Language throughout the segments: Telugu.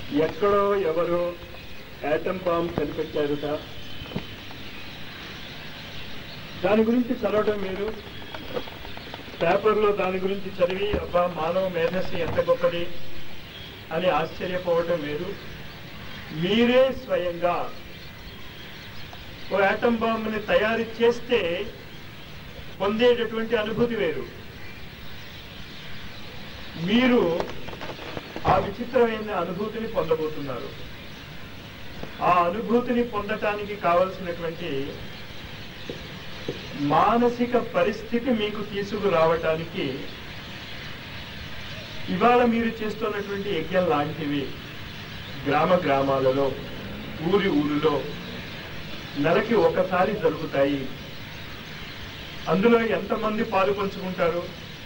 ఎక్కడో ఎవరో యాటమ్ బాంబ్ కనిపెట్టారుట. దాని గురించి చదవడం మీరు పేపర్లో దాని గురించి చదివి అబ్బా మానవ మేధస్సు ఎంత గొప్పది అని ఆశ్చర్యపోవటం వేరు. మీరే స్వయంగా ఓ యాటమ్ బాంబుని తయారు చేస్తే పొందేటటువంటి అనుభూతి వేరు. మీరు ఆ విచిత్రమైన అనుభూతిని పొందబోతున్నారు. ఆ అనుభూతిని పొందటానికి కావలసినటువంటి మానసిక పరిస్థితి మీకు తీసుకురావటానికి ఇవాళ మీరు చేస్తున్నటువంటి యజ్ఞం లాంటివి గ్రామ గ్రామాలలో, ఊరిలో నెలకి ఒకసారి జరుగుతాయి. అందులో ఎంతమంది పాలు పంచుకుంటారు?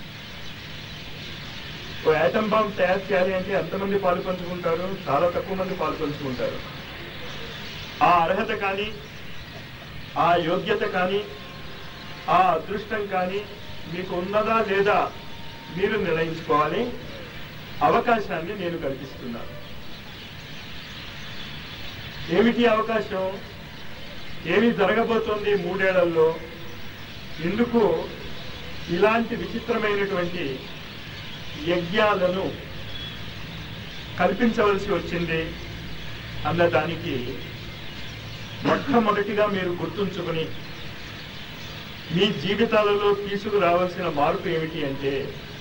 ఓ యాటమ్ బాంబ్ తయారు చేయాలి అంటే ఎంతమంది పాలు పంచుకుంటారు? చాలా తక్కువ మంది పాలు పంచుకుంటారు. ఆ అర్హత కానీ, ఆ యోగ్యత కానీ, ఆ అదృష్టం కానీ మీకు ఉన్నదా లేదా మీరు నిర్ణయించుకోవాలి. అవకాశాన్ని నేను కల్పిస్తున్నాను. ఏమిటి అవకాశం? ఏమి జరగబోతోంది 3 ఏళ్లలో? ఎందుకు ఇలాంటి విచిత్రమైనటువంటి యజ్ఞాలను కల్పించవలసి వచ్చింది అన్నదానికి మొట్టమొదటిగా మీరు గుర్తుంచుకుని మీ జీవితాలలో తీసుకురావాల్సిన మార్పు ఏమిటి అంటే,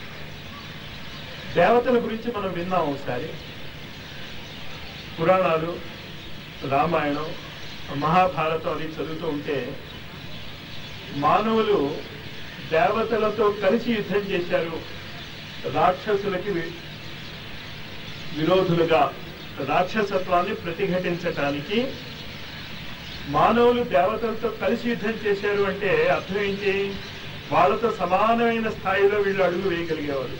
దేవతల గురించి మనం విన్నాం ఒకసారి. పురాణాలు, రామాయణం, మహాభారతం అది చదువుతూ ఉంటే మానవులు దేవతలతో కలిసి యుద్ధం చేశారు. రాక్షసులకి విరోధులుగా రాక్షసత్వాన్ని ప్రతిఘటించటానికి మానవులు దేవతలతో కలిసి యుద్ధం చేశారు అంటే అర్థం ఏంటి? వాళ్ళతో సమానమైన స్థాయిలో వీళ్ళు అడుగు వేయగలిగేవారు.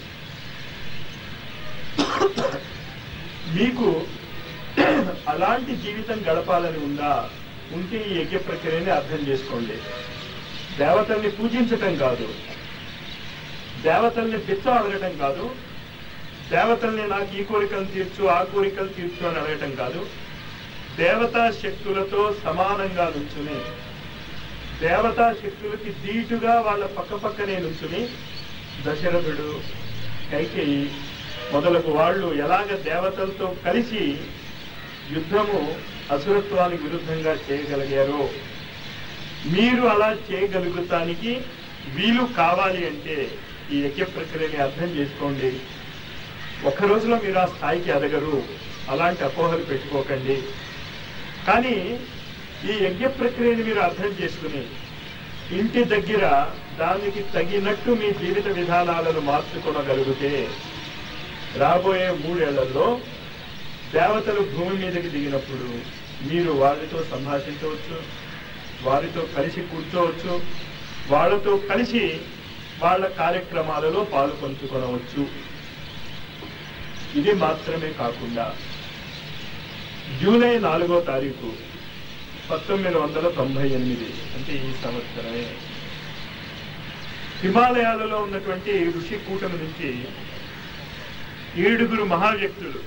మీకు అలాంటి జీవితం గడపాలని ఉంటే ఈ యజ్ఞ ప్రక్రియని అర్థం చేసుకోండి. దేవతల్ని పూజించటం కాదు, దేవతల్ని బిచ్చం అడగటం కాదు, దేవతల్ని నాకు ఈ కోరికలు తీర్చు ఆ కోరికలు తీర్చు అని అడగటం కాదు. దేవతా శక్తులతో సమానంగా నుంచుని, దేవతా శక్తులకి దీటుగా వాళ్ళ పక్కనే నుంచుని దశరథుడు, కైకేయి మొదలగు వాళ్ళు ఎలాగ దేవతలతో కలిసి యుద్ధము అసురత్వానికి విరుద్ధంగా చేయగలిగారో మీరు అలా చేయగలుగుతానికి వీలు కావాలి అంటే ఈ యజ్ఞ ప్రక్రియని అర్థం చేసుకోండి. ఒక్క రోజులో మీరు ఆ స్థాయికి ఎదగరు, అలాంటి అపోహలు పెట్టుకోకండి. కానీ ఈ యజ్ఞ ప్రక్రియని మీరు అర్థం చేసుకుని ఇంటి దగ్గర దానికి తగినట్టు మీ జీవిత విధానాలను మార్చుకోగలిగితే రాబోయే 3 ఏళ్లలో దేవతలు భూమి మీదకి దిగినప్పుడు మీరు వారితో సంభాషించవచ్చు, వారితో కలిసి కూర్చోవచ్చు, వాళ్ళతో కలిసి వాళ్ళ కార్యక్రమాలలో పాలు పంచుకొనవచ్చు. ఇది మాత్రమే కాకుండా జూలై 4వ తారీఖు 1998 అంటే ఈ సంవత్సరమే హిమాలయాలలో ఉన్నటువంటి ఋషి కూటమి నుంచి 7 మహావ్యక్తులు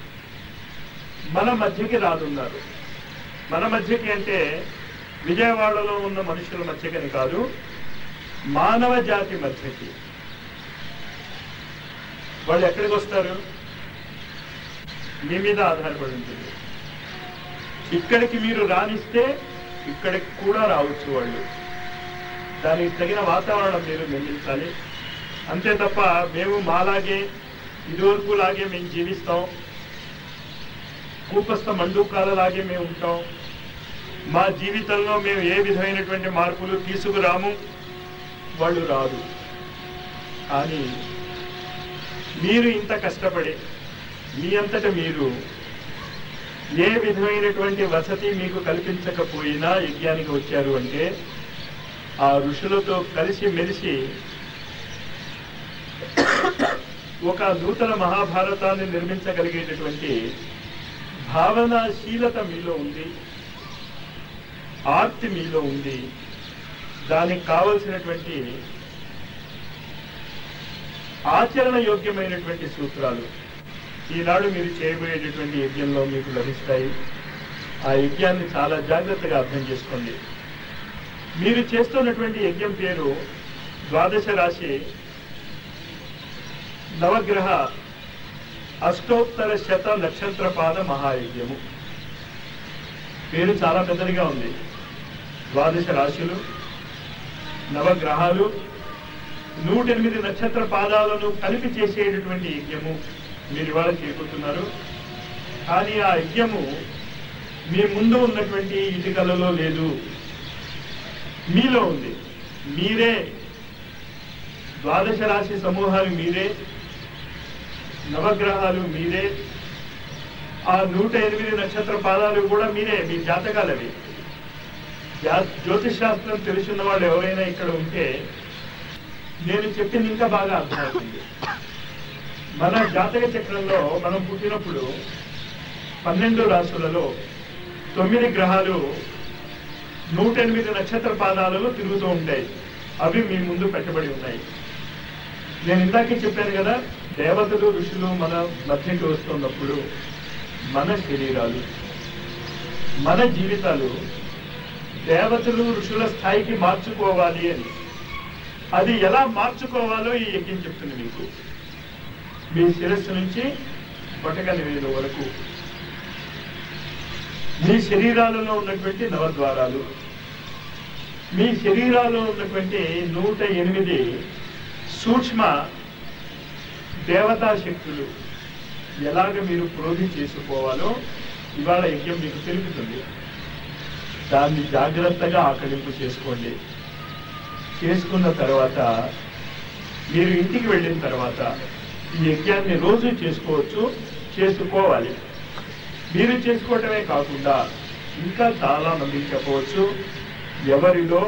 మన మధ్యకి రానున్నారు. మన మధ్యకి అంటే విజయవాడలో ఉన్న మనుషుల మధ్యకని కాదు, మానవ జాతి మధ్యకి. వాళ్ళు ఎక్కడికి వస్తారు? మీ మీద ఆధారపడి ఉంటుంది. ఇక్కడికి మీరు రానిస్తే ఇక్కడికి కూడా రావచ్చు వాళ్ళు. దానికి తగిన వాతావరణం మీరు నిర్మించాలి. అంతే తప్ప మేము మాలాగే ఇదివరకు లాగే మేము జీవిస్తాం, కూపస్థ మండూకాలలాగే మేము ఉంటాం, మా జీవితంలో మేము ఏ విధమైనటువంటి మార్పులు తీసుకురాము, వాళ్ళు రాదు. కానీ మీరు ఇంత కష్టపడి మీ అంతట మీరు ఏ విధమైనటువంటి వసతి మీకు కల్పించకపోయినా యజ్ఞానికి వచ్చారు అంటే ఆ ఋషులతో కలిసి మెలిసి ఒక నూతన మహాభారతాన్ని నిర్మించగలిగేటటువంటి భావనాశీలత మీలో ఉంది, ఆర్తి మీలో ఉంది. దానికి కావలసినటువంటి ఆచరణ యోగ్యమైనటువంటి సూత్రాలు ఈనాడు మీరు చేయబోయేటటువంటి యజ్ఞంలో మీకు లభిస్తాయి. ఆ యజ్ఞాన్ని చాలా జాగ్రత్తగా అర్థం చేసుకోండి. మీరు చేస్తున్నటువంటి యజ్ఞం పేరు ద్వాదశ రాశి నవగ్రహ అష్టోత్తర శత నక్షత్రపాద మహాయజ్ఞము. పేరు చాలా పెద్దదిగా ఉంది. ద్వాదశ రాశులు, నవగ్రహాలు, 108 నక్షత్ర పాదాలను కలిపి చేసేటటువంటి యజ్ఞము మీరు ఇవాళ చేయబోతున్నారు. కానీ ఆ యజ్ఞము మీ ముందు ఉన్నటువంటి ఇటుకలలో లేదు, మీలో ఉంది. మీరే ద్వాదశ రాశి సమూహాలు, మీరే నవగ్రహాలు, మీరే ఆ 108 నక్షత్ర పాదాలు కూడా మీరే. మీ జాతకాలు అవి. జ్యోతిష్ శాస్త్రం తెలుసున్న వాళ్ళు ఎవరైనా ఇక్కడ ఉంటే నేను చెప్పింది ఇంకా బాగా అర్థమవుతుంది. మన జాతక చక్రంలో మనం పుట్టినప్పుడు 12 రాశులలో 9 గ్రహాలు 108 నక్షత్ర పాదాలలో తిరుగుతూ ఉంటాయి. అవి మీ ముందు పెట్టబడి ఉన్నాయి. నేను ఇందాకే చెప్పాను కదా, దేవతలు ఋషులు మన మధ్యకి వస్తున్నప్పుడు మన శరీరాలు, మన జీవితాలు దేవతలు ఋషుల స్థాయికి మార్చుకోవాలి అని. అది ఎలా మార్చుకోవాలో ఈ యజ్ఞం చెప్తుంది మీకు. మీ శిరస్సు నుంచి బొటకని వేలు వరకు మీ శరీరాలలో ఉన్నటువంటి నవద్వారాలు, మీ శరీరాల్లో ఉన్నటువంటి 108 సూక్ష్మ దేవతా శక్తులు ఎలాగ మీరు ప్రోధి చేసుకోవాలో ఇవాళ యజ్ఞం మీకు తెలుపుతుంది. దాన్ని జాగ్రత్తగా ఆకలింపు చేసుకోండి. చేసుకున్న తర్వాత మీరు ఇంటికి వెళ్ళిన తర్వాత ఈ యజ్ఞాన్ని రోజు చేసుకోవచ్చు, చేసుకోవాలి. మీరు చేసుకోవటమే కాకుండా ఇంకా చాలా మందికి చెప్పవచ్చు. ఎవరిలో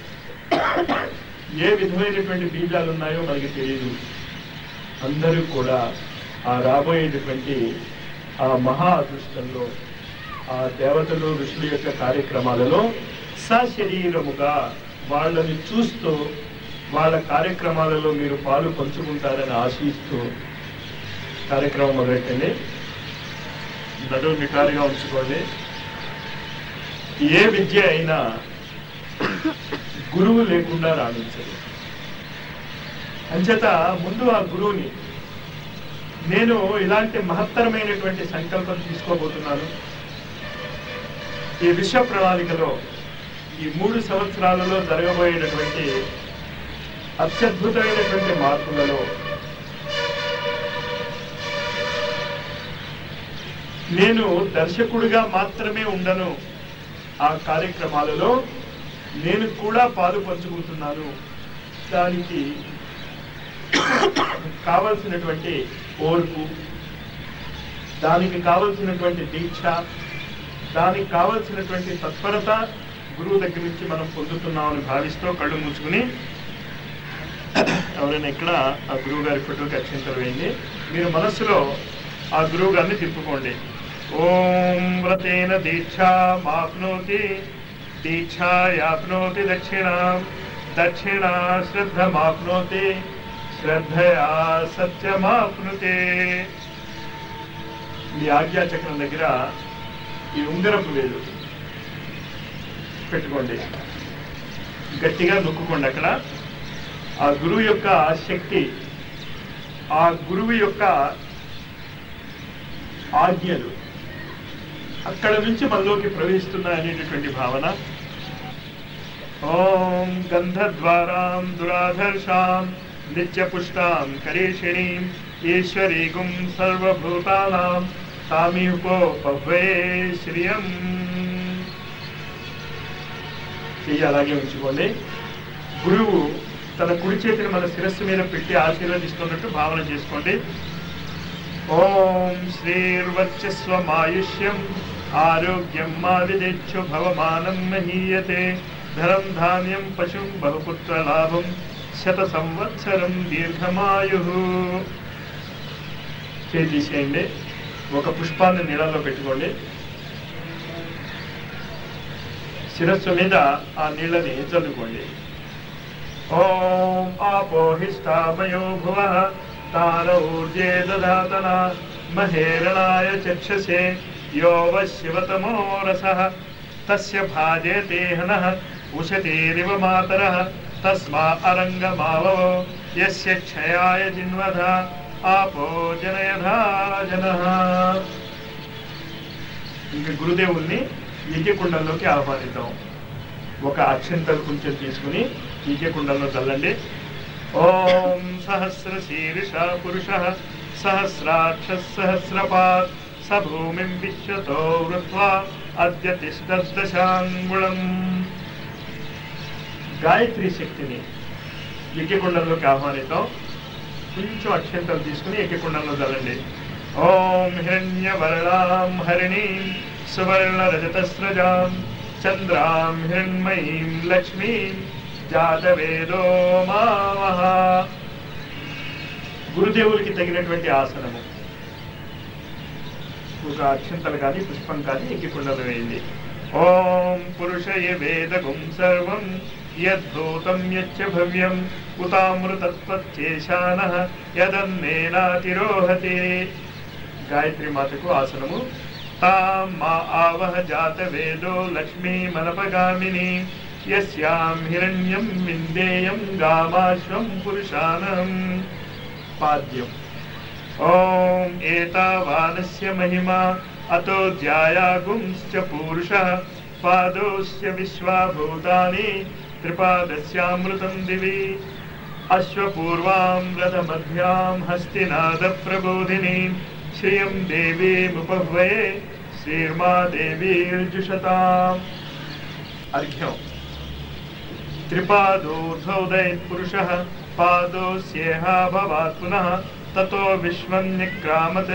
ఏ విధమైనటువంటి బీజాలు ఉన్నాయో మనకి తెలియదు. అందరూ కూడా ఆ రాబోయేటటువంటి ఆ మహా అదృష్టంలో, ఆ దేవతలు ఋషుల యొక్క కార్యక్రమాలలో సశరీరముగా వాళ్ళని చూస్తూ వాళ్ళ కార్యక్రమాలలో మీరు పాలు పంచుకుంటారని ఆశిస్తూ కార్యక్రమం మొదలెట్టండి. నడుము నిటారుగా ఉంచుకోండి. ఏ విద్య అయినా గురువు లేకుండా రాణించదు. అంచేత ముందు ఆ గురువుని, నేను ఇలాంటి మహత్తరమైనటువంటి సంకల్పం తీసుకోబోతున్నాను. ఈ విశ్వ ప్రణాళికలో ఈ 3 సంవత్సరాలలో జరగబోయేటటువంటి అత్యద్భుతమైనటువంటి మార్పులలో నేను దర్శకుడిగా మాత్రమే ఉండను. ఆ కార్యక్రమాలలో నేను కూడా పాలు పంచుకుంటున్నాను. దానికి కావలసినటువంటి ఓర్పు, దానికి కావలసినటువంటి దీక్ష, దానికి కావలసినటువంటి తత్పరత గురువు దగ్గర నుంచి మనం పొందుతున్నామని భావిస్తూ కళ్ళు మూసుకుని ఎవరైనా ఇక్కడ ఆ గురువు గారి ఫోటోకి అక్షింతలు వేయండి. మీరు మనస్సులో ఆ గురువు గారిని తిప్పుకోండి. ఓం వ్రతేన దీక్షామాప్నోతి దీక్షాయాప్నోతి దక్షిణాం దక్షిణా శ్రద్ధమాప్నోతి శ్రద్ధయా సత్యమాప్నుతే. మీ ఆజ్ఞాచక్రం దగ్గర ఈ ఉంగరపు వేలు పెట్టుకోండి. గట్టిగా నొక్కుకోండి. అక్కడ ఆ గురువు యొక్క శక్తి, ఆ గురువు యొక్క ఆజ్ఞలు అక్కడ నుంచి మనలోకి ప్రవేశిస్తున్నాయనేటటువంటి భావన. ఓం గంధద్వారాం దురాధర్షాం నిత్యపుష్టాం కరీషిణీం ఈశ్వరీగుం సర్వభూతానాం తామిహోపవే శ్రియం. చెయ్యి అలాగే ఉంచుకోండి. గురువు తన కుడి చేతిని మన శిరస్సు మీద పెట్టి ఆశీర్వదిస్తున్నట్టు భావన చేసుకోండి. ఓం శ్రీర్వర్చస్వమాయుష్యం ఆరోగ్యం మా విదేచ్చు భవమానం మహీయతే ధరం ధాన్యం పశుం బహుపుత్ర లాభం శత సంవత్సరం దీర్ఘమాయు. చేసేయండి. ఒక పుష్పాన్ని నీళ్ళలో పెట్టుకోండి. శిరస్సు మీద ఆ నీళ్ళని చల్లుకోండి. ఓం ఆపోహిష్టామయో భువః తారౌర్జే దధాతన మహేరణాయ చక్షసే యో వశివతమో రసః తస్య భాజయతే హనః ఉషతీరివ మాతరః తస్మా అరంగమావో యస్య క్షయాయ జిన్వధ ఆపో జనయధా జనః. ఇంక గురుదేవుల్ని యజ్ఞకుండంలోకి ఆహ్వానిద్దాం. ఒక అక్షంతలు కొంచెం తీసుకుని యజ్ఞకుండంలో చల్లండి. ఓం సహస్రశీర్షా పురుషః సహస్రాక్షః సహస్రపాత్ స భూమిం విశ్వతో వృత్వా అద్య తిష్టదశాంగుళం. గాయత్రి శక్తిని యజ్ఞకుండంలోకి ఆహ్వానిద్దాం. కొంచెం అక్షంతలు తీసుకుని యజ్ఞకుండంలో చల్లండి. ఓం హిరణ్యవర్ణాం హరిణీం సువర్ణరజతస్రజాం చంద్రాం హిరణ్మయీం లక్ష్మీం జాతవేదో మావహ. గురుదేవులకి తగినటువంటి ఆసనము. ఒక అక్షంతలు కానీ పుష్పం కానీ యజ్ఞకుండంలో వేయండి. ఓం పురుషయ వేదగుం సర్వం యద్భూతం యచ్చ భవ్యం ఉతామృతత్వచ్చేశానః యదన్నేనాతిరోహతే. గాయత్రి మాతకు ఆసనము. తాం మా ఆవహ జాతవేదో లక్ష్మీమనపగామిని యస్యాం హిరణ్యం విందేయం గామాశ్వం పురుషానం. పాద్యం. ఓం ఏతావానస్య మహిమా అతో ధ్యాయాగుంశ్చ పూరుషః పాదోస్య విశ్వాభూతాని త్రిపాదస్యామృతం దివి అశ్వపూర్వాం రథమధ్యాం హస్తినాద ప్రబోధిని శ్రియం దేవీముపహ్వయే శ్రీర్మా దేవీర్జుషతాం. అర్ఘ్యం. త్రిపాదోర్ధోదయత్ పురుషః పాదోస్యేహా భవాత్ పునః తతో విశ్వం నిక్రామత్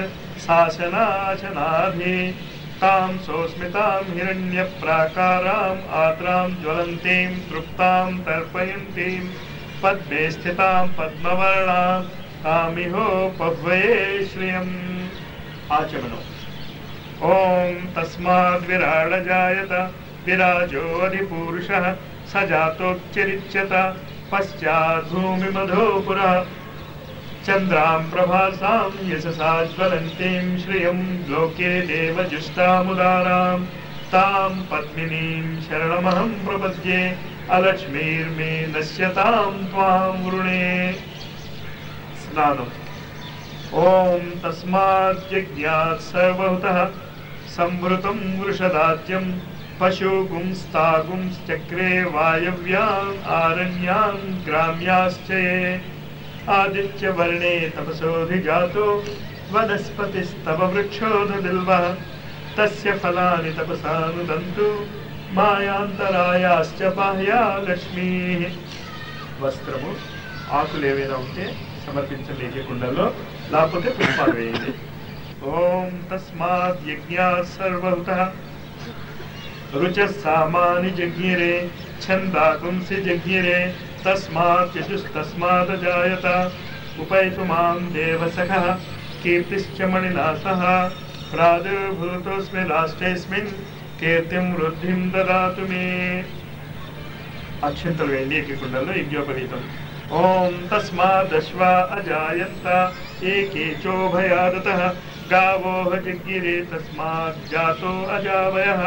శాసనాశనాధి తాం సోస్మితాం హిరణ్య ప్రాకారాం ఆత్రాం జ్వలంతీం తృప్తాం తర్పయంతీం పద్మే స్థితాం పద్మవర్ణాం తామిహో పహ్వయే శ్రియం. ఆచమనం. ఓం తస్మాద్ విరాడ జాయత విరాజో అధిపూరుషః స జాతోచ్చరిచ్యత పశ్చాద్ భూమిమధో పురః చంద్రాం ప్రభాసాం యశసా జ్వలంతీం శ్రియం లోకే దేవజుష్టాముదారాం తాం పద్మినీం శరణమహం ప్రపద్యే అలక్ష్మీర్మే నశ్యతాం త్వాం వృణే. స్నానం. ఓం తస్మాద్యజ్ఞాత్ సర్వహుతః సంవృతం వృషదాద్యం పశూగుంస్తాగుంశ్చక్రే వాయవ్యాం ఆరణ్యాం గ్రామ్యాశ్చయే ఆదిత్యవర్ణే తపసోధిజాతో వనస్పతిస్తవ వృక్షోధబిల్వః తస్య ఫలాని తపసానుదంతు మాయాంతరాయాశ్చ బాహ్యా లక్ష్మీః. వస్త్రము. ఆకులు ఏవైనా ఉంటే సమర్పించండి యజ్ఞకుండంలో, లేకపోతే పుష్పాలు వేయండి. ఓం తస్మాద్ యజ్ఞాత్ సర్వహుతః రుచః సామాని జజ్ఞిరే ఛందాగుంసి జజ్ఞిరే తస్మాత్ యజుస్తస్మాద్ జాయత ఉపైతు మాం దేవసఖః కీర్తిశ్చ మణినా సహ ప్రాదుర్భూతోస్మి రాష్ట్రేస్మిన్ కీర్తిం వృద్ధిం దదాతు మే. అక్షంతలు వేయండి యజ్ఞకుండంలో యజ్ఞోపవీతం. ఓం తస్మాదశ్వా అజాయంత ఏకే చోభయాదతః గావోః జగ్గిరే తస్మాద్ జాతో అజావయః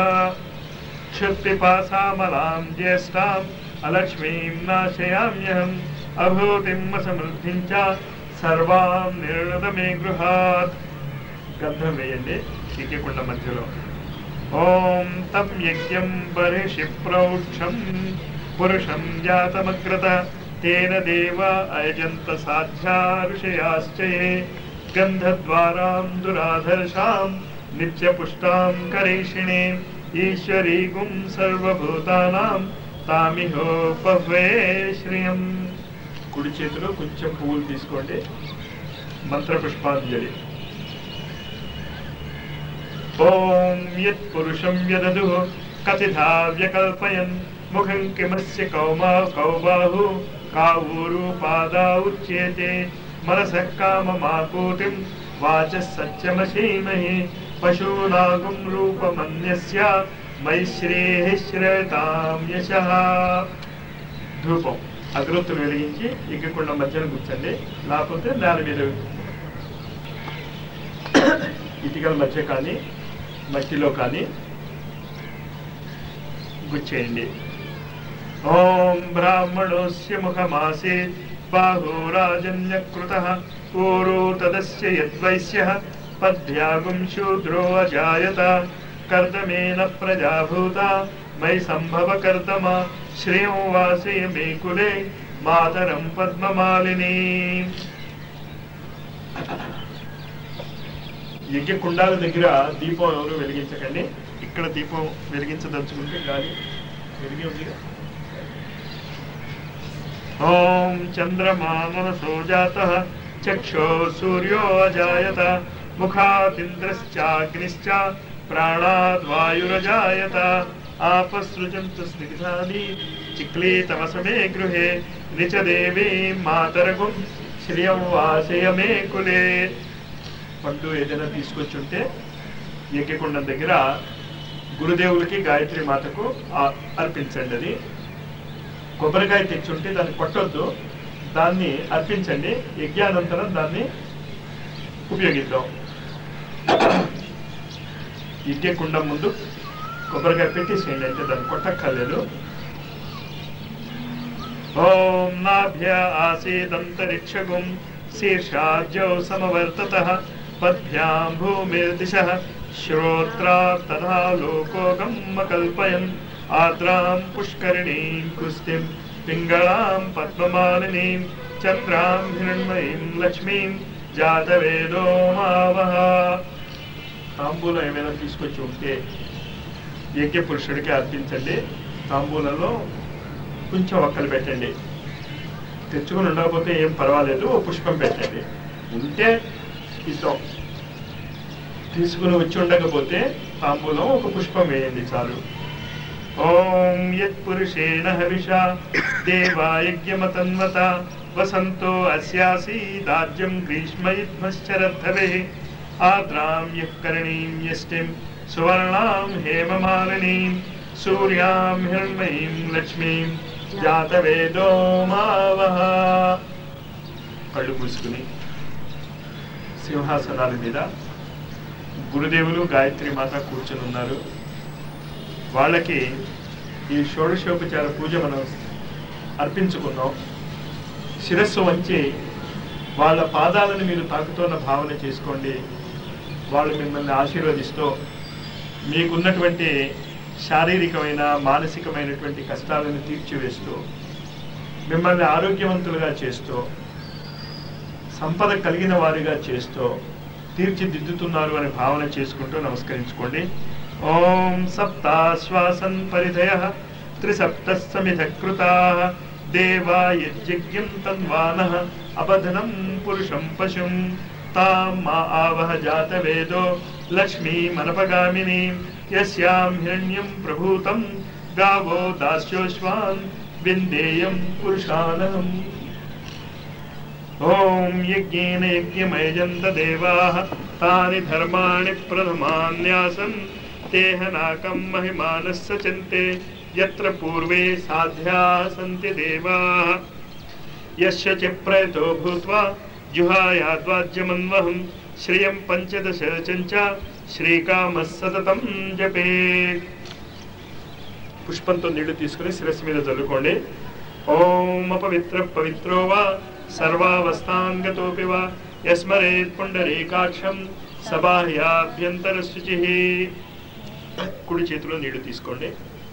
క్షుత్పిపాసామలాం జ్యేష్ఠాం అలక్ష్మీం నాశయామ్యహం అభూతిం అసమృద్ధిం చ సర్వాం నిర్ణద మే గృహాత్. గంధం వేయండి యజ్ఞకుండం మధ్యలో. ఓం తం యజ్ఞం బర్హిషి ప్రౌక్షం పురుషం జాతమగ్రత తేన దేవా అయజంత సాధ్యా ఋషయాశ్చయే గంధద్వారాం దురాధర్షాం నిత్యపుష్టాం కరీషిణే ఈశ్వరీగుం సర్వభూతానాం తామిహో పహ్వయే శ్రియం. కుడి చేతిలో కొంచెం పువ్వులు తీసుకోండి. మంత్రపుష్పాంజలి. ఓం యత్ పురుషం యదదుః కతిధా వ్యకల్పయన్ ముఖం కిమస్య కౌబాహు కావూరూపాదా ఉచ్యేతే మనసః కామమాకూతిం వాచః సత్యమసీమహి పశూనాగం రూపమన్యస్య మైశ్రేః శ్రేతాం యశః. ధూపం. అగరొత్తులు వెలిగించి యజ్ఞకుండం మధ్యలో కూర్చోండి, లేకపోతే దాని మీద ఇటుకల మధ్య కానీ మట్టిలో కానీ గుచ్చేయండి. ఓం బ్రాహ్మణోస్య ముఖమాసీత్ బాహురాజన్యకృతః పూరో తదస్య యద్వైశ్యః పద్భ్యాగుం శూద్రో అజాయత కర్దమేన ప్రజాభూత మై సంభవ కర్దమ శ్రేయం వాసయ మే కులే మాతరం పద్మమాలిని. యజ్ఞ కుండాల దగ్గర దీపం ఎవరు వెలిగించకండి. ఇక్కడ దీపం వెలిగించదలుచుకుంటే గాలి వెలిగి ఉందిగా. ఓం చంద్రమా మనసో జాతః చక్షో సూర్యో అజాయత ముఖాదింద్రశ్చాగ్నిశ్చ ప్రాణాద్వాయురజాయత ఆపసృజంతు స్నిగ్ధాని చిక్లీతమసమే గృహే నిచ దేవీ మాతరగుం శ్రియం వాసయ మే కులే. పండు ఏదైనా తీసుకొచ్చుంటే యజ్ఞకుండం దగ్గర గురుదేవులకి గాయత్రి మాతకు అర్పించండి. అది కొబ్బరికాయ తెచ్చుంటే దాన్ని కొట్టొద్దు, దాన్ని అర్పించండి. యజ్ఞానంతరం దాన్ని ఉపయోగిద్దాం. యజ్ఞకుండం ముందు కొబ్బరికాయ పెట్టేసేయండి, అంటే దాన్ని కొట్టక్కర్లేదు. ఓం నాభ్య ఆసీదంతరిక్షగుం శీర్షార్జౌ సమవర్తతః పద్భ్యాం భూమిర్దిశః శ్రోత్రాత్ తథా లోకోగం కల్పయన్ ఆద్రాం పుష్కరిణీం కుస్తిం పింగళాం పద్మమాలినీం చంద్రాం హిరణ్మయీం లక్ష్మీం జాతవేదో మావహ. తాంబూలం ఏమైనా తీసుకొచ్చి ఉంటే యజ్ఞ పురుషుడికి అర్పించండి. తాంబూలంలో కొంచెం ఒక్కలు పెట్టండి. తెచ్చుకుని ఉండకపోతే ఏం పర్వాలేదు, ఓ పుష్పం పెట్టండి. ఉంటే ఇద్దాం, తీసుకుని వచ్చి ఉండకపోతే తాంబూలం ఒక పుష్పం వేయండి చాలు. ఓం యత్పురుషేణ హవిషా దేవాయజ్ఞమతన్వత వసంతో అస్యాసీదాజ్యం గ్రీష్మయుధ్మశ్చరద్ధవే ఆద్రాం యః కరణీం యష్టిం సువర్ణాం హేమమాలినీం సూర్యాం హిరణ్మయీం లక్ష్మీం జాతవేదో మావహ. కళ్ళు మూసుకుని సింహాసనాల మీద గురుదేవులు గాయత్రి మాత కూర్చొని ఉన్నారు. వాళ్ళకి ఈ షోడశోపచార పూజ మనం అర్పించుకున్నాం. శిరస్సు వంచి వాళ్ళ పాదాలను మీరు తాకుతున్న భావన చేసుకోండి. వాళ్ళు మిమ్మల్ని ఆశీర్వదిస్తూ మీకున్నటువంటి శారీరకమైన మానసికమైనటువంటి కష్టాలను తీర్చివేస్తూ మిమ్మల్ని ఆరోగ్యవంతులుగా చేస్తూ సంపద కలిగిన వారిగా చేస్తూ తీర్చిదిద్దుతున్నారు అని భావన చేసుకుంటూ నమస్కరించుకోండి. ఓం సప్తాశ్వాసన్ పరిధయః త్రిసప్తః సమిధకృతాః దేవా యజ్ఞం తన్వానః అబధనం పురుషం పశుం తాం మా ఆవహ జాతవేదో లక్ష్మీమనపగామినీం యస్యాం హిరణ్యం ప్రభూతం గావో దాస్యోశ్వాన్ విందేయం పురుషానహం. ఓం యజ్ఞేన యజ్ఞమయజంత దేవాః తాని ధర్మాణి ప్రథమాన్యాసన్ తేహనాకం మహిమానస్య చింతే యత్ర పూర్వే సాధ్యాః సంతి దేవాః యస్య చ ప్రయతో భూత్వా జుహాయాద్వాజ్యమన్వహం శ్రియం పంచదశ చంచ శ్రీకామః సతతం జపేత్. పుష్పంతో నీళ్లు తీసుకుని శిరస్సు మీద చల్లుకోండి. ఓం అపవిత్ర పవిత్రో వా సర్వావస్థాంగతోపి వా యస్మరేత్ పుండరీకాక్షం సబాహ్యాభ్యంతర శుచిః. కుడి చేతిలో నీళ్లు తీసుకోండి.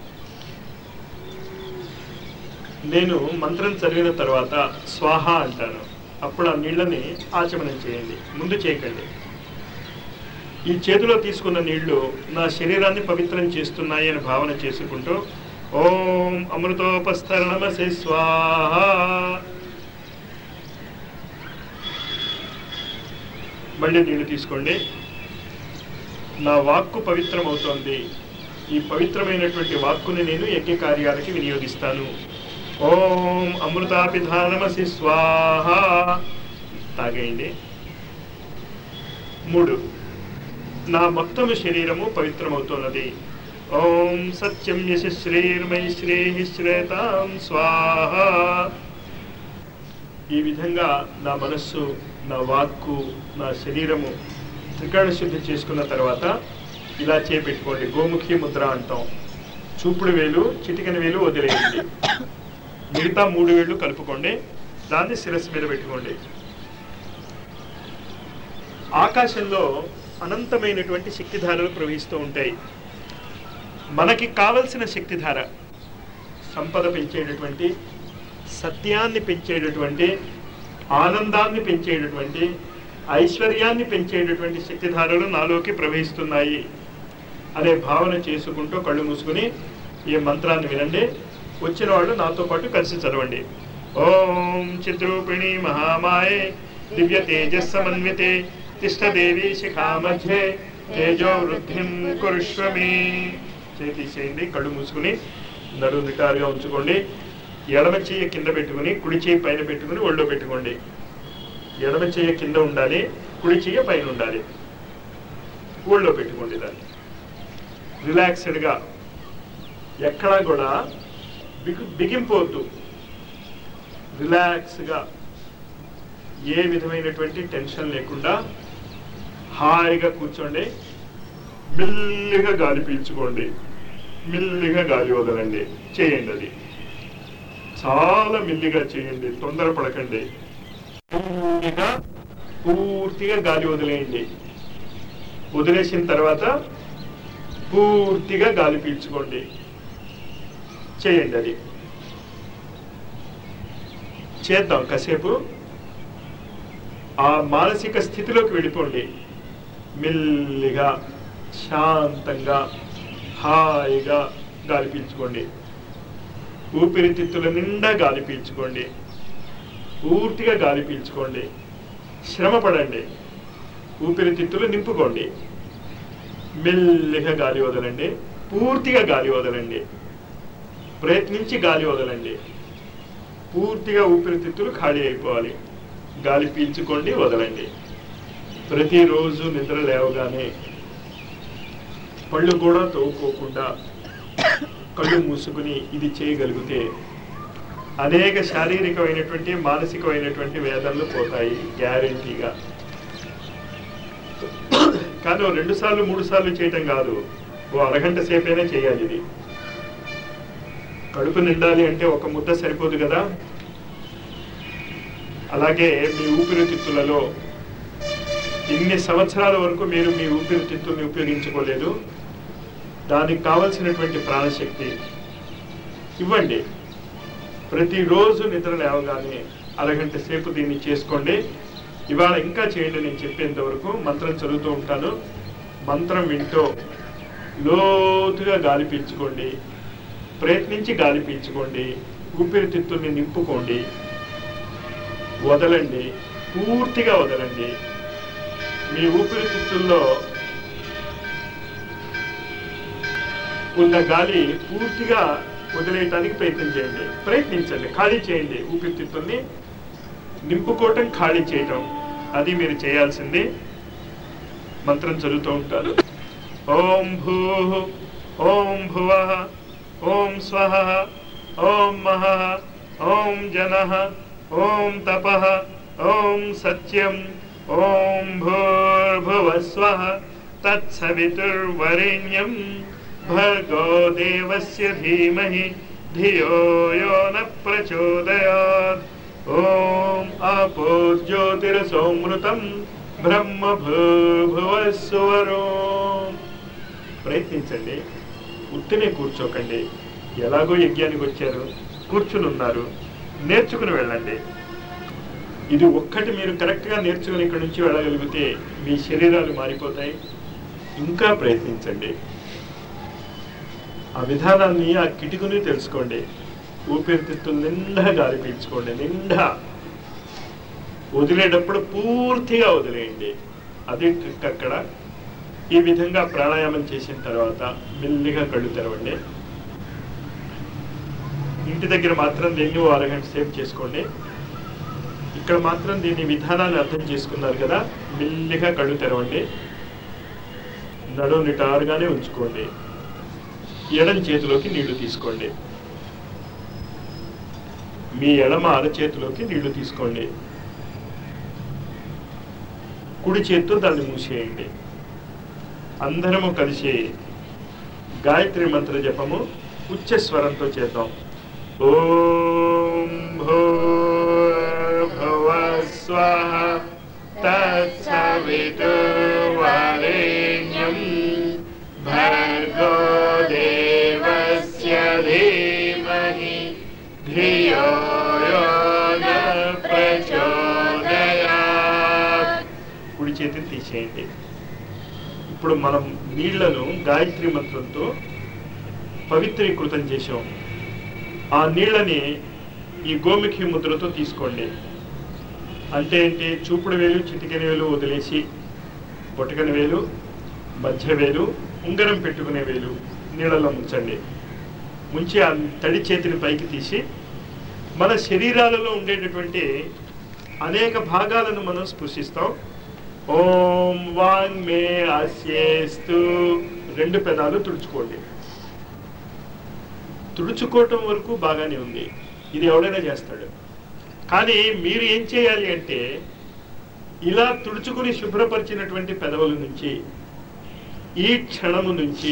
నేను మంత్రం చదివిన తర్వాత స్వాహ అంటాను, అప్పుడు ఆ నీళ్ళని ఆచమనం చేయండి, ముందు చేయకండి. ఈ చేతిలో తీసుకున్న నీళ్లు నా శరీరాన్ని పవిత్రం చేస్తున్నాయి అని భావన చేసుకుంటూ ఓం అమృతోపస్తరణమసి స్వాహ. మళ్ళీ నీళ్లు తీసుకోండి. నా వాక్కు పవిత్రమవుతోంది, ఈ పవిత్రమైనటువంటి వాక్కుని నేను యజ్ఞ కార్యాలకి వినియోగిస్తాను. ఓం అమృతాపిధానమసి స్వాహ. తాగేయండి. 3 నా మొత్తము శరీరము పవిత్రమవుతున్నది. ఓం సత్యం యశశ్రీర్మయి శ్రేహి శ్రేతాం స్వాహ. ఈ విధంగా నా మనస్సు, నా వాక్కు, నా శరీరము త్రికరణ శుద్ధి చేసుకున్న తర్వాత ఇలా చేపెట్టుకోండి. గోముఖి ముద్ర అంటాం. చూపుడు వేలు, చిటికెన వేలు వదిలేయండి. మిగతా 3 వేళ్ళు కలుపుకోండి. దాన్ని శిరస్సు మీద పెట్టుకోండి. ఆకాశంలో అనంతమైనటువంటి శక్తిధారలు ప్రవహిస్తూ ఉంటాయి. మనకి కావలసిన శక్తిధార సంపద పెంచేటటువంటి, సత్యాన్ని పెంచేటటువంటి, ఆనందాన్ని పెంచేటటువంటి, ఐశ్వర్యాన్ని పెంచేటటువంటి శక్తిధారలు నాలోకి ప్రవహిస్తున్నాయి అనే భావన చేసుకుంటూ కళ్ళు మూసుకుని ఈ మంత్రాన్ని వినండి. వచ్చిన వాళ్ళు నాతో పాటు కలిసి చదవండి. ఓం చిద్రూపిణి మహామాయే దివ్య తేజస్సమన్వితే తిష్టదేవి శిఖా మధ్యే తేజో వృద్ధిం కురుష్వమి. చేసేయండి. కళ్ళు మూసుకుని నడు నిటారుగా ఉంచుకోండి. ఎడమ చెయ్యి కింద పెట్టుకుని కుడి చెయ్యి పైన పెట్టుకుని ఒళ్ళో పెట్టుకోండి. ఎడమ చెయ్యి కింద ఉండాలి, కుడి చెయ్యి పైన ఉండాలి. ఒళ్ళో పెట్టుకోండి. దాన్ని రిలాక్స్డ్గా, ఎక్కడా కూడా బిగింపోవద్దు. రిలాక్స్గా, ఏ విధమైనటువంటి టెన్షన్ లేకుండా హాయిగా కూర్చోండి. మెల్లిగా గాలి పీల్చుకోండి, మెల్లిగా గాలి వదలండి. చేయండి. అది చాలా మెల్లిగా చేయండి, తొందరపడకండి. పూర్తిగా గాలి వదిలేయండి. వదిలేసిన తర్వాత పూర్తిగా గాలి పీల్చుకోండి. చేయండి. అది చేద్దాం కాసేపు. ఆ మానసిక స్థితిలోకి వెళ్ళిపోండి. మెల్లిగా, శాంతంగా, హాయిగా గాలి పీల్చుకోండి. ఊపిరితిత్తుల నిండా గాలి పీల్చుకోండి. పూర్తిగా గాలి పీల్చుకోండి. శ్రమ పడండి. ఊపిరితిత్తులు నింపుకోండి. మెల్లిగా గాలి వదలండి. పూర్తిగా గాలి వదలండి. ప్రయత్నించి గాలి వదలండి. పూర్తిగా ఊపిరితిత్తులు ఖాళీ అయిపోవాలి. గాలి పీల్చుకోండి, వదలండి. ప్రతిరోజు నిద్ర లేవగానే పళ్ళు కూడా తోవుకోకుండా కళ్ళు మూసుకుని ఇది చేయగలిగితే అనేక శారీరకమైనటువంటి, మానసికమైనటువంటి వేదనలు పోతాయి గ్యారెంటీగా. కానీ 2 సార్లు 3 సార్లు చేయటం కాదు, ఓ అరగంట సేపైనా చేయాలి. ఇది కడుపు నిండాలి అంటే ఒక ముద్ద సరిపోదు కదా. అలాగే మీ ఊపిరితిత్తులలో ఇన్ని సంవత్సరాల వరకు మీరు మీ ఊపిరితిత్తుల్ని ఉపయోగించుకోలేదు. దానికి కావలసినటువంటి ప్రాణశక్తి ఇవ్వండి. ప్రతిరోజు నిద్ర లేవగానే అరగంట సేపు దీన్ని చేసుకోండి. ఇవాళ ఇంకా చేయండి. నేను చెప్పేంత వరకు మంత్రం చదువుతూ ఉంటాను. మంత్రం వింటూ లోతుగా గాలి పీల్చుకోండి. ప్రయత్నించి గాలి పీల్చుకోండి. ఊపిరితిత్తుల్ని నింపుకోండి. వదలండి. పూర్తిగా వదలండి. మీ ఊపిరితిత్తుల్లో ఉన్న గాలి పూర్తిగా వదిలేయటానికి ప్రయత్నం చేయండి. ప్రయత్నించండి. ఖాళీ చేయండి. ఊపిరితిత్తుల్ని నింపుకోవటం, ఖాళీ చేయటం, అది మీరు చేయాల్సింది. మంత్రం చదువుతూ ఉంటారు. ఓం భూ, ఓం భువ, ఓం స్వః, ఓం మహః, ఓం జనః, ఓం తపః, ఓం సత్యం, ఓం భూర్భువస్వః తత్సవితుర్వరేణ్యం భర్గో దేవస్య ధీమహి ధియో యో న ప్రచోదయాత్. ఓం ఆపో జ్యోతిరసోమృతం బ్రహ్మ భూర్భువస్సువరోం. ప్రయత్నించండి. ఉత్తినే కూర్చోకండి. ఎలాగో యజ్ఞానికి వచ్చారు, కూర్చుని ఉన్నారు, నేర్చుకుని వెళ్ళండి. ఇది ఒక్కటి మీరు కరెక్ట్గా నేర్చుకుని ఇక్కడి నుంచి వెళ్ళగలిగితే మీ శరీరాలు మారిపోతాయి. ఇంకా ప్రయత్నించండి. ఆ విధానాన్ని, ఆ కిటికీని తెలుసుకోండి. ఊపిరితిత్తులు నిండా గాలి పీల్చుకోండి. నిండా వదిలేటప్పుడు పూర్తిగా వదిలేయండి. అది ట్రిక్ అక్కడ. ఈ విధంగా ప్రాణాయామం చేసిన తర్వాత మెల్లిగా కళ్ళు తెరవండి. ఇంటి దగ్గర మాత్రం దీన్ని ఓ అరగంట సేపు చేసుకోండి. ఇక్కడ మాత్రం దీని విధానాన్ని అర్థం చేసుకున్నారు కదా. మెల్లిగా కళ్ళు తెరవండి. నడుము నిటారుగానే ఉంచుకోండి. ఎడమ చేతిలోకి నీళ్లు తీసుకోండి. మీ ఎడమ అరచేతిలోకి నీళ్లు తీసుకోండి. కుడి చేత్తో దాన్ని మూసేయండి. అందరము కలిసి గాయత్రి మంత్ర జపము ఉచ్చ స్వరంతో చేద్దాం. ఓం భూర్భువః స్వః తత్సవితుర్వరేణ్యం భర్గో దేవస్య ధీమహి ధియో యో న ప్రచోదయాత్. కుడి చేతిని తీసేయండి. ఇప్పుడు మనం నీళ్లను గాయత్రి మంత్రంతో పవిత్రీకృతం చేసాం. ఆ నీళ్ళని ఈ గోముఖి ముద్రతో తీసుకోండి. అంటే ఏంటి? చూపుడు వేలు, చిటికెన వేలు వదిలేసి బొటకన వేలు, మధ్య వేలు, ఉంగరం పెట్టుకునే వేలు నీళ్ళలో ముంచండి. ముంచి ఆ తడి చేతిని పైకి తీసి మన శరీరాలలో ఉండేటటువంటి అనేక భాగాలను మనం స్పృశిస్తాం. ఓం వాంగ్మే అస్యేస్తు. 2 పెదాలు తుడుచుకోండి. తుడుచుకోవటం వరకు బాగానే ఉంది, ఇది ఎవడైనా చేస్తాడు. కానీ మీరు ఏం చేయాలి అంటే ఇలా తుడుచుకుని శుభ్రపరిచినటువంటి పెదవుల నుంచి ఈ క్షణము నుంచి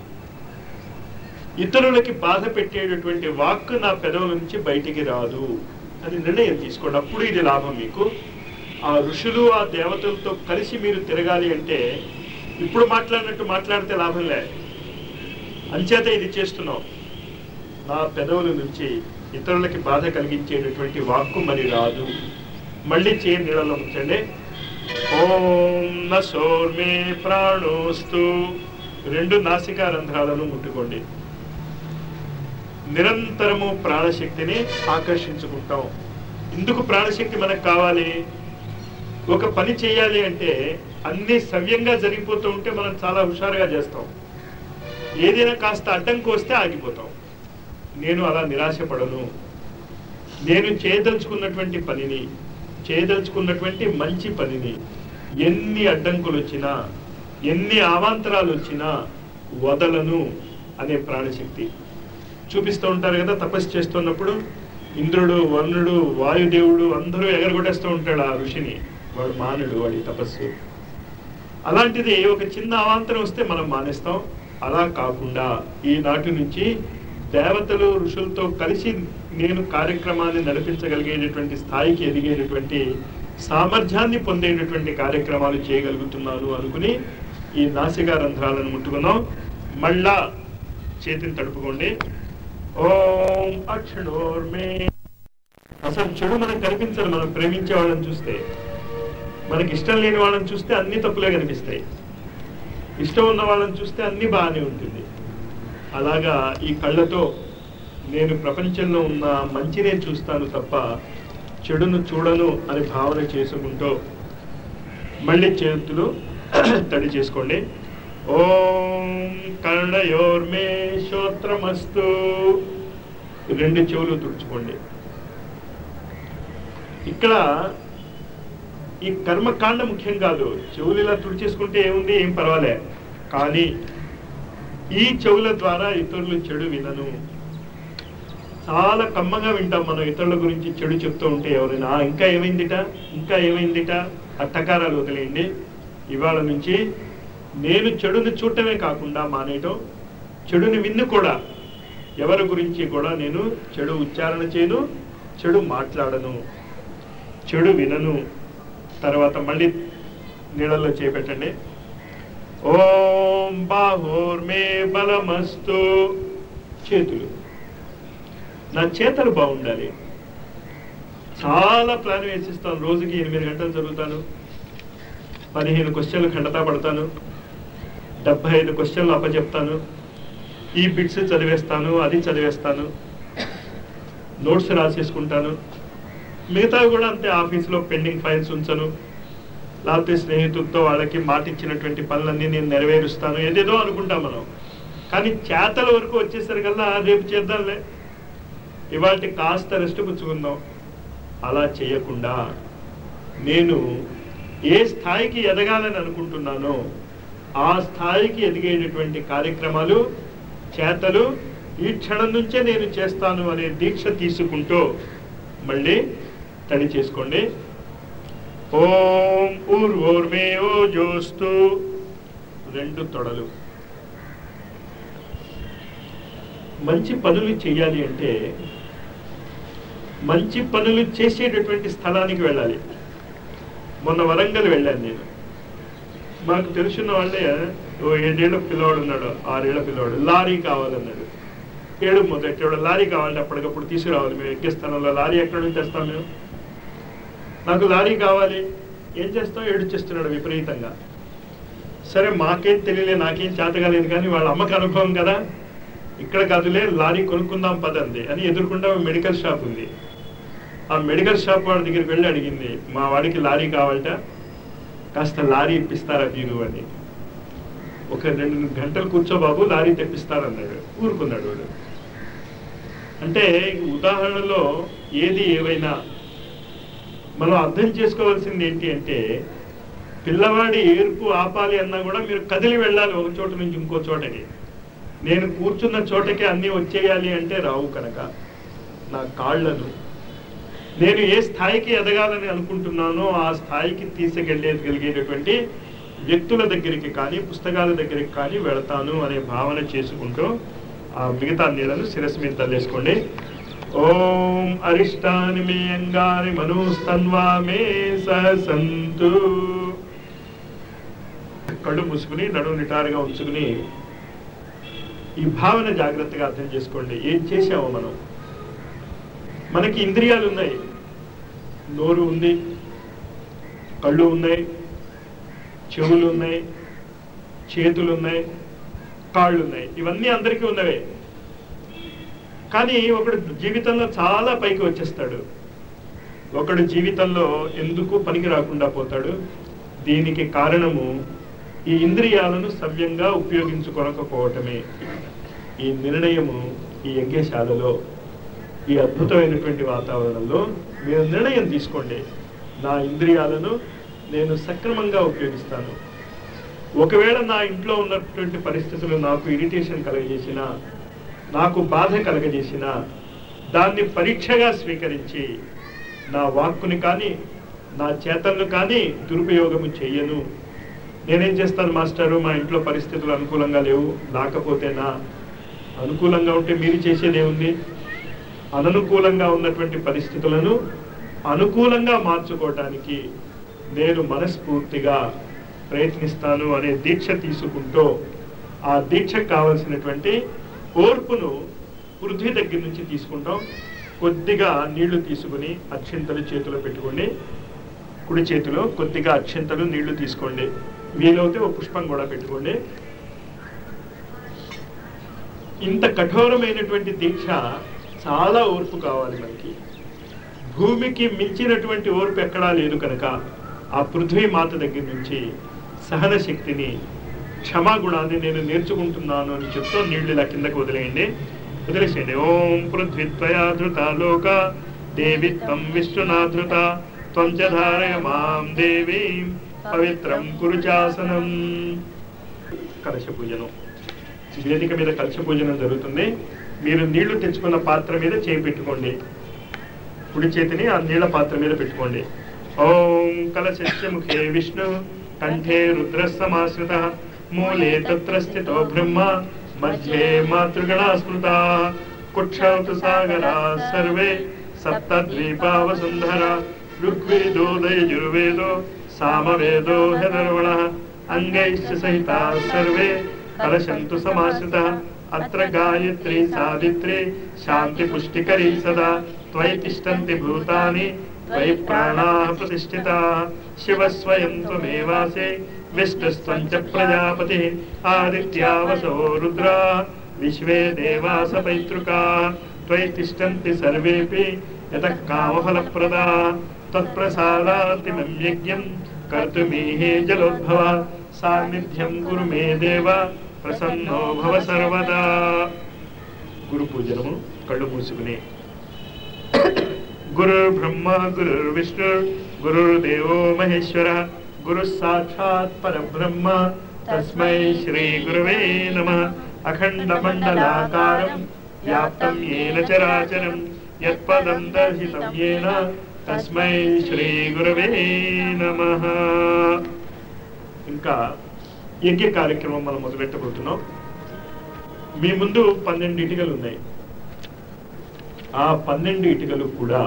ఇతరులకి బాధ పెట్టేటటువంటి వాక్కు నా పెదవుల నుంచి బయటికి రాదు అని నిర్ణయం తీసుకోండి. అప్పుడు ఇది లాభం మీకు. ఆ ఋషులు ఆ దేవతలతో కలిసి మీరు తిరగాలి అంటే ఇప్పుడు మాట్లాడినట్టు మాట్లాడితే లాభం లే. అంచేత ఇది చేస్తున్నాం. నా పెదవుల నుంచి ఇతరులకి బాధ కలిగించేటటువంటి వాక్కు మరి రాదు. మళ్ళీ చేయి నీళ్ళలో ఉంచండి. ఓం నశోర్మే ప్రాణోస్తు. 2 నాసికా రంధ్రాలను ముట్టుకోండి. నిరంతరము ప్రాణశక్తిని ఆకర్షించుకుంటాం. ఇందుకు ప్రాణశక్తి మనకు కావాలి. ఒక పని చేయాలి అంటే అన్ని సవ్యంగా జరిగిపోతూ ఉంటే మనం చాలా హుషారుగా చేస్తాం. ఏదైనా కాస్త అడ్డంకి వస్తే ఆగిపోతాం. నేను అలా నిరాశపడను. నేను చేయదలుచుకున్నటువంటి పనిని, చేయదలుచుకున్నటువంటి మంచి పనిని ఎన్ని అడ్డంకులు వచ్చినా, ఎన్ని అవాంతరాలు వచ్చినా వదలను అనే ప్రాణశక్తి చూపిస్తూ ఉంటారు కదా. తపస్సు చేస్తున్నప్పుడు ఇంద్రుడు, వరుణుడు, వాయుదేవుడు అందరూ ఎగరగొట్టేస్తూ ఉంటాడు ఆ ఋషిని. వాడు మానడు, వాడి తపస్సు. అలాంటిది ఒక చిన్న అవాంతరం వస్తే మనం మానేస్తాం. అలా కాకుండా ఈనాటి నుంచి దేవతలు ఋషులతో కలిసి నేను కార్యక్రమాన్ని నడిపించగలిగేటటువంటి స్థాయికి ఎదిగేటటువంటి సామర్థ్యాన్ని పొందేటటువంటి కార్యక్రమాలు చేయగలుగుతున్నాను అనుకుని ఈ నాసికా రంధ్రాలను ముట్టుకున్నాం. మళ్ళా చేతిని తడుపుకోండి. ఓం అక్షణోర్మే. అసలు చెడు మనకు కనిపించదు. మనం ప్రేమించే వాళ్ళని చూస్తే, మనకి ఇష్టం లేని వాళ్ళని చూస్తే అన్ని తప్పులే కనిపిస్తాయి. ఇష్టం ఉన్న వాళ్ళని చూస్తే అన్ని బాగానే ఉంటుంది. అలాగా ఈ కళ్ళతో నేను ప్రపంచంలో ఉన్న మంచినే చూస్తాను తప్ప చెడును చూడను అని భావన చేసుకుంటూ మళ్ళీ చేతులు తడి చేసుకోండి. ఓం కర్ణయోర్మే శ్రోత్రమస్తు. 2 చెవులు తుడుచుకోండి. ఇక్కడ ఈ కర్మకాండ ముఖ్యం కాదు. చెవులు ఇలా తుడిచేసుకుంటే ఏముంది, ఏం పర్వాలే. కానీ ఈ చెవుల ద్వారా ఇతరులు చెడు వినను. చాలా కమ్మగా వింటాం మనం ఇతరుల గురించి చెడు చెప్తూ ఉంటే. ఎవరైనా ఇంకా ఏమైందిట, ఇంకా ఏమైందిట, అట్టకారాలు వదిలేయండి. ఇవాళ నుంచి నేను చెడుని చూడటమే కాకుండా మానేయటం, చెడుని విన్ను కూడా. ఎవరి గురించి కూడా నేను చెడు ఉచ్చారణ చేయను, చెడు మాట్లాడను, చెడు వినను. తర్వాత మళ్ళీ నీళ్ళల్లో చేపెట్టండి. ఓం బాహోర్మే బలమస్తు. చేతులు, నా చేతలు బాగుండాలి. చాలా ప్లాన్ వేసిస్తాను. రోజుకి 8 గంటలు చదువుతాను, 15 క్వశ్చన్లు ఖండతా పడతాను, 75 క్వశ్చన్లు అప్పచెప్తాను, ఈ బిట్స్ చదివేస్తాను, అది చదివేస్తాను, నోట్స్ రాసేసుకుంటాను. మిగతావి కూడా అంతే. ఆఫీసులో పెండింగ్ ఫైల్స్ ఉంచను, లేకపోతే స్నేహితులతో వాళ్ళకి మాట ఇచ్చినటువంటి పనులన్నీ నేను నెరవేరుస్తాను. ఏదేదో అనుకుంటాం మనం. కానీ చేతల వరకు వచ్చేసరికల్లా రేపు చేద్దాంలే, ఇవాళ కాస్త రెస్ట్ పుచ్చుకుందాం. అలా చేయకుండా నేను ఏ స్థాయికి ఎదగాలని అనుకుంటున్నానో ఆ స్థాయికి ఎదిగేటటువంటి కార్యక్రమాలు, చేతలు ఈ క్షణం నుంచే నేను చేస్తాను అనే దీక్ష తీసుకుంటూ మళ్ళీ తడి చేసుకోండి. ఓం ఊర్వోర్మే ఓజోస్తు 2 తొడలు. మంచి పనులు చేయాలి అంటే మంచి పనులు చేసేటటువంటి స్థలానికి వెళ్ళాలి. మొన్న వరంగల్ వెళ్ళాను నేను. మాకు తెలుసున్న వాళ్ళే 7 ఏళ్ల పిల్లవాడు ఉన్నాడు, 6 ఏళ్ల పిల్లవాడు, లారీ కావాలన్నాడు. 7 మొదటి లారీ కావాలంటే అప్పటికప్పుడు తీసుకురావాలి. మేము ఎక్కే స్థలంలో లారీ ఎక్కడి నుంచి తెస్తాం మేము? నాకు లారీ కావాలి. ఏం చేస్తాం? ఏడుచేస్తున్నాడు విపరీతంగా. సరే మాకేం తెలియలే, నాకేం చేతగాలేదు, కానీ వాళ్ళ అమ్మకి అనుభవం కదా, ఇక్కడ కాదులే లారీ కొనుక్కుందాం పదండి అని ఎదుర్కొండా మెడికల్ షాప్ ఉంది. ఆ మెడికల్ షాప్ వాడి దగ్గరికి వెళ్ళి అడిగింది, మా వాడికి లారీ కావాలట, కాస్త లారీ ఇప్పిస్తారా మీరు అని. ఒక 2 గంటలు కూర్చో బాబు, లారీ తెప్పిస్తారన్నాడు. ఊరుకున్నాడు వాడు. అంటే ఉదాహరణలో ఏది ఏవైనా మనం అర్థం చేసుకోవాల్సింది ఏంటి అంటే, పిల్లవాడి ఏర్పు ఆపాలి అన్నా కూడా మీరు కదిలి వెళ్ళాలి ఒక చోట నుంచి ఇంకో చోటకి. నేను కూర్చున్న చోటకి అన్నీ వచ్చేయాలి అంటే రావు. కనుక నా కాళ్లను నేను ఏ స్థాయికి ఎదగాలని అనుకుంటున్నానో ఆ స్థాయికి తీసుకెళ్ళగలిగేటటువంటి వ్యక్తుల దగ్గరికి కానీ పుస్తకాల దగ్గరికి కానీ వెళతాను అనే భావన చేసుకుంటూ ఆ మిగతా నీళ్లను శిరస్సు మీద తల్లేసుకోండి. ఓం అరిష్టాని మే అంగాని మనోస్తన్వా మే సహసంతు. కళ్ళు మూసుకుని నడుము నిటారుగా ఉంచుకుని ఈ భావన జాగ్రత్తగా అర్థం చేసుకోండి. ఏం చేసామో మనం, మనకి ఇంద్రియాలు ఉన్నాయి, నోరు ఉంది, కళ్ళు ఉన్నాయి, చెవులు ఉన్నాయి, చేతులు ఉన్నాయి, కాళ్ళు ఉన్నాయి. ఇవన్నీ అందరికీ ఉన్నవే. కానీ ఒకడు జీవితంలో చాలా పైకి వచ్చేస్తాడు, ఒకడు జీవితంలో ఎందుకు పనికి రాకుండా పోతాడు. దీనికి కారణము ఈ ఇంద్రియాలను సవ్యంగా ఉపయోగించుకొనకపోవటమే. ఈ నిర్ణయము ఈ యజ్ఞశాలలో, ఈ అద్భుతమైనటువంటి వాతావరణంలో మీరు నిర్ణయం తీసుకోండి. నా ఇంద్రియాలను నేను సక్రమంగా ఉపయోగిస్తాను. ఒకవేళ నా ఇంట్లో ఉన్నటువంటి పరిస్థితులు నాకు ఇరిటేషన్ కలగజేసినా, నాకు బాధ కలగజేసినా, దాన్ని పరీక్షగా స్వీకరించి నా వాక్కుని కానీ నా చేతలను కానీ దురుపయోగము చెయ్యను. నేనేం చేస్తాను మాస్టరు, మా ఇంట్లో పరిస్థితులు అనుకూలంగా లేవు, లేకపోతే నా అనుకూలంగా ఉంటే మీరు చేసేదేముంది? అననుకూలంగా ఉన్నటువంటి పరిస్థితులను అనుకూలంగా మార్చుకోవటానికి నేను మనస్ఫూర్తిగా ప్రయత్నిస్తాను అనే దీక్ష తీసుకుంటూ, ఆ దీక్షకు కావలసినటువంటి ఓర్పును పృథ్వీ దగ్గర నుంచి తీసుకుంటాం. కొద్దిగా నీళ్లు తీసుకుని అక్షింతలు చేతిలో పెట్టుకోండి. కుడి చేతిలో కొద్దిగా అక్షింతలు నీళ్లు తీసుకోండి. వీలైతే ఒక పుష్పం కూడా పెట్టుకోండి. ఇంత కఠోరమైనటువంటి దీక్ష చాలా ఓర్పు కావాలి మనకి. భూమికి మించినటువంటి ఓర్పు ఎక్కడా లేదు. కనుక ఆ పృథ్వీ మాత దగ్గర నుంచి సహన శక్తిని, క్షమాగుణాన్ని నేను నేర్చుకుంటున్నాను అని చెప్తూ నీళ్లు ఇలా కిందకు వదిలేసేయండి. ఓం పృథ్వీత్వయా ధృత లోక దేవి త్వం విష్ణునాధృత త్వం చ ధారయ మాం దేవీం పవిత్రం కురుచాసనం. కలశ పూజనం, వేదిక మీద కలశ పూజనం జరుగుతుంది. మీరు నీళ్లు తెచ్చుకున్న పాత్ర మీద చేయి పెట్టుకోండి. కుడి చేతిని ఆ నీళ్ల పాత్ర మీద పెట్టుకోండి. ఓం కలశస్య ముఖే విష్ణు కంఠే రుద్ర సమాశ్రిత మూలే తత్ర స్థితో బ్రహ్మ మధ్యే మాతృగణా స్మృతా కుక్షౌతు సాగరా సర్వే సప్తద్వీపా వసుంధరా ఋగ్వేదో యజుర్వేదో సామవేదో హెదర్వణః అంగైశ్చ సహితా సర్వే కలశంతు సమాశ్రితః అత్ర గాయత్రీ సావిత్రీ శాంతి పుష్టికరీ సదా త్వయి తిష్టంతి భూతాని త్వయి ప్రాణాః ప్రతిష్ఠితాః శివ స్వయం త్వమేవాసే విష్ణుస్త్వం చ ప్రజాపతిః ఆదిత్యా వసో రుద్రాः విశ్వే దేవాస పైతృకాः త్వయి తిష్టంతి సర్వేపి యతః కామఫలప్రదాः తత్ప్రసాదాతిమం యజ్ఞం కర్తుమీహే జలోద్భవ సాన్నిధ్యం కురు మే దేవ ప్రసన్నో భవ సర్వదా. గురు పూజనము. కళ్ళు మూసుకుని గురుర్ బ్రహ్మ గురుర్ విష్ణు గురుర్దేవో మహేశ్వర గురు సాక్షాత్ పరబ్రహ్మ తస్మై శ్రీ గురవే నమః. అఖండ మండలాకారం వ్యాప్తం యేన చరాచరం యత్పదం దర్శితం యేన తస్మై శ్రీ గురవే నమః. ఇంకా యజ్ఞ కార్యక్రమం మనం మొదలెట్టబోతున్నాం. మీ ముందు 12 ఇటుకలు ఉన్నాయి. ఆ 12 ఇటుకలు కూడా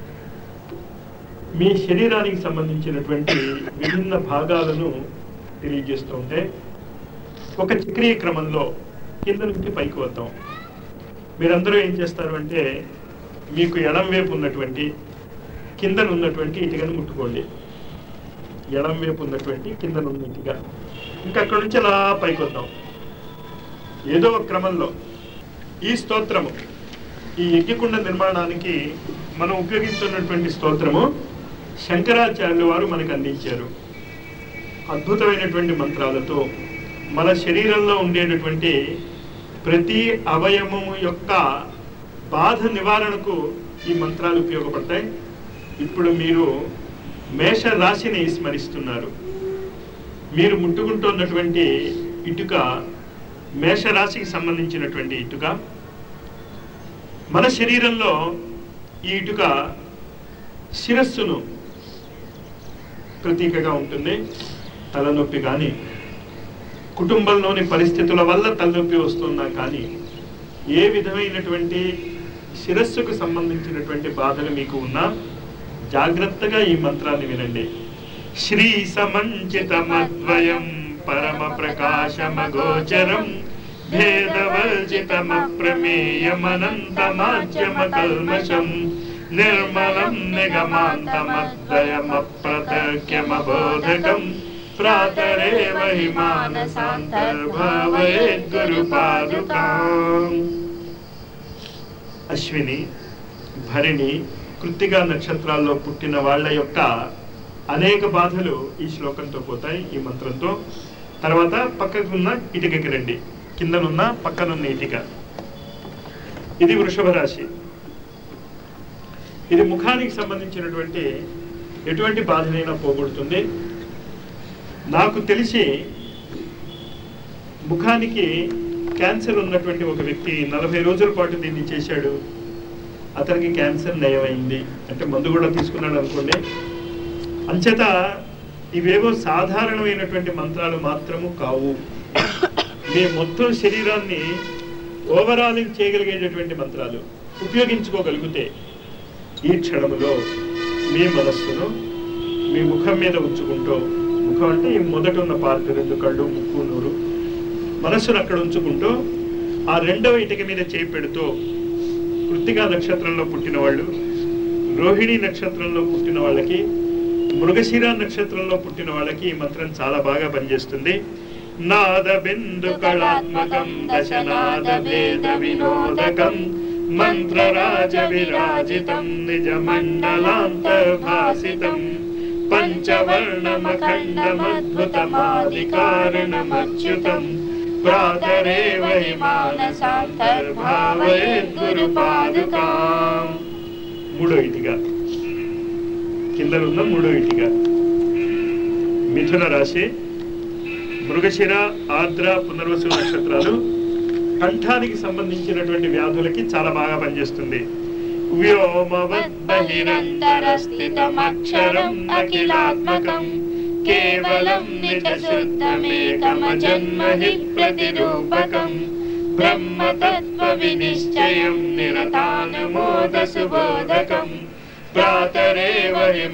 మీ శరీరానికి సంబంధించినటువంటి విభిన్న భాగాలను తెలియజేస్తూ ఉంటే ఒక చక్రీయ క్రమంలో కింద నుంచి పైకి వద్దాం. మీరందరూ ఏం చేస్తారు అంటే మీకు ఎడం వైపు ఉన్నటువంటి కిందన ఉన్నటువంటి ఇటుకను ముట్టుకోండి. ఎడం వైపు ఉన్నటువంటి కిందన ఉన్న ఇటుక. ఇంకా అక్కడి నుంచి అలా పైకి వద్దాం. ఏదో ఒక క్రమంలో ఈ స్తోత్రము, ఈ యజ్ఞకుండ నిర్మాణానికి మనం ఉపయోగిస్తున్నటువంటి స్తోత్రము శంకరాచార్యుల వారు మనకు అందించారు. అద్భుతమైనటువంటి మంత్రాలతో మన శరీరంలో ఉండేటటువంటి ప్రతి అవయవము యొక్క బాధ నివారణకు ఈ మంత్రాలు ఉపయోగపడతాయి. ఇప్పుడు మీరు మేష రాశిని స్మరిస్తున్నారు. మీరు ముట్టుకుంటున్నటువంటి ఇటుక మేషరాశికి సంబంధించినటువంటి ఇటుక. మన శరీరంలో ఈ ఇటుక శిరస్సును ప్రతీకగా ఉంటుంది. తలనొప్పి కానీ, కుటుంబంలోని పరిస్థితుల వల్ల తలనొప్పి వస్తున్నా కానీ, ఏ విధమైనటువంటి శిరస్సుకు సంబంధించినటువంటి బాధలు మీకు ఉన్నా జాగ్రత్తగా ఈ మంత్రాన్ని వినండి. శ్రీ సమంచితమద్వయం పరమ ప్రకాశమగోచరం భేదవర్జితమప్రమేయమనంతమాజ్యమకల్మషం నిర్మలం నిగమాంతమద్వయమప్రతక్యమబోధకం ప్రాతరేవ హి మానసాంతర్భావయేద్గురుపాదుకాం. అశ్విని, భరిణి, కృత్తికా నక్షత్రాల్లో పుట్టిన వాళ్ళ యొక్క అనేక బాధలు ఈ శ్లోకంతో పోతాయి, ఈ మంత్రంతో. తర్వాత పక్కకున్న ఇటుకకి రండి. కిందనున్న పక్కనున్న ఇటుక. ఇది వృషభ రాశి. ఇది ముఖానికి సంబంధించినటువంటి ఎటువంటి బాధనైనా పోగొడుతుంది. నాకు తెలిసి ముఖానికి క్యాన్సర్ ఉన్నటువంటి ఒక వ్యక్తి 40 రోజుల పాటు దీన్ని చేశాడు. అతనికి క్యాన్సర్ నయమైంది. అంటే మందు కూడా తీసుకున్నాడు అనుకోండి. అంచేత ఇవేవో సాధారణమైనటువంటి మంత్రాలు మాత్రము కావు. మీ మొత్తం శరీరాన్ని ఓవరాలింగ్ చేయగలిగేటటువంటి మంత్రాలు. ఉపయోగించుకోగలిగితే ఈ క్షణములో మీ మనస్సును మీ ముఖం మీద ఉంచుకుంటూ, ముఖం అంటే ఈ మొదట ఉన్న పార్ట్, 2 కళ్ళు, ముక్కు, నోరు, మనస్సును అక్కడ ఉంచుకుంటూ ఆ రెండవ ఇటుక మీద చేయి పెడుతూ, కృత్తికా నక్షత్రంలో పుట్టిన వాళ్ళు, రోహిణి నక్షత్రంలో పుట్టిన వాళ్ళకి, మృగశిర నక్షత్రంలో పుట్టిన వాళ్ళకి ఈ మంత్రం చాలా బాగా పనిచేస్తుంది. నాద బిందు కళాత్మకం దశనాద వేద వినోదకం మంత్రరాజ విరాజితం నిజ మండలాంతర్భాసితం పంచవర్ణమఖండమద్భుతమాదికారణమచ్యుతం ప్రాతరేవ హి మానసాంతర్భావయేద్గురుపాదుకాం. మూడో ఇటుక, కిందనున్న మూడో ఇటుక. మిథున రాశి, మృగశిర, ఆర్ద్ర, పునర్వసు నక్షత్రాలు కంఠానికి సంబంధించినటువంటి వ్యాధులకి చాలా బాగా పనిచేస్తుంది. వ్యోమవద్బహిరంతరస్థితమక్షరం అఖిలాత్మకం కేవలం నిజశుద్ధమేకమజన్మహి ప్రతిరూపకం బ్రహ్మతత్వ వినిశ్చయం నిరతానుమోద సుబోధకం ప్రాతరేవ హి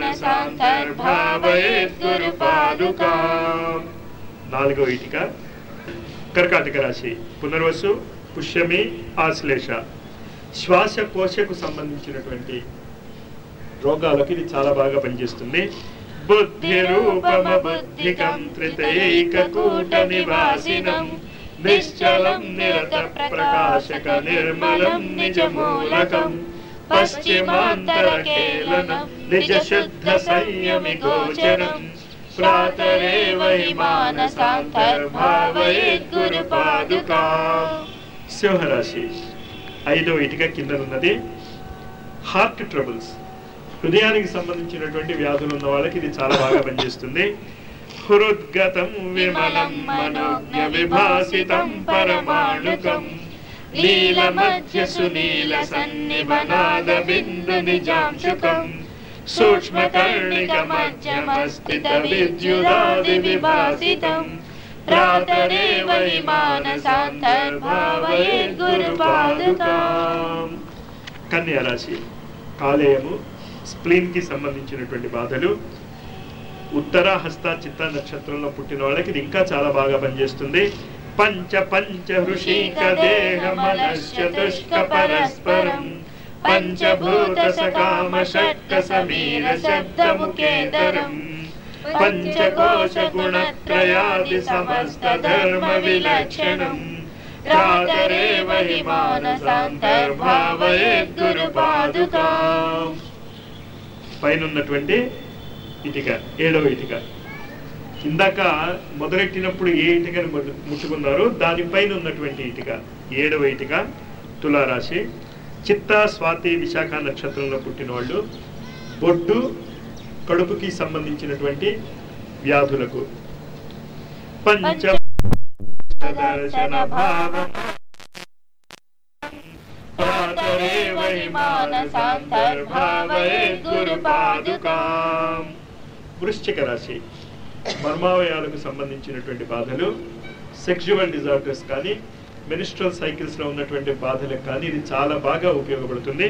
మానసాంతర్భావయేద్గురుపాదుకాం. నాలుగో ఇటుక, కర్కాటక రాశి, పునర్వసు, పుష్యమి, ఆశ్లేష. శ్వాసకోశకు సంబంధించినటువంటి రోగాలకు ఇది చాలా బాగా పనిచేస్తుంది. బుద్ధి రూపమ బుద్ధికం త్రితైకకూట నివాసినం నిశ్చలం నిరత ప్రకాశక నిర్మలం నిజమూలకం పశ్చిమాంతరకేలనం నిజ శుద్ధ సంయమి గోచరం ప్రాతరేవ హి మానసాంతర్భావయేద్గురుపాదుకాం. సింహరాశి, ఐదో ఇటుక కిందనున్నది. హార్ట్ ట్రబుల్స్, హృదయానికి సంబంధించినటువంటి వ్యాధులు ఉన్న వాళ్ళకి ఇది చాలా బాగా పనిచేస్తుంది. హృద్గతం విమలం మనోజ్ఞ విభాసితం పరమాణుకం నీలమధ్య సునీల సన్నిభనాద బిందు నిజాంశుకం सूक्ष्मकर्णिकमध्यमस्थितविद्युदादिविभासितं प्रातरेव हि मानसान्तर्भावयेत् गुरुपादुकाम्. కన్యా రాశి కాలేయము స్ప్లీన్ కి సంబంధించినటువంటి బాధలు. ఉత్తర హస్త చిత్త నక్షత్రంలో పుట్టిన వాళ్ళకి ఇది ఇంకా చాలా బాగా పనిచేస్తుంది. పంచ పంచ హృషిక దేహ మనశ్చతుష్క పరస్పరం పంచభూత సకామ షట్క సమీర శబ్దముఖేతరం పంచకోశ గుణత్రయాది సమస్త ధర్మ విలక్షణం రాతరేవ హి మానసాంతర్భావయేత్ గురుపాదుకాం. పైనున్నటువంటి ఇటిక 7వ ఇటిక. ఇందాక మొదలెట్టినప్పుడు ఏ ఇటికను ముట్టుకున్నారో దానిపైన ఉన్నటువంటి ఇటిక 7వ ఇటిక తులారాశి. చిత్త స్వాతి విశాఖ నక్షత్రంలో పుట్టిన వాళ్ళు బొడ్డు కడుపుకి సంబంధించినటువంటి వ్యాధులకు పంచ దర్శన భావం ప్రాతరేవ హి మానసాంతర్భావయేత్ గురుపాదుకాం. వృశ్చిక రాశి మర్మావయాలకు సంబంధించినటువంటి బాధలు, సెక్షువల్ డిజార్డర్స్ కానీ మెనిస్ట్రల్ సైకిల్స్ లో ఉన్నటువంటి బాధలకు కానీ ఇది చాలా బాగా ఉపయోగపడుతుంది.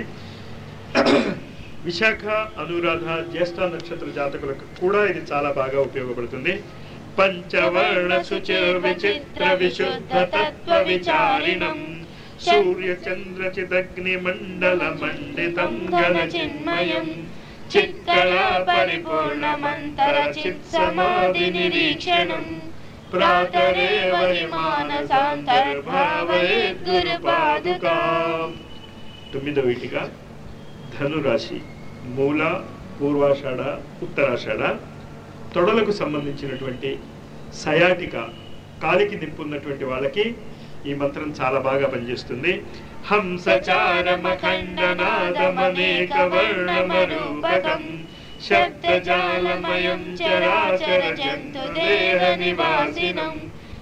విశాఖ అనురాధ జ్యేష్ఠ నక్షత్ర జాతకులకు కూడా ఇది చాలా బాగా ఉపయోగపడుతుంది. పంచవర్ణ శుచిర్ విచిత్ర విశుద్ధ తత్వ విచారిణం సూర్య చంద్ర చిదగ్ని మండల మండితం ఘన చిన్మయం చిత్కళా పరిపూర్ణమంతర చిత్ సమాధి నిరీక్షణం ప్రాతరేవ హి మానసాంతర్భావయేత్ గురుపాదుకాం. 9వ ఇటిక ధనురాశి మూల పూర్వాషాఢ ఉత్తరాషాఢ. తొడలకు సంబంధించినటువంటి సయాటిక కాలికి నింపున్నటువంటి వాళ్ళకి ఈ మంత్రం చాలా బాగా పనిచేస్తుంది. హంసచారమఖండనాదమనేక వర్ణమరూపకం శబ్దజాలమయం చరాచర జంతు దేహ నివాసినం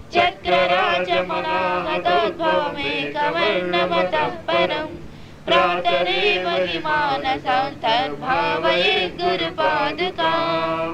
చక్రరాజమనాహతోద్భవమేక వర్ణమతః పరం ప్రాతరేవ హి మానసాంతర్భావయేత్ గురుపాదుకాం.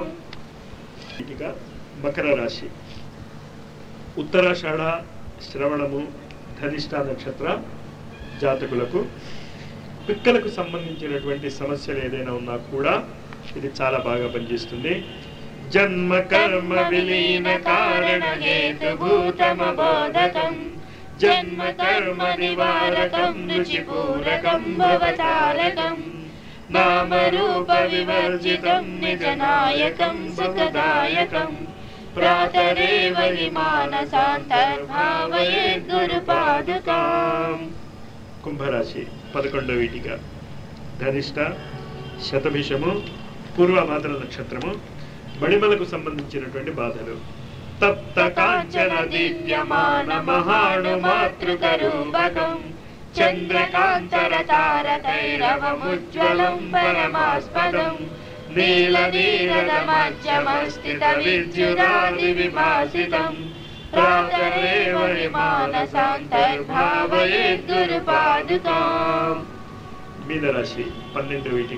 మకర రాశి ఉత్తరాషాఢ శ్రవణము ధనిష్ట నక్షత్ర జాతకులకు పిక్కలకు సంబంధించినటువంటి సమస్యలు ఏదైనా ఉన్నా కూడా ఇది చాలా బాగా పనిచేస్తుంది. జన్మ కర్మ విలీన కారణ హేతుభూతమబోధకం జన్మ కర్మ నివారకం రుచిపూరకం భవతారకం నామ రూప వివర్జితం నిజనాయకం సుఖదాయకం ప్రాతరేవ హి మానసాంతర్భావయేత్ గురుపాదుకాం. కుంభరాశి 11వ ఇటిక ధనిష్ట శతభిషము పూర్వభాద్ర నక్షత్రము. మణిమలకు సంబంధించినటువంటి బాధలు. తప్త కాంచన దివ్యమాన మహాణు మాతృకరూపకం చంద్రకాంతర తారకైరవముజ్వలం పరమాస్పదం నీల నీరదమజ్జమస్థిత విద్యుదాది విభాసితం ప్రాతరేవ హి మానసాంతర్భావయేత్ గురుపాదుకాం. మీనరాశి 12వ ఇటిక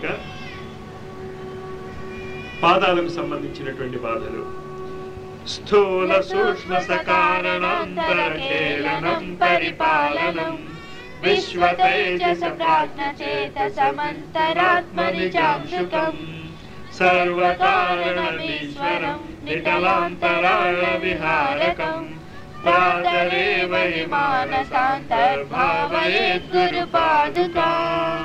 పాదాలకు సంబంధించినటువంటి బాధలు. స్థూల సూక్ష్మ సకారణాంతరకేళనం పరిపాలనం విశ్వతేజస ప్రాజ్ఞచేతసమంతరాత్మనిజాంశుకం సర్వకారణమీశ్వరం నిటలాంతరాళ విహారకం ప్రాతరేవ హి మానసాంతర్భావయేత్ గురుపాదుకాం.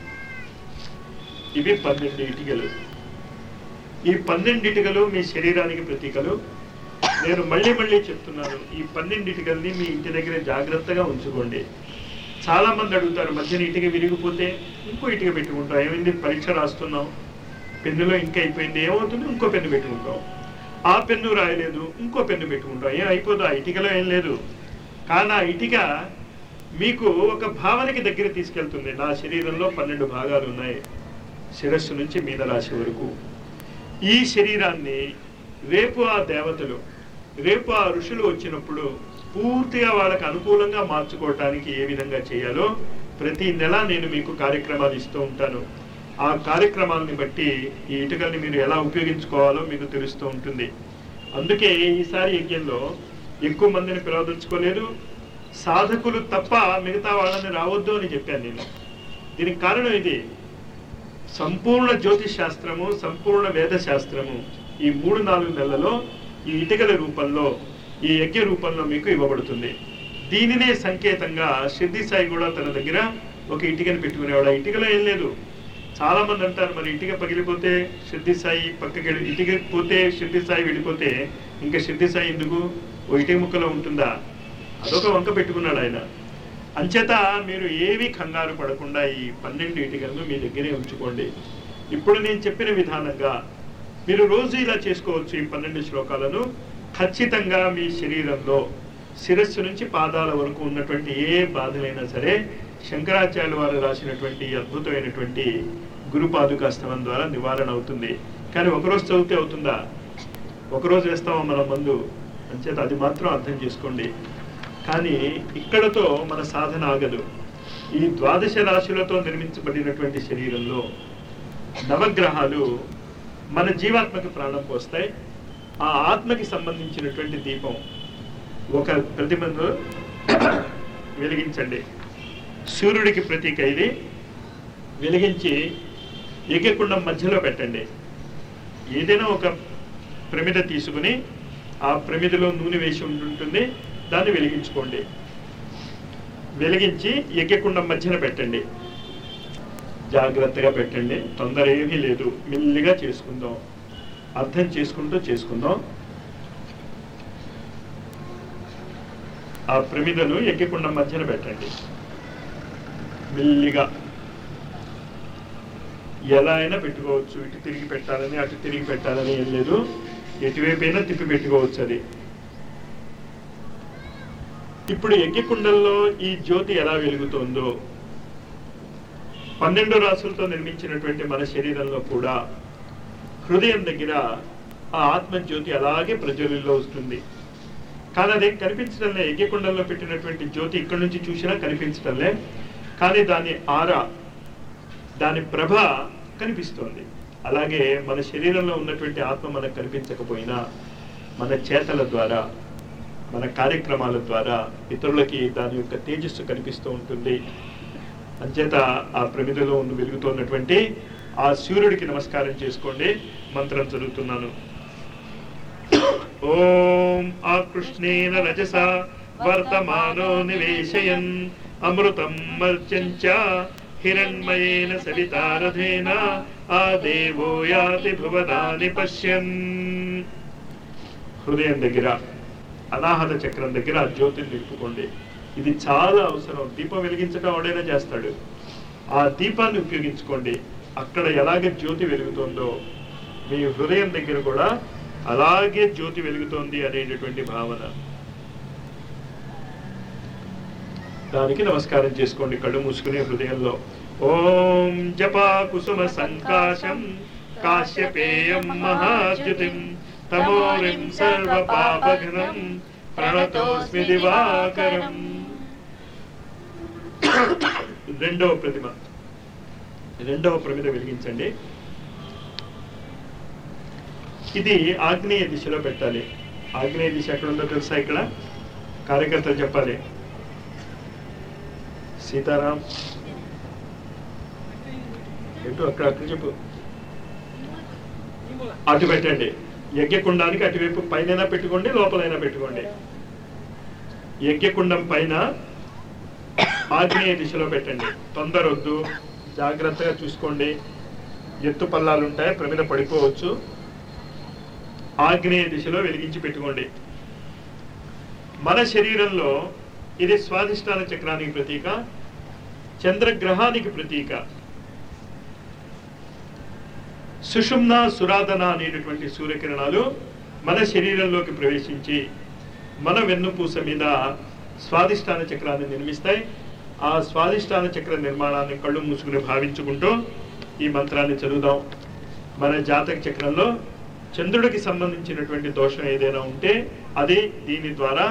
ఇవి 12 ఇటికలు. ఈ 12 ఇటికలు మీ శరీరానికి ప్రతీకలు. నేను మళ్ళీ మళ్ళీ చెప్తున్నాను, ఈ 12 ఇటికల్ని మీ ఇంటి దగ్గర జాగ్రత్తగా ఉంచుకోండి. చాలా మంది అడుగుతారు, మధ్యన ఇటుక విరిగిపోతే ఇంకో ఇటుక పెట్టుకుంటాం, ఏమైంది పరీక్ష రాస్తున్నాం, పెన్నులో ఇంకా అయిపోయింది, ఏమవుతుంది ఇంకో పెన్ను పెట్టుకుంటాం, ఆ పెన్ను రాయలేదు ఇంకో పెన్ను పెట్టుకుంటాం, ఏం అయిపోదు, ఆ ఇటుకలో ఏం లేదు. కానీ ఆ ఇటుక మీకు ఒక భావనకి దగ్గర తీసుకెళ్తుంది. నా శరీరంలో 12 భాగాలు ఉన్నాయి, శిరస్సు నుంచి మీనరాశి వరకు. ఈ శరీరాన్ని రేపు ఆ దేవతలు, రేపు ఆ ఋషులు వచ్చినప్పుడు పూర్తిగా వాళ్ళకి అనుకూలంగా మార్చుకోవటానికి ఏ విధంగా చేయాలో ప్రతి నెల నేను మీకు కార్యక్రమాలు ఇస్తూ ఉంటాను. ఆ కార్యక్రమాలని బట్టి ఈ ఇటుకల్ని మీరు ఎలా ఉపయోగించుకోవాలో మీకు తెలుస్తూ ఉంటుంది. అందుకే ఈసారి యజ్ఞంలో ఎక్కువ మందిని పిలవదలుచుకోలేదు. సాధకులు తప్ప మిగతా వాళ్ళని రావద్దు అని చెప్పాను నేను. దీనికి కారణం ఇది, సంపూర్ణ జ్యోతిష్ శాస్త్రము, సంపూర్ణ వేద శాస్త్రము ఈ 3-4 నెలలలో ఈ ఇటుకల రూపంలో, ఈ యజ్ఞ రూపంలో మీకు ఇవ్వబడుతుంది. దీనినే సంకేతంగా షిర్డీ సాయి కూడా తన దగ్గర ఒక ఇటుకని పెట్టుకునేవాడు. ఆ ఇటుకలో ఏం లేదు. చాలా మంది అంటారు, మరి ఇటుక పగిలిపోతే షిర్డీ సాయి పక్కకి, ఇటుక పోతే షిర్డీ సాయి వెళ్ళిపోతే ఇంకా షిర్డీ సాయి ఎందుకు, ఓ ఇటుక ముక్కలో ఉంటుందా? అదొక వంక పెట్టుకున్నాడు ఆయన. అంచేత మీరు ఏవి కంగారు పడకుండా ఈ 12 ఇటుకలను మీ దగ్గరే ఉంచుకోండి. ఇప్పుడు నేను చెప్పిన విధానంగా మీరు రోజు ఇలా చేసుకోవచ్చు. ఈ 12 శ్లోకాలను ఖచ్చితంగా మీ శరీరంలో శిరస్సు నుంచి పాదాల వరకు ఉన్నటువంటి ఏ బాధలైనా సరే శంకరాచార్యుల వారు రాసినటువంటి అద్భుతమైనటువంటి గురుపాదుకాస్తవం ద్వారా నివారణ అవుతుంది. కానీ ఒకరోజు చదివితే అవుతుందా? ఒకరోజు వేస్తామా మనం మందు? అంచేత అది మాత్రం అర్థం చేసుకోండి. కానీ ఇక్కడతో మన సాధన ఆగదు. ఈ 12 రాశులతో నిర్మించబడినటువంటి శరీరంలో నవగ్రహాలు మన జీవాత్మకి ప్రాణం పోస్తాయి. ఆ ఆత్మకి సంబంధించినటువంటి దీపం ఒక ప్రతిమను వెలిగించండి. సూర్యుడికి ప్రతీక ఇది. వెలిగించి యజ్ఞకుండం మధ్యలో పెట్టండి. ఏదైనా ఒక ప్రమిద తీసుకుని ఆ ప్రమిదలో నూనె వేసి ఉంటుంది, దాన్ని వెలిగించుకోండి. వెలిగించి యజ్ఞకుండం మధ్యన పెట్టండి. జాగ్రత్తగా పెట్టండి, తొందర ఏమీ లేదు. మెల్లిగా చేసుకుందాం, అర్థం చేసుకుందాం. ఆ ప్రమిదను యజ్ఞకుండం మధ్యన పెట్టండి. మెల్లిగా ఎలా అయినా పెట్టుకోవచ్చు. ఇటు తిరిగి పెట్టాలని, అటు తిరిగి పెట్టాలని ఏం లేదు. ఎటువైపైనా తిప్పి పెట్టుకోవచ్చు అది. ఇప్పుడు యజ్ఞకుండంలో ఈ జ్యోతి ఎలా వెలుగుతోందో 12 రాసులతో నిర్మించినటువంటి మన శరీరంలో కూడా హృదయం దగ్గర ఆ ఆత్మజ్యోతి అలాగే ప్రజ్వలిలో వస్తుంది. కానీ అదేం కనిపించడంలే. యజ్ఞకుండంలో పెట్టినటువంటి జ్యోతి ఇక్కడి నుంచి చూసినా కనిపించడంలే, కానీ దాని ఆరా, దాని ప్రభ కనిపిస్తోంది. అలాగే మన శరీరంలో ఉన్నటువంటి ఆత్మ మనకు కనిపించకపోయినా మన చేతల ద్వారా, మన కార్యక్రమాల ద్వారా ఇతరులకి దాని యొక్క తేజస్సు కనిపిస్తూ ఉంటుంది. అంచేత ఆ ప్రమిదలో వెలుగుతున్నటువంటి ఆ సూర్యుడికి నమస్కారం చేసుకోండి. మంత్రం చదువుతున్నాను. ఓం ఆకృష్ణేన రజసా వర్తమానో నివేశయన్ అమృతం మర్చంచ హిరణ్మయేన సవితారథేన ఆ దేవో యాతి భువనాని పశ్యన్. హృదయం దగ్గర అనాహత చక్రం దగ్గర ఆ జ్యోతిని నింపుకోండి. ఇది చాలా అవసరం. దీపం వెలిగించడం ఎవడైనా చేస్తాడు. ఆ దీపాన్ని ఉపయోగించుకోండి. అక్కడ ఎలాగే జ్యోతి వెలుగుతుందో మీ హృదయం దగ్గర కూడా అలాగే జ్యోతి వెలుగుతోంది అనేటటువంటి భావన. దానికి నమస్కారం చేసుకోండి కళ్ళు మూసుకునే హృదయంలో. ఓం జపా కుసుమ సంకాశం కాశ్యపేయం మహాద్యుతిం తమోరిం సర్వ పాపఘ్నం ప్రణతోస్మి దివాకరం. రెండవ ప్రమిద వెలిగించండి. ఇది ఆగ్నేయ దిశలో పెట్టాలి. ఆగ్నేయ దిశ ఎక్కడ ఉందో తెలుసా? ఇక్కడ కార్యకర్తలు చెప్పాలి. సీతారాం ఎటు అక్కడ చెప్పు. అటు పెట్టండి. యజ్ఞకుండానికి అటువైపు పైన పెట్టుకోండి, లోపలైనా పెట్టుకోండి. యజ్ఞకుండం పైన ఆగ్నేయ దిశలో పెట్టండి. తొందరొద్దు, జాగ్రత్తగా చూసుకోండి. ఎత్తు పల్లాలు ఉంటాయి, ప్రమిద పడిపోవచ్చు. ఆగ్నేయ దిశలో వెలిగించి పెట్టుకోండి. మన శరీరంలో ఇది స్వాధిష్టాన చక్రానికి ప్రతీక, చంద్రగ్రహానికి ప్రతీక. సుషుమ్న సురాధన అనేటటువంటి సూర్యకిరణాలు మన శరీరంలోకి ప్రవేశించి మన వెన్నుపూస మీద స్వాధిష్టాన చక్రాన్ని నిర్మిస్తాయి. ఆ స్వాధిష్టాన చక్ర నిర్మాణాన్ని కళ్ళు మూసుకుని భావించుకుంటూ ఈ మంత్రాన్ని చదువుదాం. మన జాతక చక్రంలో చంద్రుడికి సంబంధించినటువంటి దోషం ఏదైనా ఉంటే అది దీని ద్వారా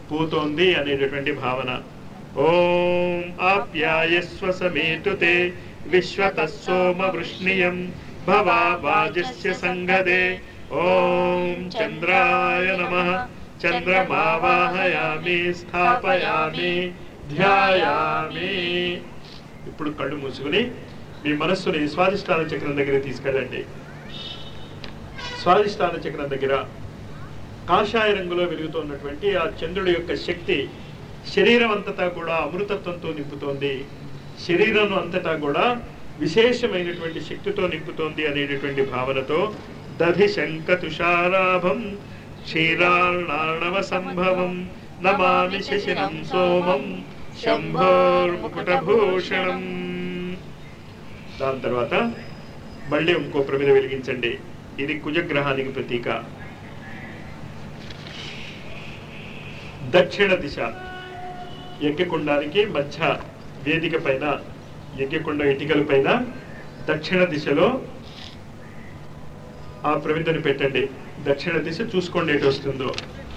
పోతోంది అనేటటువంటి భావన. ఓం ఆప్యాయస్వ సమేతుతే విశ్వతః సోమవృష్ణియం భవా వాజస్య సంగదే. ఓం చంద్రాయ నమః. చంద్రమావాహయామి స్థాపయామి ధ్యాయామి. ఇప్పుడు కళ్ళు మూసుకుని మీ మనస్సుని స్వాదిష్టాన చక్రం దగ్గర తీసుకెళ్ళండి. స్వాదిష్టాన చక్రం దగ్గర కాషాయ రంగులో వెలుగుతున్నటువంటి ఆ చంద్రుడి యొక్క శక్తి శరీరం అంతటా కూడా అమృతత్వంతో నింపుతోంది. శరీరం అంతటా కూడా విశేషమైనటువంటి శక్తితో నింపుతోంది అనేటటువంటి భావనతో దధి శంఖ తుషారాభం క్షీరార్ణవ సంభవం నమామి శశినం సోమం శంభోర్ముకుటభూషణం. దాని తర్వాత మళ్ళీ ఇంకో ప్రమిద వెలిగించండి. ఇది కుజగ్రహానికి ప్రతీక. దక్షిణ దిశ యజ్ఞకుండానికి మధ్య వేదిక పైన, యజ్ఞకుండ ఇటుకల పైన దక్షిణ దిశలో ఆ ప్రమిదని పెట్టండి. దక్షిణ దిశ చూసుకోండి ఎటు వస్తుందో.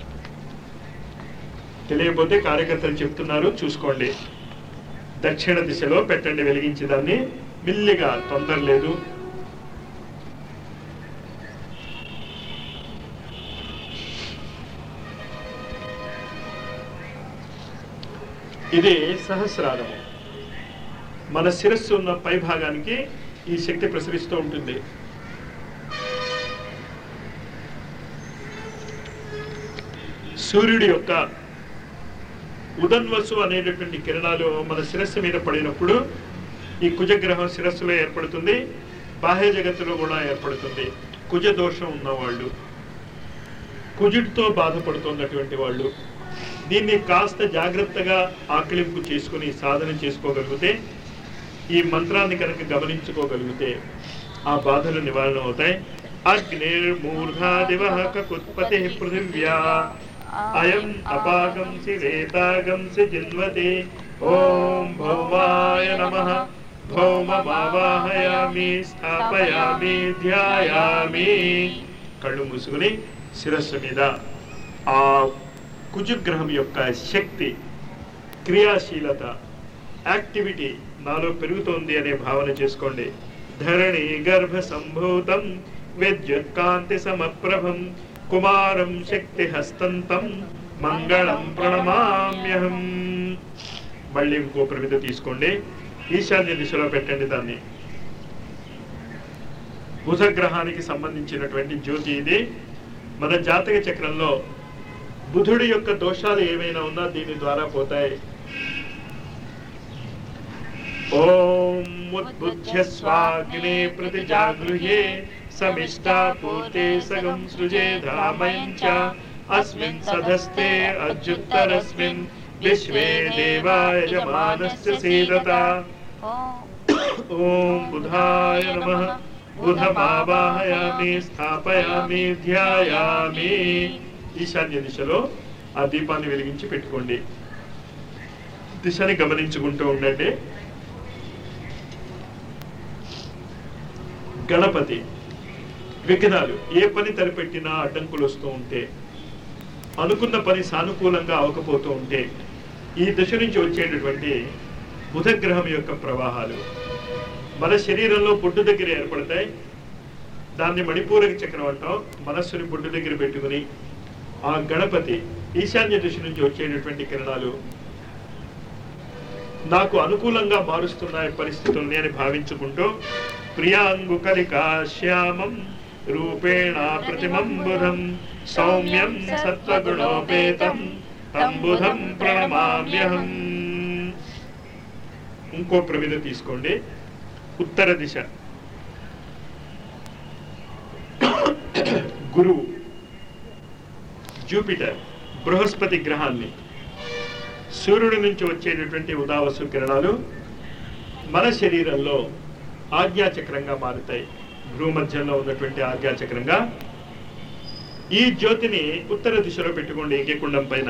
తెలియకపోతే కార్యకర్తలు చెప్తున్నారు, చూసుకోండి. దక్షిణ దిశలో పెట్టండి వెలిగించి దాన్ని. మెల్లిగా, తొందర లేదు. ఇది సహస్రారము. మన శిరస్సు ఉన్న పై భాగానికి ఈ శక్తి ప్రసరిస్తూ ఉంటుంది. సూర్యుడి యొక్క ఉదన్వసు అనేటటువంటి కిరణాలు మన శిరస్సు మీద పడినప్పుడు ఈ కుజగ్రహం శిరస్సులో ఏర్పడుతుంది, బాహ్య జగత్తులో కూడా ఏర్పడుతుంది. కుజ దోషం ఉన్నవాళ్ళు, కుజుడితో బాధపడుతున్నటువంటి వాళ్ళు దీన్ని కాస్త జాగ్రత్తగా ఆకలింపు చేసుకుని సాధన చేసుకోగలిగితే, ఈ మంత్రాన్ని కనుక గమనించుకోగలిగితే ఆ బాధలు నివారణ అవుతాయి. అగ్నిర్మూర్ధాదివః కకుత్పతి పృథివ్యా అయం అపాగంసి రేతాగంసి జిన్వతే. ఓం భౌమాయ నమః. భౌమమావాహయామి స్థాపయామి ధ్యాయామి. కళ్ళు మూసుకుని శిరస్సు మీద ఆ కుజగ్రహం యొక్క శక్తి, క్రియాశీలత, యాక్టివిటీ నాలో పెరుగుతోంది అనే భావన చేసుకోండి. ధరణి గర్భ సంభూతం విద్యుత్కాంతి సమప్రభం కుమారం శక్తి హస్తంతం మంగళం ప్రణమామ్యహం. మళ్ళీ ఇంకో ప్రమిద తీసుకోండి. ఈశాన్య దిశలో పెట్టండి దాన్ని. బుధగ్రహానికి సంబంధించినటువంటి జ్యోతి ఇది. మన జాతక చక్రంలో బుధుడి యొక్క దోషాలు ఏమైనా ఉన్నా దీని ద్వారా పోతాయి. ఓం ఉద్బుధ్యస్వాగ్నే ప్రతిజాగృహే సమిష్టా పూర్తే సగం సృజేధామయంచ అస్మిన్ సధస్తే అజ్యుత్తరస్మిన్ విశ్వే దేవాయ యజమానస్య సీదత. ఓం బుధాయ నమః. బుధమావాహయామి స్థాపయామి ధ్యాయామి. ఈశాన్య దిశలో ఆ దీపాన్ని వెలిగించి పెట్టుకోండి. దిశని గమనించుకుంటూ ఉండండి. గణపతి విఘ్నాలు, ఏ పని తలపెట్టినా అడ్డంకులు వస్తూ ఉంటే, అనుకున్న పని సానుకూలంగా అవకపోతూ ఉంటే, ఈ దశ నుంచి వచ్చేటటువంటి బుధగ్రహం యొక్క ప్రవాహాలు మన శరీరంలో బొడ్డు దగ్గర ఏర్పడతాయి. దాన్ని మణిపూరక చక్రం అంటాం. మనస్సుని బొడ్డు దగ్గర పెట్టుకుని ఆ గణపతి ఈశాన్య దిశ నుంచి వచ్చేటటువంటి కిరణాలు నాకు అనుకూలంగా మారుస్తున్నాయి పరిస్థితుల్ని అని భావించుకుంటూ ప్రియాంగుకలికా శ్యామం రూపేణ ప్రతిమం బుధం సౌమ్యం సత్వగుణోపేతం తం బుధం ప్రణమామ్యహం. ఇంకో ప్రమిద తీసుకోండి. ఉత్తర దిశ గురువు, జూపిటర్, బృహస్పతి గ్రహాన్ని, సూర్యుడి నుంచి వచ్చేటటువంటి ఉదావసు కిరణాలు మన శరీరంలో ఆజ్ఞాచక్రంగా మారుతాయి. భూమధ్యంలో ఉన్నటువంటి ఆజ్ఞాచక్రంగా ఈ జ్యోతిని ఉత్తర దిశలో పెట్టుకోండి. యజ్ఞకుండం పైన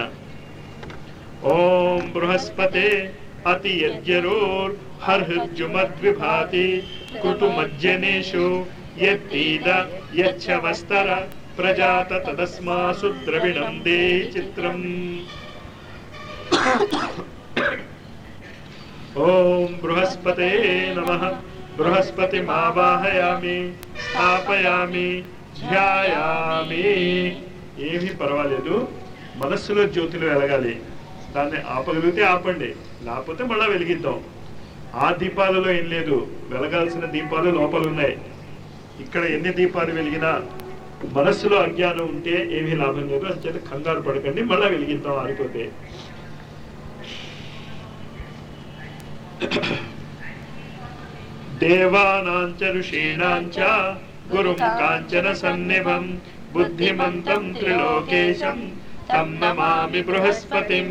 ఓం బృహస్పతే అతి యజ్ఞరోర్ హర్హృజ్జుమద్విభాతి కుటుమజ్జనేషు యత్తీద యచ్చవస్తర ప్రజాత తదస్మాసు ద్రవిణం దే చిత్రం. ఓం బృహస్పతి బృహస్పతయే నమః బృహస్పతిమావాహయామి స్థాపయామి ధ్యాయామి. ఏమీ పర్వాలేదు, మనస్సులో జ్యోతిలో వెలగాలి. దాన్ని ఆపగలిగితే ఆపండి, లేకపోతే మళ్ళా వెలిగిద్దాం. ఆ దీపాలలో ఏం లేదు, వెలగాల్సిన దీపాలు లోపల ఉన్నాయి. ఇక్కడ ఎన్ని దీపాలు వెలిగినా మనస్సులో అజ్ఞానం ఉంటే ఏమీ లాభం లేదు. అంచేత కంగారు పడకండి, మళ్ళా వెలిగిద్దాం ఆరిపోతే. దేవానాంచ ఋషీణాంచ గురుం కాంచన సన్నిభం బుద్ధిమంతం త్రిలోకేశం తం నమామి బృహస్పతిం.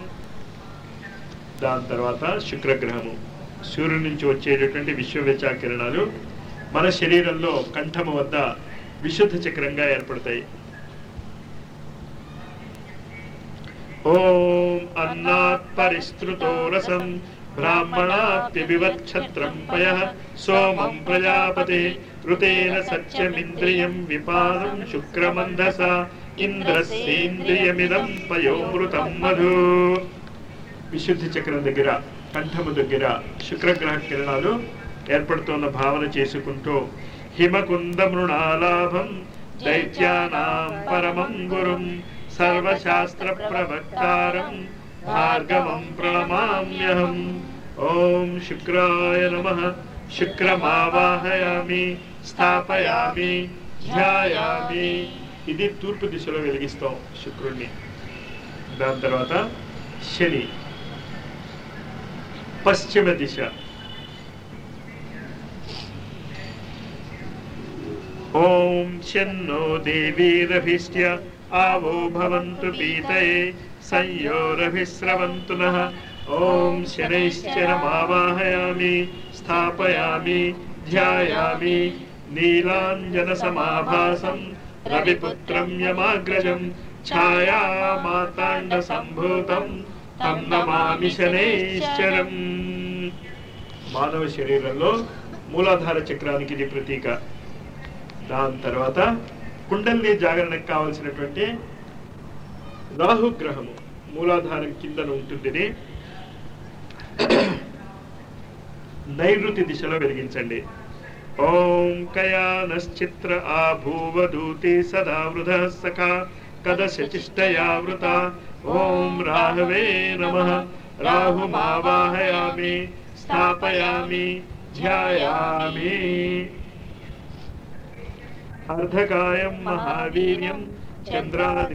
దాని తర్వాత శుక్రగ్రహము. సూర్యుడి నుంచి వచ్చేటటువంటి విశ్వవేచా కిరణాలు మన శరీరంలో కంఠము వద్ద విశుద్ధ చక్రంగా ఏర్పడతాయి. ఓం అన్నాత్ పరిస్తృతో రసం బ్రాహ్మణాత్ వివక్షత్రం పయః సోమం ప్రజాపతే ఋతేన సత్యమింద్రియం విపానం శుక్రమందస ఇంద్రస్యేంద్రియమిదం పయోమృతం మధు. విశుద్ధి చక్రం దగ్గర కంఠము దగ్గర శుక్రగ్రహ కిరణాలు ఏర్పడుతున్న భావన చేసుకుంటూ హిమకుంద మృణాలాభం దైత్యానాం పరమం గురుం సర్వశాస్త్ర ప్రవక్తారం భార్గవం ప్రణమామ్యహం. ఓం శుక్రాయ నమః శుక్రమావాహయామి స్థాపయామి ధ్యాయామి. ఇది తూర్పు దిశలో వెలిగిస్తాం శుక్రుణ్ణి. దాని తర్వాత శని పశ్చిమ దిశ. ఓం శన్నో దేవీరభిష్ట్య आवो भवन्तु पीतये संयोरभिस्रवन्तु नः. ओम शनैश्चरमावाहयामि स्थापयामि ध्यायामि नीलाञ्जनसमाभासं रविपुत्रं यमाग्रजं छायामाताण्डसम्भूतं तं नमामि शनैश्चरं. మానవ శరీరంలో మూలాధార చక్రానికి ఇది ప్రతీక. దాని తర్వాత కుండల్ని జాగరణకు కావలసినటువంటి రాహుగ్రహము మూలాధారం కిందన ఉంటుంది. నైరుతి దిశలో వెలిగించండి. ఓం కయానశ్చిత్ర ఆభూవదూతి సదా వృధ సఖా కదశచిష్టయావృత. ఓం రాహవే నమః రాహుమావాహయామి స్థాపయామి ధ్యాయామి. అర్ధకాయం మహావీర్యం చంద్రాది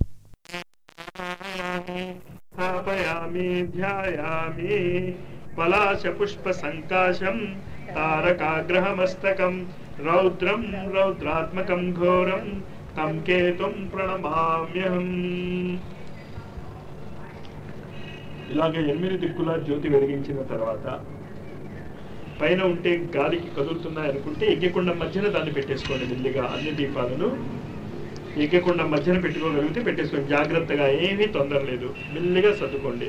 స్థాపయామి ధ్యాయామి. పలాశ పుష్ప సంకాశం తారకాగ్రహమస్తకం రౌద్రం రౌద్రాత్మకం ఘోరం తం కేతుం ప్రణమామ్యహం. ఇలాగ 8 దిక్కుల జ్యోతి వెలిగించిన తర్వాత పైన ఉంటే గాలికి కదులుతున్నాయి అనుకుంటే యజ్ఞకుండం మధ్యన దాన్ని పెట్టేసుకోండి. మెల్లిగా అన్ని దీపాలను యజ్ఞకుండం మధ్యన పెట్టుకోగలిగితే పెట్టేసుకోండి. జాగ్రత్తగా, ఏమీ తొందర లేదు, మెల్లిగా సర్దుకోండి.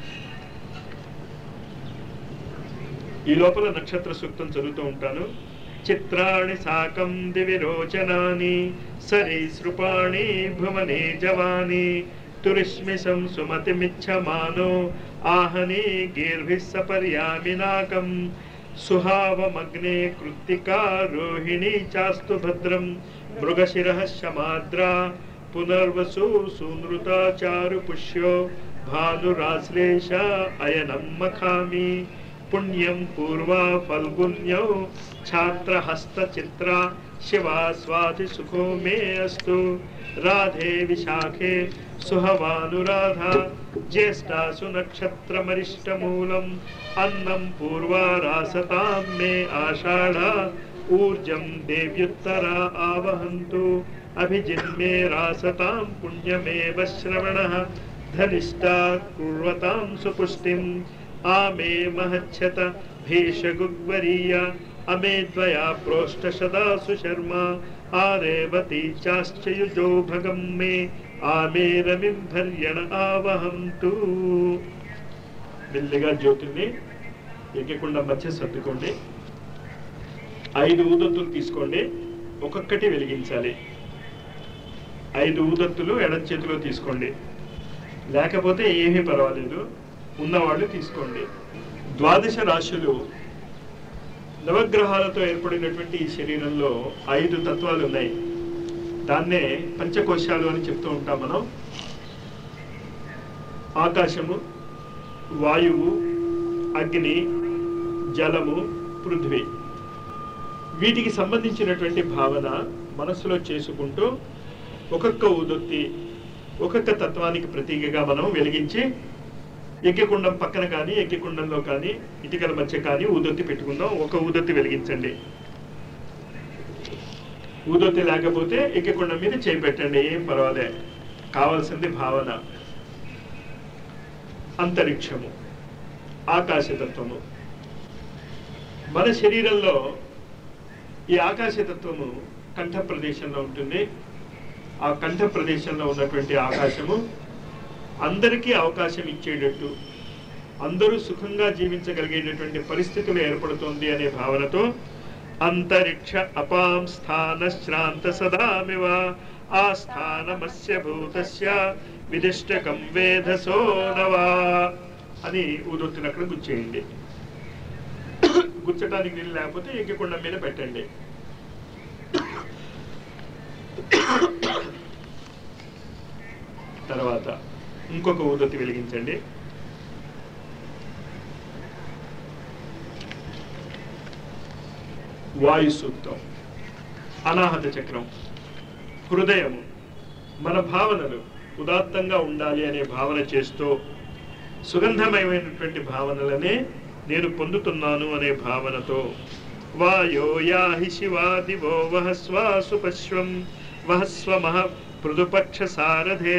ఈ లోపల నక్షత్ర సూక్తం చదువుతూ ఉంటాను. చిత్రాణి సాకం దివిరోచనాని సరీసృపాణి భువనే జవాని తురిష్మిషం సుమతిమిచ్చమానో ఆహని గీర్భిః సపర్యామినాకం సుహావమగ్నే కృత్తికా రోహిణీ చాస్తు భద్రం మృగశిరః శమాద్రా పునర్వసు సూనృతా చారు పుష్యో భానురాశ్లేష అయనం మఖామి పుణ్యం పూర్వా ఫల్గున్యౌ ఛాత్రహస్త చిత్ర శివా స్వాతి సుఖో మే అస్తు రాధే విశాఖే సుహవానురాధా జ్యేష్ఠాసు నక్షత్రమరిష్టమూలం అన్నం పూర్వారాసతాం మే ఆషాఢా ఊర్జం దేవ్యుత్తరా ఆవహంతు అభిజిన్మే రాసతాం పుణ్యమేవ శ్రవణః ధనిష్టా కుర్వతాం సుపుష్టిం ఆమే మహచ్చత భీషగుగ్వరీయ అమే ద్వయా ప్రోష్టశదాసు శర్మ ఆరేవతి చాశ్చయుజో భగం మే ఆమే రమిం భర్యణ ఆవహంతు. మెల్లిగా జ్యోతిని యజ్ఞకుండం మధ్య సర్దుకోండి. 5 ఊదత్తులు తీసుకోండి, ఒక్కొక్కటి వెలిగించాలి. 5 ఊదత్తులు ఎడం చేతిలో తీసుకోండి, లేకపోతే ఏమీ పర్వాలేదు, ఉన్నవాళ్ళు తీసుకోండి. 12 రాశులు నవగ్రహాలతో ఏర్పడినటువంటి ఈ శరీరంలో 5 తత్వాలు ఉన్నాయి. దాన్నే పంచకోశాలు అని చెప్తూ ఉంటాం మనం. ఆకాశము, వాయువు, అగ్ని, జలము, పృథ్వీ. వీటికి సంబంధించినటువంటి భావన మనస్సులో చేసుకుంటూ ఒక్కొక్క ఊదొత్తి ఒక్కొక్క తత్వానికి ప్రతీకగా మనం వెలిగించి యజ్ఞకుండం పక్కన కానీ యజ్ఞకుండంలో కానీ ఇటుకల మధ్య కానీ ఊదొత్తి పెట్టుకుందాం. ఒక ఊదొత్తి వెలిగించండి. ఊదొత్తి లేకపోతే యజ్ఞకుండం మీద చేయి పెట్టండి, ఏం పర్వాలే. కావాల్సింది భావన. అంతరిక్షము, ఆకాశతత్వము. మన శరీరంలో ఈ ఆకాశతత్వము కంఠ ప్రదేశంలో ఉంటుంది. ఆ కంఠ ప్రదేశంలో ఉన్నటువంటి ఆకాశము అందరికీ అవకాశం ఇచ్చేటట్టు, అందరూ సుఖంగా జీవించగలిగేటటువంటి పరిస్థితులు ఏర్పడుతుంది అనే భావనతో అంతరిక్ష అపాం స్థాన శ్రాంత సదామివ ఆస్థానమస్య భూతస్య విదిష్టకం వేధసో నవా అని ఊదొత్తిని అక్కడ గుచ్చేయండి. గుచ్చటానికి నీళ్ళు లేకపోతే యజ్ఞకుండం మీద పెట్టండి. తర్వాత ఇంకొక ఊదొత్తి వెలిగించండి. వాయు సూక్తం, అనాహత చక్రం, హృదయము. మన భావనలు ఉదాత్తంగా ఉండాలి అనే భావన చేస్తూ సుగంధమయమైనటువంటి భావనలనే నేను పొందుతున్నాను అనే భావనతో వాయో యాహి శివాదివో వహస్వాసు పశ్వం వహస్వమః పృథుపక్ష సారథే.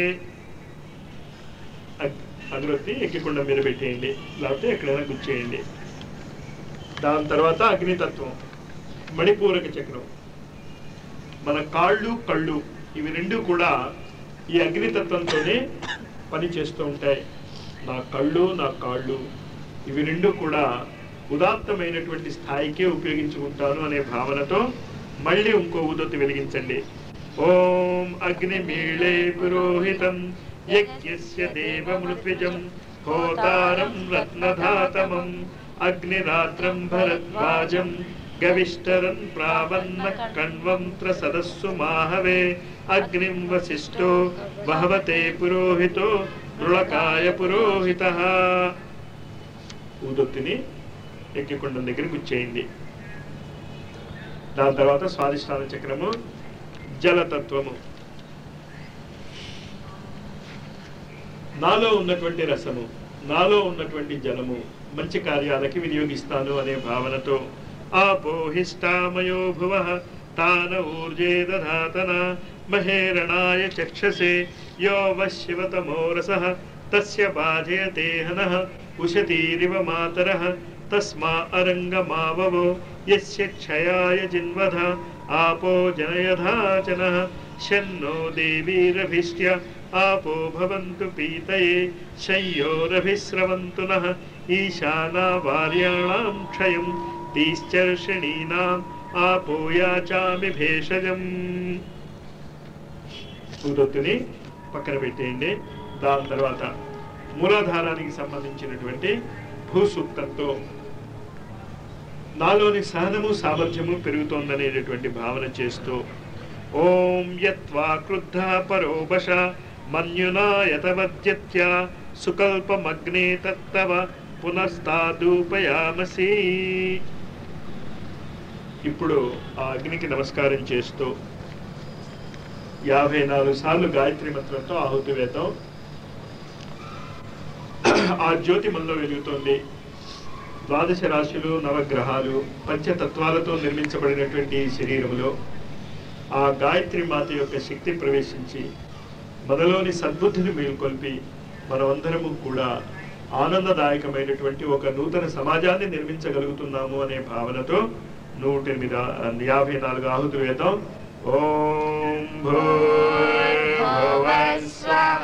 అగ్రొత్తి యజ్ఞకుండం మీద పెట్టేయండి, లేకపోతే ఎక్కడైనా గుచ్చేయండి. దాని తర్వాత అగ్నితత్వం, మణిపూరక చక్రం. మన కాళ్ళు కళ్ళు ఇవి రెండు కూడా ఈ అగ్నితత్వంతోనే పని చేస్తూ ఉంటాయి. నా కళ్ళు నా కాళ్ళు ఇవి రెండు కూడా ఉదాత్తమైనటువంటి స్థాయికే ఉపయోగించుకుంటాను అనే భావనతో మళ్ళీ ఇంకో ఊదొత్తి వెలిగించండి. ఓం అగ్నిమీళే పురోహితం యజ్ఞస్య దేవమృత్విజం హోతారం రత్నధాతమం అగ్నిరాత్రం భరద్వాజం గవిష్టరం ప్రావన్న కణ్వంత్ర సదస్సు మాహవే అగ్నిం వసిష్ఠో బహవతే పురోహితో మృళకాయ పురోహితః. ఊదొత్తిని యజ్ఞకుండం దగ్గర గుచ్చేయండి. దాని తర్వాత స్వాదిష్టాన చక్రము, జలతత్వము. నాలో ఉన్నటువంటి రసము, నాలో ఉన్నటువంటి జలము మంచి కార్యాలకి వినియోగిస్తాను అనే భావనతో ఆపోహిష్టామయో భువః తాన ఊర్జే దధాతన మహేరణాయ చక్షసే యో వశివతమో రసః తస్య బాధయతే హనః ఉషతీరివ మాతరః తస్మా అరంగమావవో యస్య క్షయాయ జిన్వధ ఆపో జనయధాచనః శన్నో దేవీరభిష్ట్య ఆపో భవంతు పీతయే శయ్యోరభిస్రవంతు నః ఈశానా వార్యాణాం క్షయం తీశ్చర్షణీనాం ఆపో యాచామి భేషజం. ఊదొత్తిని పక్కన పెట్టేయండి. దాని తర్వాత మూలాధారానికి సంబంధించినటువంటి భూసూక్తంతో నాలోని సహనము సామర్థ్యము పెరుగుతోందనేటటువంటి భావన చేస్తూ ఓం యత్వా క్రుద్ధ పరోబష మన్యునా యతవద్యత్య సుకల్పమగ్నే తత్తవ పునస్తాదూపయామసి. ఇప్పుడు ఆ అగ్నికి నమస్కారం చేస్తూ 54 సార్లు గాయత్రి మంత్రంతో ఆహుతి వేద్దాం. ఆ జ్యోతి మనలో వెలుగుతోంది. 12 రాశులు, నవగ్రహాలు, పంచతత్వాలతో నిర్మించబడినటువంటి శరీరంలో ఆ గాయత్రి మాత యొక్క శక్తి ప్రవేశించి మనలోని సద్బుద్ధిని మేల్కొల్పి మనమందరము కూడా ఆనందదాయకమైనటువంటి ఒక నూతన సమాజాన్ని నిర్మించగలుగుతున్నాము అనే భావనతో 154 ఆహుతులు వేద్దాం. ఓం భూర్భువః స్వః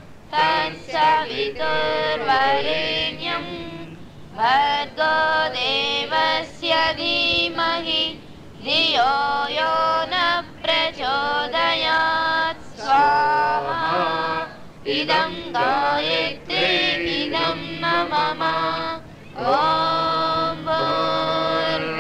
తత్సవితుర్వరేణ్యం భర్గో దేవస్య ధీమహి ధియో యో న ప్రచోదయాత్. స్వాహా ఇదం గాయత్రీ ఇదం న మమ. ఓం భూర్భువః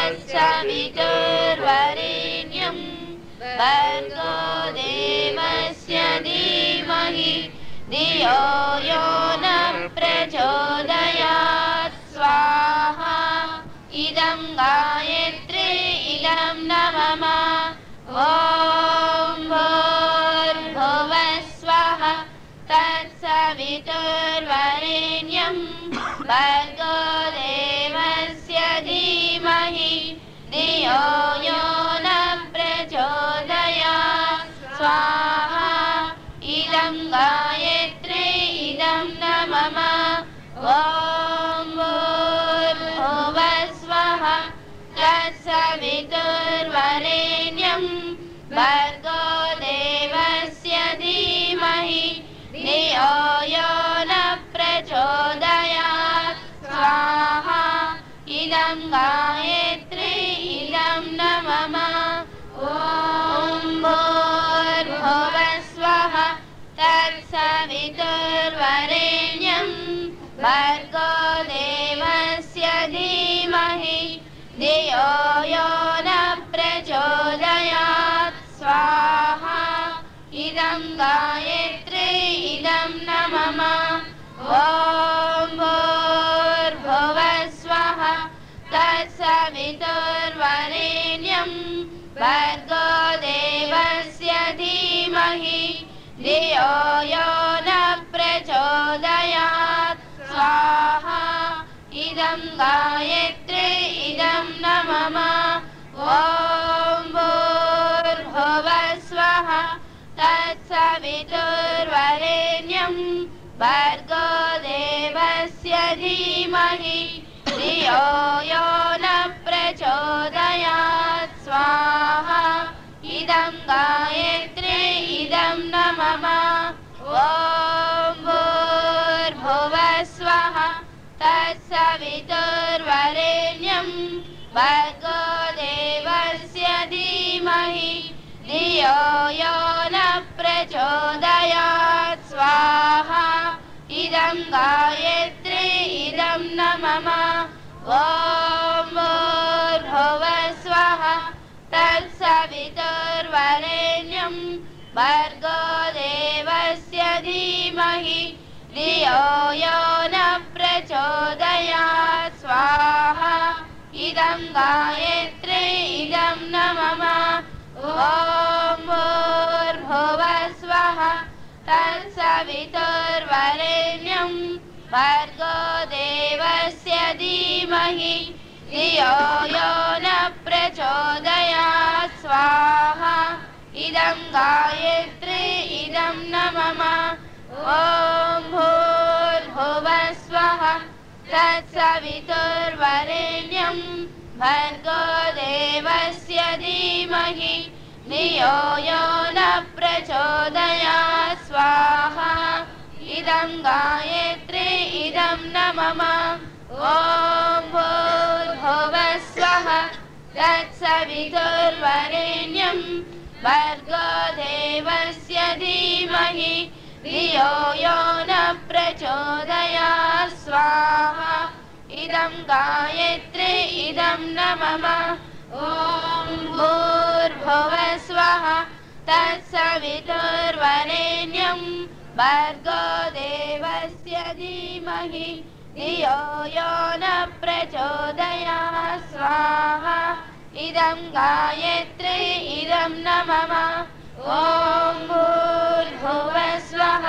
तत्सवितुर्वरेण्यं भर्गो देवस्य धीमहि धियो यो न प्रचोदयात् स्वाहा इदं गायत्री इदं न मम ॐ भूर्भुवः स्वः तत्सवितुर्वरेण्यं भर्गो देवस्य धीमहि धियो यो न प्रचोदयात् स्वाहा इदं गायत्री इदं न मम ॐ भूर्भुवः स्वः तत्सवितुर्वरेण्यं भर्गो देवस्य धीमहि धियो यो न प्रचोदयात् स्वाहा इदं गायत्री इदं न मम ॐ भूर्भुवः स्वः तत्सवितुर्वरेण्यं भर्गो देवस्य धीमहि धियो यो न प्रचोदयात् स्वाहा इदं गायत्री इदं न मम ॐ भूर्भुवः स्वः तत्सवितुर्वरेण्यं भर्गो देवस्य धीमहि धियो यो न प्रचोदयात् स्वाहा इदं गायत्री इदं न मम ॐ भूर्भुवः स्वः तत्सवितुर्वरेण्यं भर्गो देवस्य धीमहि धियो यो न प्रचोदयात् स्वाहा इदं गायत्री इदं न मम ॐ भूर्भुवः स्वः तत्सवितुर्वरेण्यं भर्गो देवस्य धीमहि धियो यो न प्रचोदयात् स्वाहा इदं गायत्री इदं न मम ॐ भूर्भुवः स्वः तत्सवितुर्वरेण्यं भर्गो देवस्य धीमहि धियो यो न प्रचोदयात् स्वाहा इदं गायत्री इदं न मम ॐ भूर्भुवः स्वः तत्सवितुर्वरेण्यं भर्गो देवस्य धीमहि धियो यो न प्रचोदयात् स्वाहा इदं गायत्री इदं न मम ॐ भूर्भुवः स्वः तत्सवितुर्वरेण्यं भर्गो देवस्य धीमहि धियो यो न प्रचोदयात् स्वाहा इदं गायत्री इदं न मम ॐ भूर्भुवः स्वः तत्सवितुर्वरेण्यं भर्गो देवस्य धीमहि धियो यो न प्रचोदयात् स्वाहा इदं गायत्री इदं न मम ॐ भूर्भुवः स्वः तत्सवितुर्वरेण्यं भर्गो देवस्य धीमहि धियो यो न प्रचोदयात् स्वाहा इदं गायत्री इदं न मम ॐ भूर्भुवः स्वः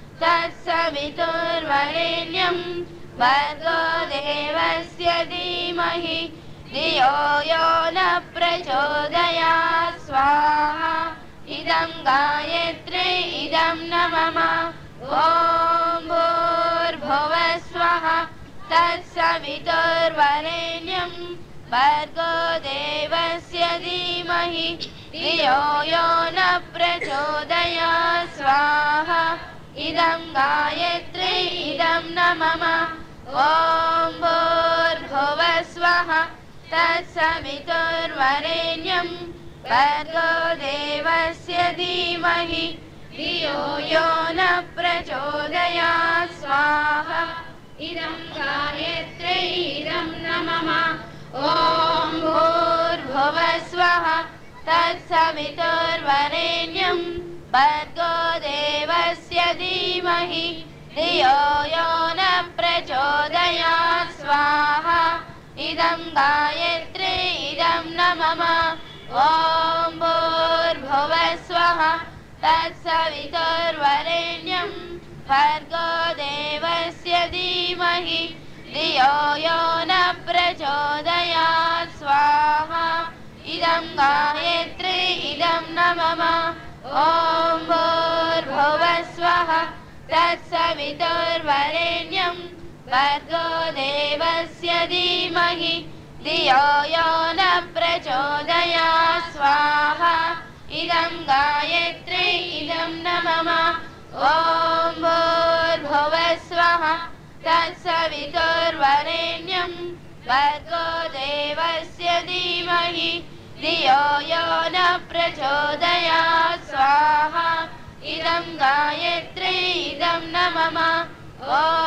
तत्सवितुर्वरेण्यं भर्गो देवस्य धीमहि धियो यो न प्रचोदयात् स्वाहा इदं गायत्री इदं न मम ॐ भूर्भुवः स्वः तत्सवितुर्वरेण्यं भर्गो देवस्य धीमहि धियो यो न प्रचोदयात् स्वाहा इदं गायत्री इदं न मम ॐ भूर्भुवः स्वः तत्सवितुर्वरेण्यं भर्गो देवस्य धीमहि धियो यो न प्रचोदयात् स्वाहा इदं गायत्री इदं न मम ॐ भूर्भुवस्वः तत्सवितुर्वरेण्यं भर्गो देवस्य धीमहि धियो यो न प्रचोदयात् स्वाहा इदं गायत्री इदं न मम ॐ भूर्भुवस्वः तत्सवितुर्वरेण्यं भर्गो देवस्य धीमहि धियो यो न प्रचोदयात् स्वाहा इदं गायत्री इदं न मम ॐ भूर्भुवस्वः तत्सवितुर्वरेण्यं भर्गो देवस्य धीमहि धियो यो न प्रचोदयात् स्वाहा इदं गायत्री इदं न मम ॐ भूर्भुवस्वः तत्सवितुर्वरेण्यं भर्गो देवस्य धीमहि धियो यो न प्रचोदयात् स्वाहा इदं गायत्री इदं न मम ॐ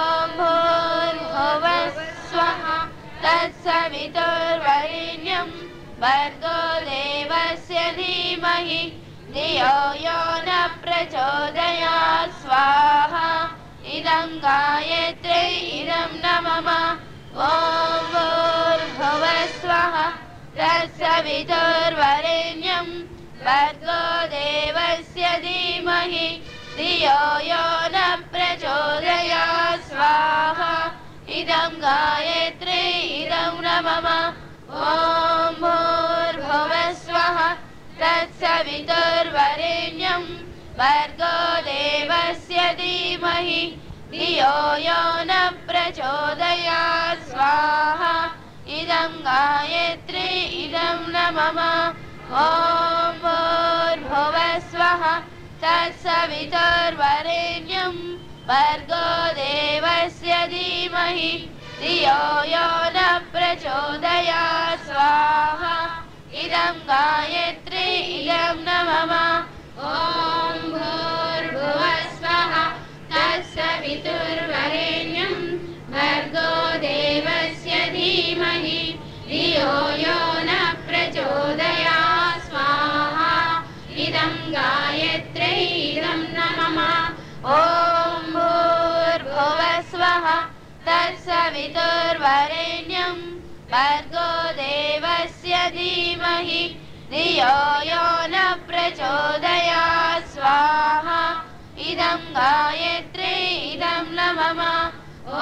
भूर्भुवस्वः तत्सवितुर्वरेण्यं भर्गो देवस्य धीमहि धियो यो न प्रचोदयात् स्वाहा इदं गायत्री इदं न मम ॐ भूर्भुवस्वः तत्सवितुर्वरेण्यं भर्गो देवस्य धीमहि धियो यो न प्रचोदयात् स्वाहा इदं गायत्री इदं न मम ॐ भूर्भुवस्वः तत्सवितुर्वरेण्यं भर्गो देवस्य धीमहि धियो यो न प्रचोदयात् स्वाहा इदं गायत्री इदं न मम ॐ भूर्भुवस्वः तत्सवितुर्वरेण्यं भर्गो देवस्य धीमहि धियो यो न प्रचोदयात् स्वाहा इदं गायत्री इदं न मम ॐ भूर्भुवस्वः तत्सवितुर्वरेण्यं भर्गो देवस्य धीमहि धियो यो न प्रचोदयात् स्वाहा इदं गायत्री इदं न मम ॐ भूर्भुवस्वः तत्सवितुर्वरेण्यं भर्गो देवस्य धीमहि धियो यो न प्रचोदयात् स्वाहा इदं गायत्री इदं न मम ॐ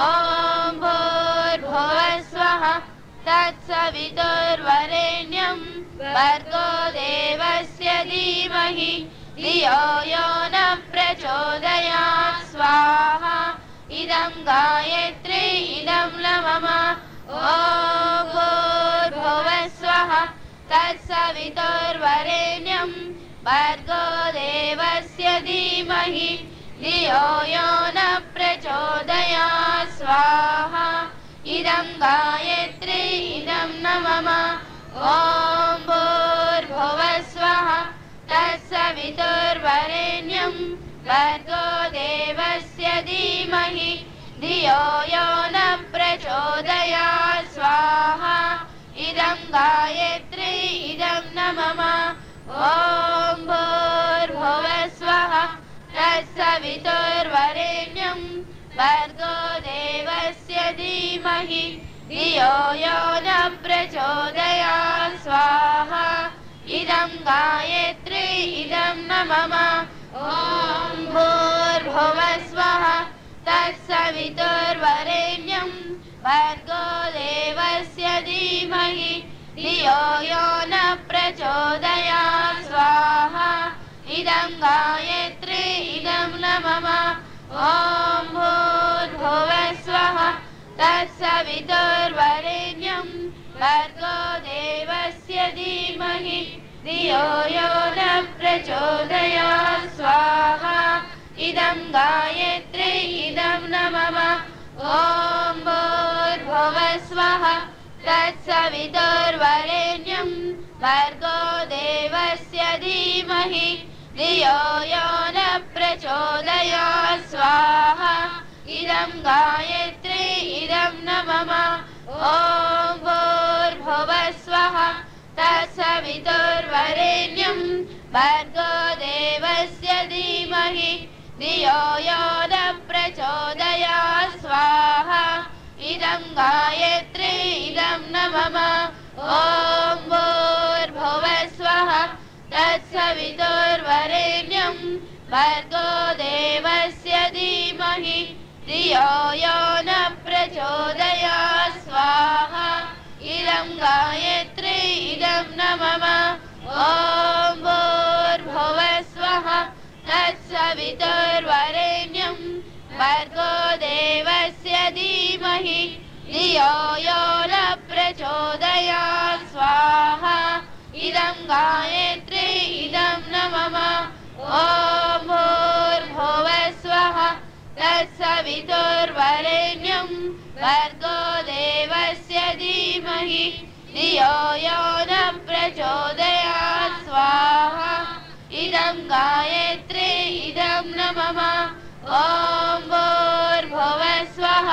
भूर्भुवस्वः तत्सवितुर्वरेण्यं भर्गो देवस्य धीमहि धियो यो न प्रचोदयात् स्वाहा इदं गायत्री इदं न मम ॐ भूर्भुवस्वः तत्सवितुर्वरेण्यं भर्गो देवस्य धीमहि धियो यो न प्रचोदयात् स्वाहा इदं गायत्री इदं न मम ॐ भूर्भुवस्वः तत्सवितुर्वरेण्यं भर्गो देवस्य धीमहि धियो यो न प्रचोदयात् स्वाहा इदं गायत्री इदं न मम ॐ भूर्भुवस्वः तत्सवितुर्वरेण्यं भर्गो देवस्य धीमहि धियो यो न प्रचोदयात् स्वाहा इदं गायत्री इदं न मम ॐ भूर्भुवस्वः तत्सवितुर्वरेण्यं भर्गो देवस्य धीमहि धियो यो न प्रचोदयात् स्वाहा इदं गायत्री इदं न मम ॐ भूर्भुवस्वः तत्सवितुर्वरेण्यं भर्गो देवस्य धीमहि धियो यो न प्रचोदयात् स्वाहा इदं गायत्री इदं न मम ॐ भूर्भुवस्वः तत्सवितुर्वरेण्यं भर्गो देवस्य धीमहि धियो यो न प्रचोदयात् स्वाहा इदं गायत्री इदं न मम ॐ भूर्भुवस्वः तत्सवितुर्वरेण्यं भर्गो देवस्य धीमहि धियो यो न प्रचोदयात् स्वाहा इदं गायत्री इदं न मम ॐ भूर्भुवः स्वः तत्सवितुर्वरेण्यं भर्गो देवस्य धीमहि धियो यो न प्रचोदयात् स्वाहा इदं गायत्री इदं न मम ॐ भूर्भुवः स्वः तत्सवितुर्वरेण्यं भर्गो देवस्य धीमहि धियो यो न प्रचोदयात् स्वाहा इदं गायत्री इदं न मम ॐ भूर्भुवः स्वः तत्सवितुर्वरेण्यं भर्गो देवस्य धीमहि धियो यो न प्रचोदयात् स्वाहा इदं गायत्री इदं न मम ॐ भूर्भुवः स्वः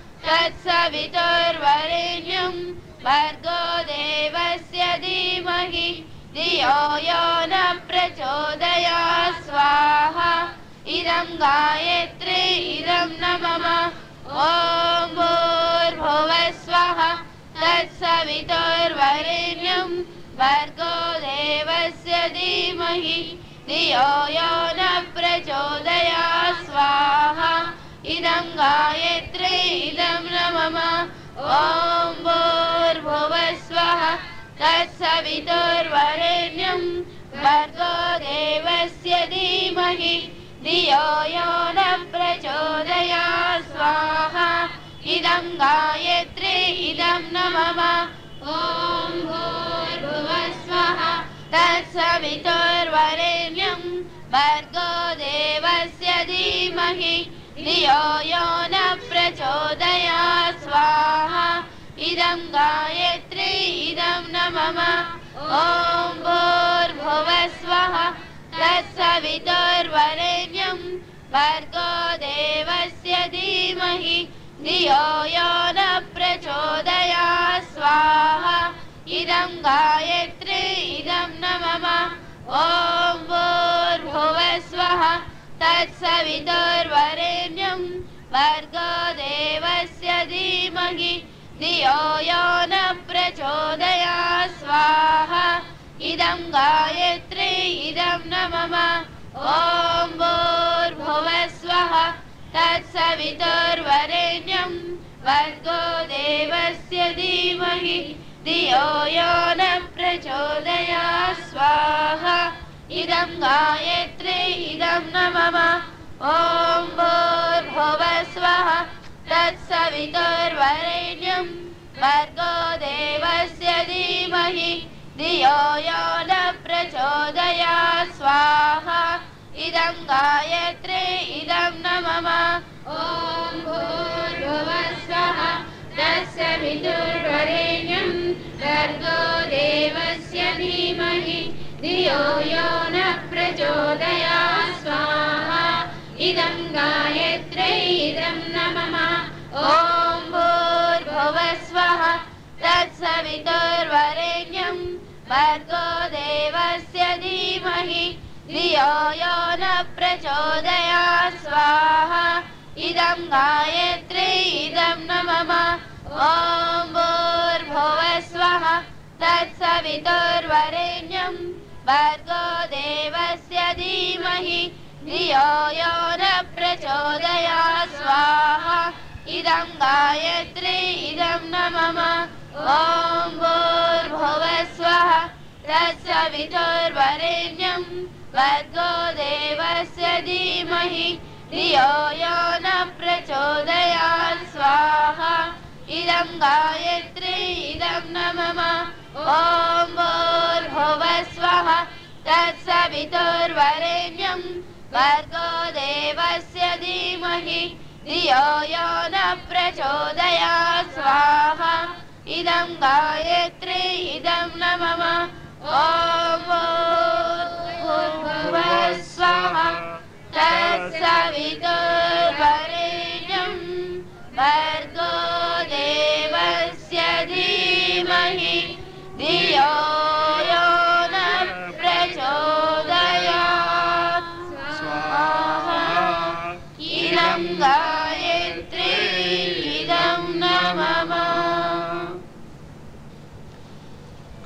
तत्सवितुर्वरेण्यं भर्गो देवस्य धीमहि धियो यो न प्रचोदयात् स्वाहा इदं गायत्री इदं न मम ॐ भूर्भुवः स्वः तत्सवितुर्वरेण्यं भर्गो देवस्य धीमहि धियो यो न प्रचोदयात् स्वाहा इदं गायत्री इदं न मम ॐ भूर्भुवः स्वः तत्सवितुर्वरेण्यं भर्गो देवस्य धीमहि धियो यो न प्रचोदयात् स्वाहा इदं गायत्री इदं न मम ॐ भूर्भुवः स्वः तत्सवितुर्वरेण्यं भर्गो देवस्य धीमहि धियो यो न प्रचोदयात् स्वाहा इदं गायत्री इदं न मम ॐ भूर्भुवः स्वः तत्सवितुर्वरेण्यं भर्गो देवस्य धीमहि धियो यो न प्रचोदयात् स्वाहा इदं गायत्री इदं न मम ॐ भूर्भुवः स्वः तत्सवितुर्वरेण्यं भर्गो देवस्य धीमहि धियो यो न प्रचोदयात् स्वाहा इदं गायत्री इदं न मम ॐ भूर्भुवः स्वः तत्सवितुर्वरेण्यं भर्गो देवस्य धीमहि धियो यो न प्रचोदयात् स्वाहा इदं गायत्री इदं न मम ॐ भूर्भुवः स्वः तत्सवितुर्वरेण्यं भर्गो देवस्य धीमहि धियो यो न प्रचोदयात् स्वाहा इदं गायत्री इदं न मम ॐ भूर्भुवः स्वः तत्सवितुर्वरेण्यं भर्गो देवस्य धीमहि धियो यो न प्रचोदयात् स्वाहा इदं गायत्री इदं न मम ॐ भूर्भुवः स्वः तत्सवितुर्वरेण्यं भर्गो देवस्य धीमहि धियो यो न प्रचोदयात् स्वाहा इदं गायत्री इदं न मम ॐ भूर्भुवः स्वः तत्सवितुर्वरेण्यं भर्गो देवस्य धीमहि धियो यो न प्रचोदयात् स्वाहा इदं गायत्री इदं न मम ॐ भूर्भुवः स्वः तत्सवितुर्वरेण्यं भर्गो देवस्य धीमहि धियो यो न प्रचोदयात् स्वाहा इदं गायत्री इदं न मम ॐ भूर्भुवः स्वः तत्सवितुर्वरेण्यं भर्गो देवस्य धीमहि धियो यो न प्रचोदयात् स्वाहा इदं गायत्री इदं न मम ॐ भूर्भुवः स्वः तत्सवितुर्वरेण्यं भर्गो देवस्य धीमहि धियो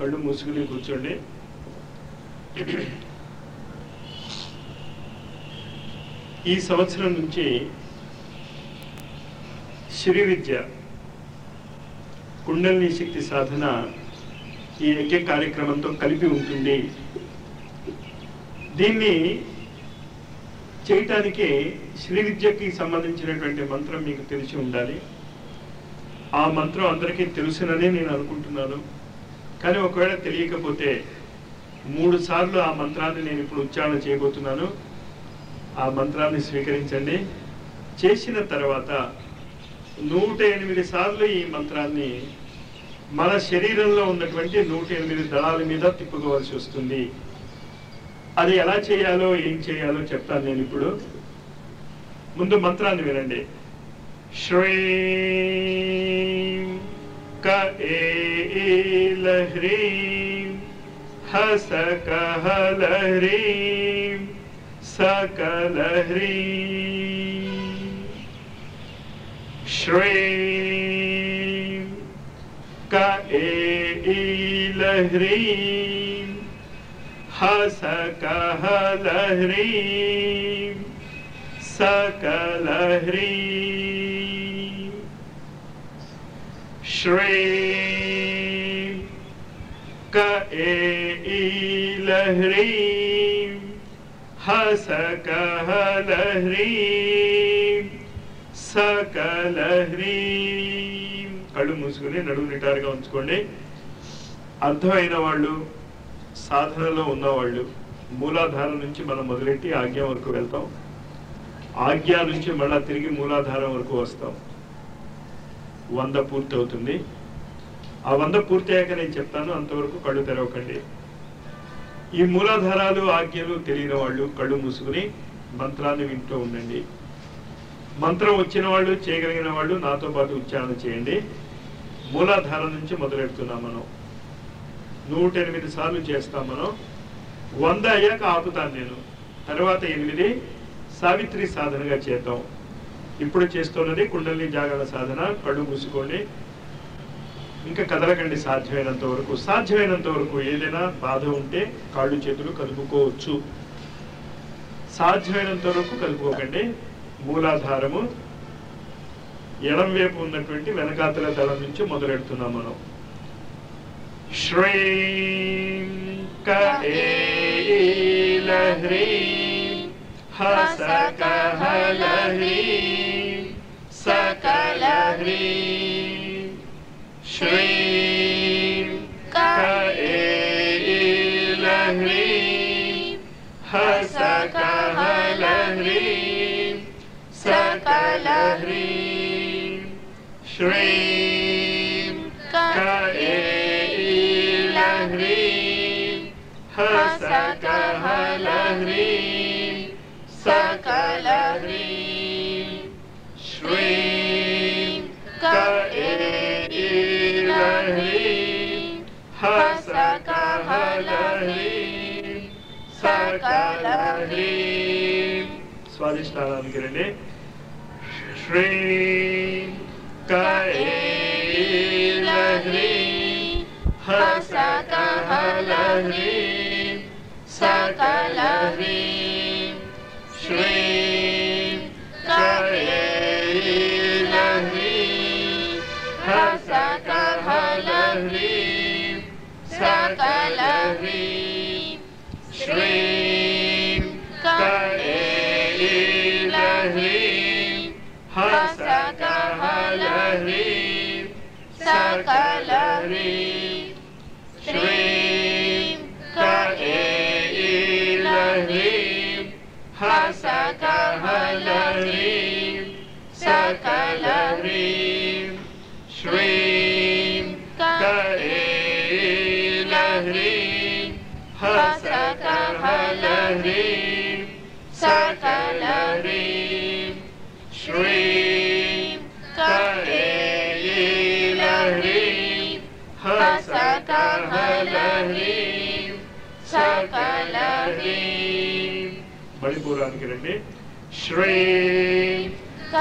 కళ్ళు మూసుకుని కూర్చోండి. ఈ సంవత్సరం నుంచి శ్రీ విద్య కుండలిని శక్తి సాధన ఈ యజ్ఞ కార్యక్రమంతో కలిపి ఉంటుంది. దీన్ని చేయటానికి శ్రీ విద్యకి సంబంధించినటువంటి మంత్రం మీకు తెలిసి ఉండాలి. ఆ మంత్రం అందరికీ తెలుసుననే నేను అనుకుంటున్నాను. కానీ ఒకవేళ తెలియకపోతే 3 సార్లు ఆ మంత్రాన్ని నేను ఇప్పుడు ఉచ్చారణ చేయబోతున్నాను. ఆ మంత్రాన్ని స్వీకరించండి. చేసిన తర్వాత 108 సార్లు ఈ మంత్రాన్ని మన శరీరంలో ఉన్నటువంటి 108 దళాల మీద తిప్పుకోవాల్సి వస్తుంది. అది ఎలా చేయాలో ఏం చేయాలో చెప్తాను నేను ఇప్పుడు. ముందు మంత్రాన్ని వినండి. శ్రీం క లహ్రీం హసకహ లహ్రీం సకలహ్రీం. శ్రీం క లహ్రీం హసకహ లహ్రీం సకలహ్రీం. శ్రీం క లహ్రీం హసకహ లహ్రీం సకలహ్రీం. కళ్ళు మూసుకుని నడుము నిటారుగా ఉంచుకోండి. అర్థమైన వాళ్ళు, సాధనలో ఉన్నవాళ్ళు మూలాధారం నుంచి మనం మొదలెట్టి ఆజ్ఞ వరకు వెళ్తాం. ఆజ్ఞ నుంచి మళ్ళా తిరిగి మూలాధారం వరకు వస్తాం. 100 పూర్తి అవుతుంది. ఆ 100 పూర్తి అయ్యాక నేను చెప్తాను. అంతవరకు కళ్ళు తెరవకండి. ఈ మూలాధారాలు ఆజ్ఞలు తెలియని వాళ్ళు కళ్ళు మూసుకుని మంత్రాన్ని వింటూ ఉండండి. మంత్రం వచ్చిన వాళ్ళు, చేయగలిగిన వాళ్ళు నాతో పాటు ఉచ్చారణ చేయండి. మూలాధారం నుంచి మొదలెడుతున్నాం మనం. 108 సార్లు చేస్తాం మనం. 100 అయ్యాక ఆపుతాను నేను. తర్వాత 8 సావిత్రి సాధనగా చేద్దాం. ఇప్పుడు చేస్తున్నది కుండలిని జాగరణ సాధన. కళ్ళు మూసుకోండి. ఇంకా కదలకండి సాధ్యమైనంత వరకు. సాధ్యమైనంత వరకు ఏదైనా బాధ ఉంటే కాళ్ళు చేతులు కలుపుకోవచ్చు. సాధ్యమైనంత వరకు కలుపుకోకండి. మూలాధారము ఎడం వైపు ఉన్నటువంటి వెనకాతల దళం నుంచి మొదలెడుతున్నాం మనం. శ్రీం క లహ్రీం హసకహ లహ్రీం సకలహ్రీం. శ్రీం క లహ్రీం హసకహ లహ్రీం సకలహ్రీం. శ్రీం క లహ్రీం హసకహ లహ్రీం సకలహ్రీం. శ్రీం క లహ్రీం హసకహ లహ్రీం సకలహ్రీం. స్వాదిష్టానానికి రండి. శ్రీం క లహ్రీం హసకహ లహ్రీం సకలహ్రీం. శ్రీం క లహ్రీం హసకహ లహ్రీం సకలహ్రీం. శ్రీం క లహ్రీం హసకహ లహ్రీం సకలహ్రీం. శ్రీం క లహ్రీం హసకహ లహ్రీం సకలహ్రీం. శ్రీం క లహ్రీం హసకహ లహ్రీం సకలహ్రీం. శ్రీం క లహ్రీం హసకహ లహ్రీం సకలహ్రీం. మణిపూరానికి రండి. శ్రీం క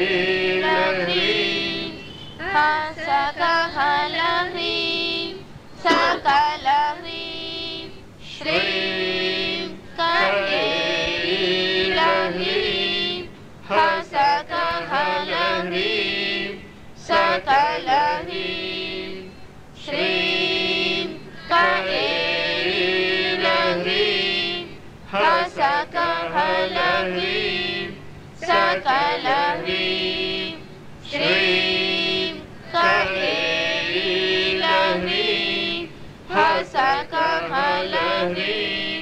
లహ్రీం హసకహ లహ్రీం सकलह्रीं श्रीं कैलह्रीं हसकलह्रीं सकलह्रीं श्रीं कैलह्रीं हसकलह्रीं सकलह्रीं श्रीं कैलह्रीं हसकलह्रीं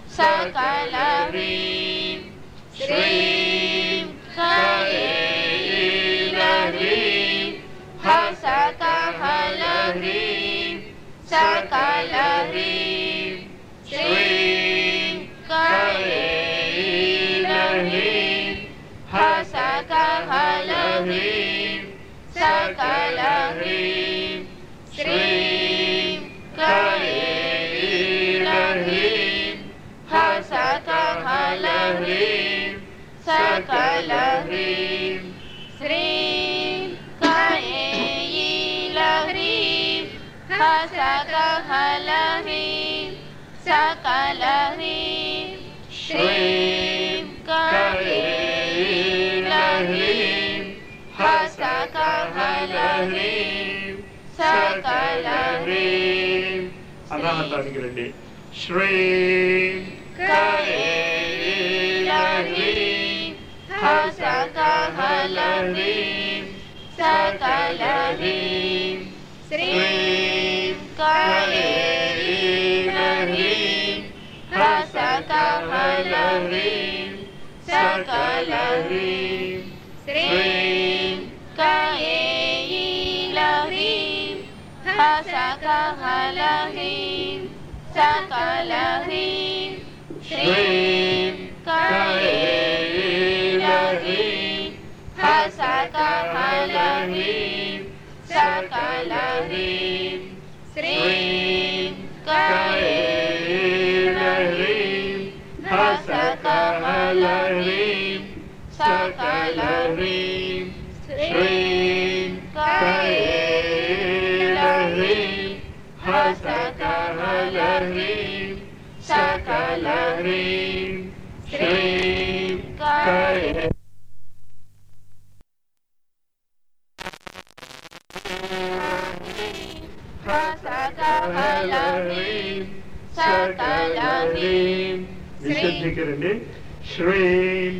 सकलह्रीं श्रीं कैलह्रीं हसकलह्रीं सकलह्रीं श्रीं कैलह्रीं हसकलह्रीं सकलह्रीं श्रीं कैलह्रीं हसकलह्रीं सकलह्रीं श्रीं कैलह्रीं हसकलह्रीं सकलह्रीं श्रीं कैलह्रीं हसकलह्रीं सकलह्रीं అనాహతానికి రండి. శ్రీం कैलह्रीं हसकलह्रीं सकलह्रीं श्रीं कैलह्रीं हसकलह्रीं सकलह्रीं श्रीं कैलह्रीं हसकलह्रीं सकलह्रीं श्रीं कैलह्रीं हसकलह्रीं सकलह्रीं श्रीं कैलह्रीं हसकलह्रीं सकलह्रीं श्रीं कैलह्रीं हसकलह्रीं सकलह्रीं श्रीं कैलह्रीं हसकलह्रीं सकलह्रीं విశుద్ధీకరండి. శ్రీం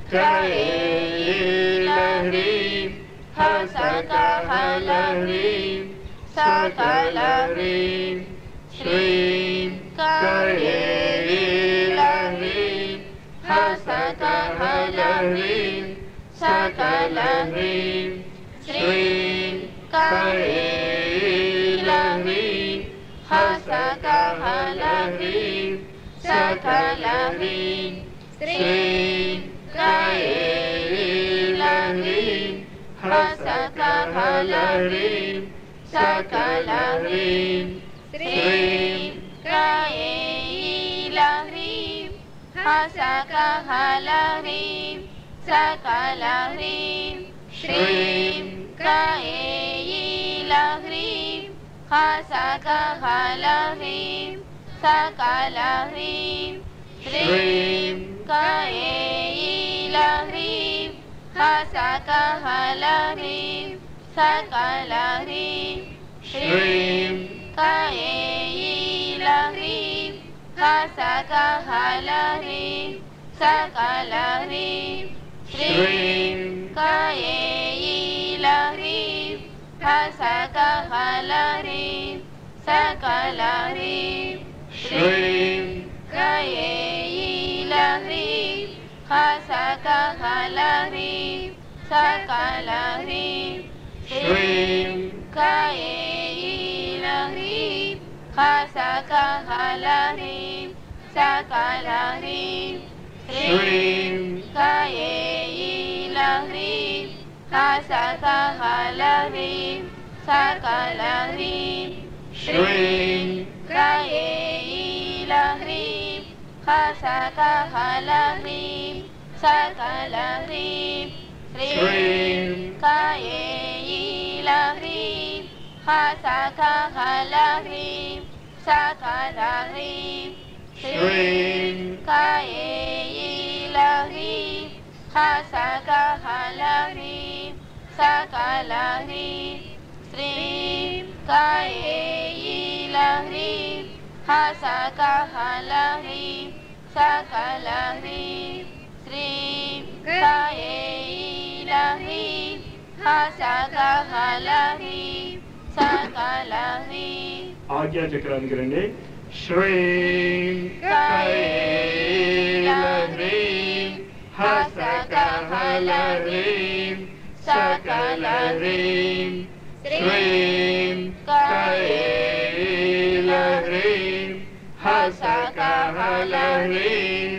कैलह्रीं हसकलह्रीं सकलह्रीं श्रीं कैलह्रीं हसकलह्रीं सकलह्रीं श्रीं कैलह्रीं हसकलह्रीं सकलह्रीं श्रीं कैलह्रीं हसकलह्रीं सकलह्रीं श्रीं कैलह्रीं हसकलह्रीं सकलह्रीं श्रीं कैलह्रीं हसकलह्रीं सकलह्रीं श्रीं कैलह्रीं हसकलह्रीं सकलह्रीं श्रीं कैलह्रीं हसकलह्रीं सकलह्रीं श्रीं कैलह्रीं हसकलह्रीं सकलह्रीं श्रीं कैलह्रीं हसकलह्रीं सकलह्रीं श्रीं कैलह्रीं हसकलह्रीं सकलह्रीं श्रीं कैलह्रीं हसकलह्रीं सकलह्रीं श्रीं कैलह्रीं हसकलह्रीं सकलह्रीं श्रीं कैलह्रीं Hasakahalahrim, Sakalahrim, Shrim Kaelahrim, Hasakahalahrim, Sakalahrim, Shrim Kaelahrim, Hasakahalahrim, Sakalahrim, Shrim Kaelahrim, Hasakahalahrim, Sakalahrim. ఆజ్ఞా చక్రానికి రండి. శ్రీం కైలహ్రీం హసకహలహ్రీం సకలహ్రీం శ్రీం కైలహ్రీం హసకహలహ్రీం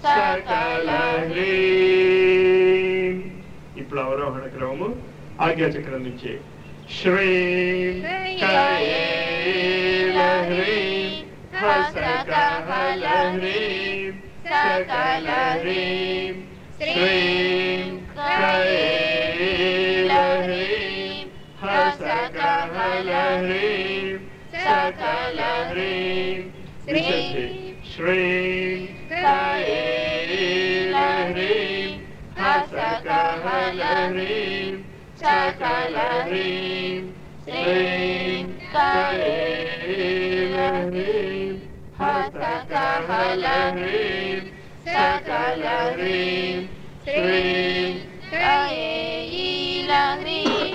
సకలహ్రీం. ఇప్పుడు అవరోహణ క్రమము ఆజ్ఞా చక్రం నుంచి. శ్రీం కైలహ్రీం హసకహలహ్రీం సకలహ్రీం శ్రీం కైలహ్రీం హసకహలహ్రీం సకలహ్రీం శ్రీం కైలహ్రీం హసకహలహ్రీం సకలహ్రీం శ్రీం కైలహ్రీం హసకహలహ్రీం సకలహ్రీం శ్రీం కైలహ్రీం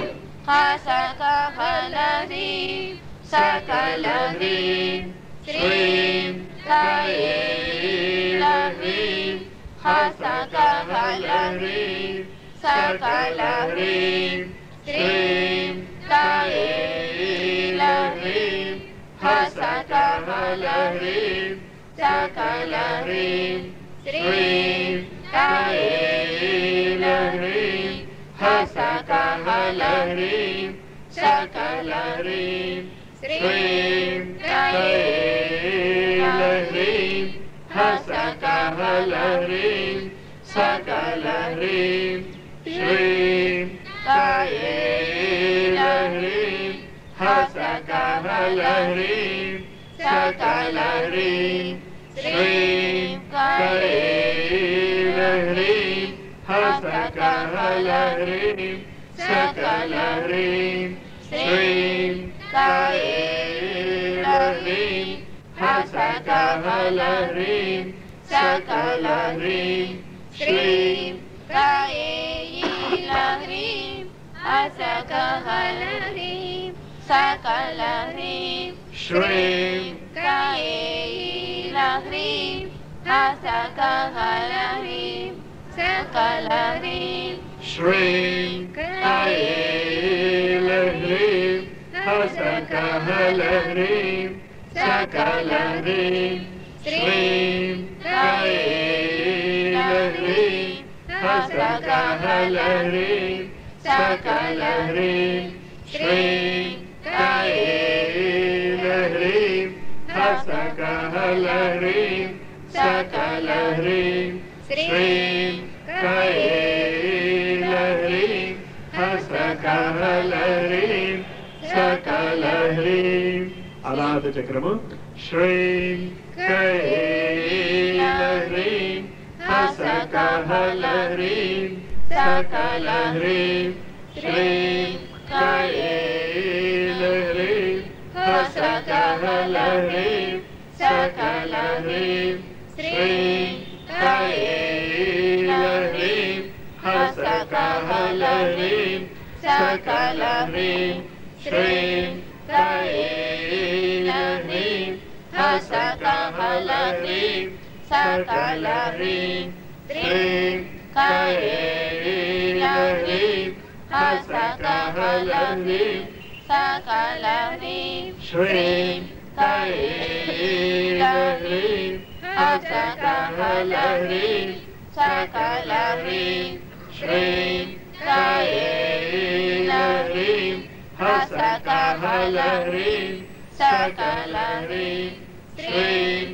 హసకహలహ్రీం సకలహ్రీం శ్రీం కైలహ్రీం హసకహలహ్రీం సకలహ్రీం శ్రీం కైలహ్రీం హసకహలహ్రీం సకలహ్రీం శ్రీం కైలహ్రీం హసకహలహ్రీం సకలహ్రీం శ్రీం కైలహ్రీం హసకహలహ్రీం సకలహ్రీం శ్రీం కైలహ్రీం హసకహలహ్రీం సకలహ్రీం శ్రీం కైలహ్రీం హసకహలహ్రీం సకలహ్రీం శ్రీం కైలహ్రీం హసకహలహ్రీం సకలహ్రీం శ్రీం కైలహ్రీం హసకహలహ్రీం సకలహ్రీం శ్రీం కైలహ్రీం హసకహలహ్రీం సకలహ్రీం శ్రీం కైలహ్రీం హసకహలహ్రీం సకలహ్రీం శ్రీం కైలహ్రీం హసకహలహ్రీం సకలహ్రీం శ్రీం కైలహ్రీం హసకహలహ్రీం సకలహ్రీం శ్రీం కైలహ్రీం హసకహలహ్రీం సకలహ్రీం. అనాథ చక్రము. శ్రీం కైలహ్రీం హసకహలహ్రీం సకలహ్రీం శ్రీం కైలహ్రీం హసకహలహ్రీం సకలహ్రీం శ్రీం కైలహ్రీం హసకహలహ్రీం సకలహ్రీం శ్రీం కైలహ్రీం హసకహలహ్రీం సకలహ్రీం శ్రీం కైలహ్రీం హసకహలహ్రీం సకలహ్రీం శ్రీం కైలహ్రీం హసకహలహ్రీం సకలహ్రీం శ్రీం కైలహ్రీం హసకహలహ్రీం సకలహ్రీం శ్రీం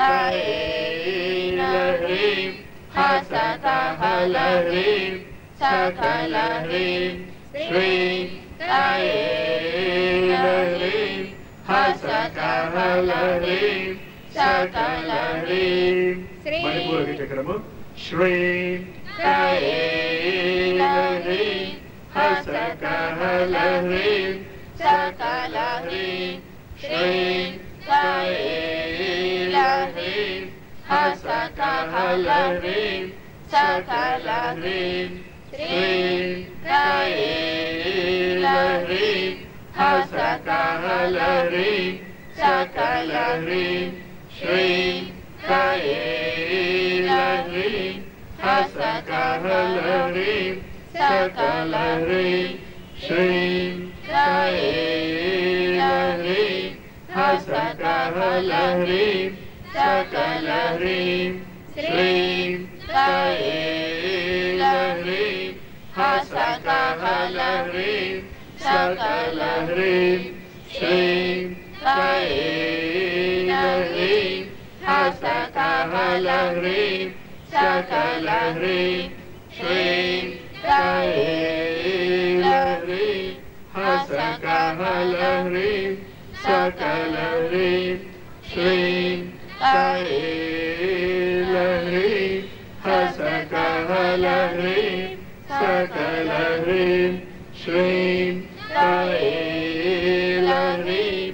కైలహ్రీం హసకహలహ్రీం సకలహ్రీం శ్రీం కైలహ్రీం సకలహ్రీం సకలహ్రీం మణిపూరక చక్రము శ్రీం కైలహ్రీం హసకలహ్రీం సకలహ్రీం శ్రీం కైలహ్రీం హసకలహ్రీం సకలహ్రీం శ్రీం కైలహ్రీం హసకలహ్రీం సకలహ్రీం శ్రీం కైలహ్రీం హసకలహ్రీం సకలహ్రీం శ్రీం కైలహ్రీం హసకలహ్రీం సకలహ్రీం శ్రీం కైలహ్రీం హసకలహ్రీం సకలహ్రీం శ్రీం కైలహ్రీం హసకలహ్రీం సకలహ్రీం శ్రీం కైలహ్రీం హసకలహ్రీం సకలహ్రీం శ్రీం కైలహ్రీం హసకలహ్రీం సకలహ్రీం శ్రీం కైలహ్రీం